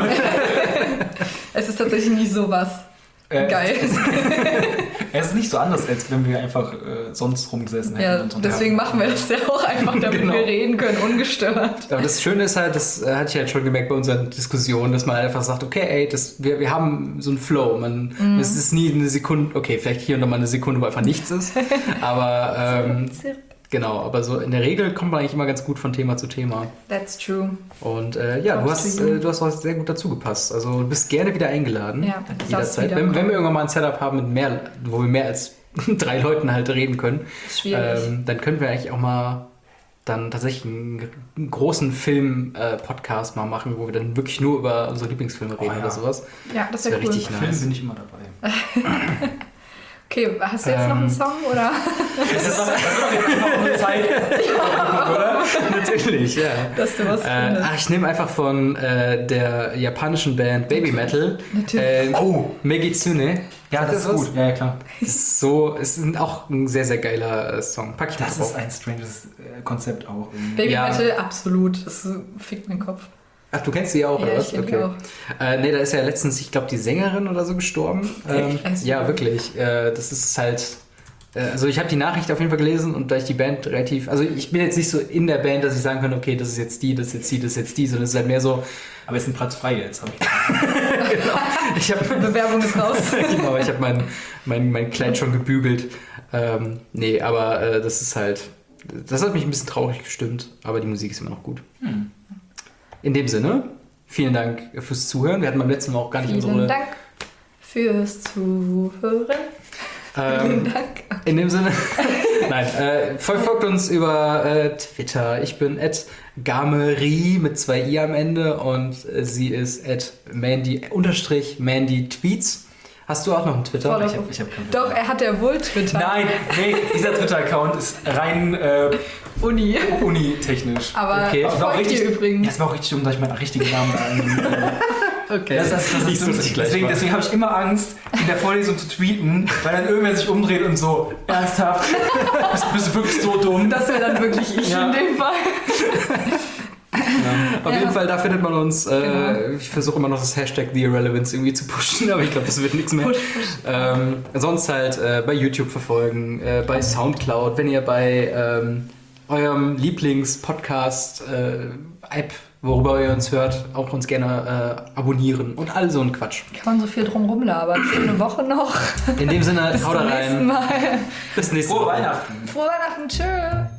Es ist tatsächlich nie sowas. äh, Geil. Es ist, es ist nicht so anders, als wenn wir einfach äh, sonst rumgesessen hätten. Ja, und so. deswegen machen wir das ja auch einfach, damit Genau. wir reden können, ungestört. Aber das Schöne ist halt, das äh, hatte ich halt schon gemerkt bei unseren Diskussionen, dass man einfach sagt, okay, ey, das, wir, wir haben so einen Flow. Man, Mhm. Es ist nie eine Sekunde, okay, vielleicht hier und da mal eine Sekunde, wo einfach nichts ist. Aber ähm, genau, aber so in der Regel kommt man eigentlich immer ganz gut von Thema zu Thema. That's true. Und äh, ja, du Props hast, to you. äh, du hast auch sehr gut dazu gepasst. Also du bist gerne wieder eingeladen. Ja, Jederzeit. wieder Wenn, wenn kommen. wir irgendwann mal ein Setup haben, mit mehr, wo wir mehr als drei Leuten halt reden können, Ist schwierig. ähm, dann können wir eigentlich auch mal dann tatsächlich einen, einen großen Film-Podcast mal machen, wo wir dann wirklich nur über unsere Lieblingsfilme reden ja. oder sowas. Ja, das Das wäre wäre cool. richtig Film nice. bin ich immer dabei. Okay, hast du jetzt noch Ähm. einen Song, oder? Das ist doch, das ist doch jetzt einfach nur Zeit, oder? Natürlich, ja. Dass du was Äh, findest. ach, ich nehme einfach von äh, der japanischen Band Baby Metal. Natürlich. Äh, Oh. Megitsune. Ja, Sagt das ist was? gut. Ja, ja, klar. Das ist so, es ist auch ein sehr, sehr geiler äh, Song. Pack ich Das mal ist drauf. ein stranges äh, Konzept auch. Baby ja. Metal, absolut. Das fickt meinen Kopf. Ach, du kennst die auch, Ja, oder ich was? kenn die auch. Äh, nee, da ist ja letztens, ich glaube, die Sängerin oder so gestorben. Ähm, Echt? ja, wirklich. Äh, das ist halt. Äh, also, ich habe die Nachricht auf jeden Fall gelesen und da ich die Band relativ. Also, ich bin jetzt nicht so in der Band, dass ich sagen kann, okay, das ist jetzt die, das ist jetzt die, das ist jetzt die, sondern es ist halt mehr so. Aber es ist ein Platz frei jetzt, habe ich Genau. Ich habe Bewerbung ist raus. genau, ich habe mein, mein, mein Kleid schon gebügelt. Ähm, nee, aber äh, das ist halt. Das hat mich ein bisschen traurig gestimmt, aber die Musik ist immer noch gut. Hm. In dem Sinne, vielen Dank fürs Zuhören. Wir hatten beim letzten Mal auch gar nicht Vielen unsere. Dank fürs Zuhören. Ähm, Vielen Dank. in dem Sinne, nein, äh, folgt, folgt uns über äh, Twitter. Ich bin at Gamerie mit zwei i am Ende und äh, sie ist at Mandy unterstrich Mandy Tweets. Hast du auch noch einen Twitter? Follow. Ich hab, ich hab keinen Doch, er hat ja wohl Twitter. Nein, nee, dieser Twitter-Account ist rein äh, Uni. uni-technisch. Aber Okay. ich Das war auch folge dir richtig, ja, übrigens. es war auch richtig dumm, dass ich meinen richtigen Namen da angebe. Okay. Das, das, das Nicht ist so so, nicht gleich deswegen war. deswegen habe ich immer Angst, in der Vorlesung zu tweeten, weil dann irgendwer sich umdreht und so, ernsthaft, bist, bist du wirklich so dumm? Das wäre dann wirklich ich Ja. in dem Fall. Auf Ja. jeden Fall, da findet man uns. Äh, Genau. Ich versuche immer noch das Hashtag The Irrelevance irgendwie zu pushen, aber ich glaube, das wird nichts mehr. Push, push. Ähm, sonst halt äh, bei YouTube verfolgen, äh, bei Soundcloud, wenn ihr bei ähm, eurem Lieblings-Podcast-App, worüber ihr uns hört, auch uns gerne äh, abonnieren und all so ein Quatsch. Kann man so viel drum rumlabern. Schöne Woche noch. In dem Sinne, Bis haut zum da nächsten rein. Mal. Bis nächste Frohe Woche. Weihnachten! Frohe Weihnachten. Tschö.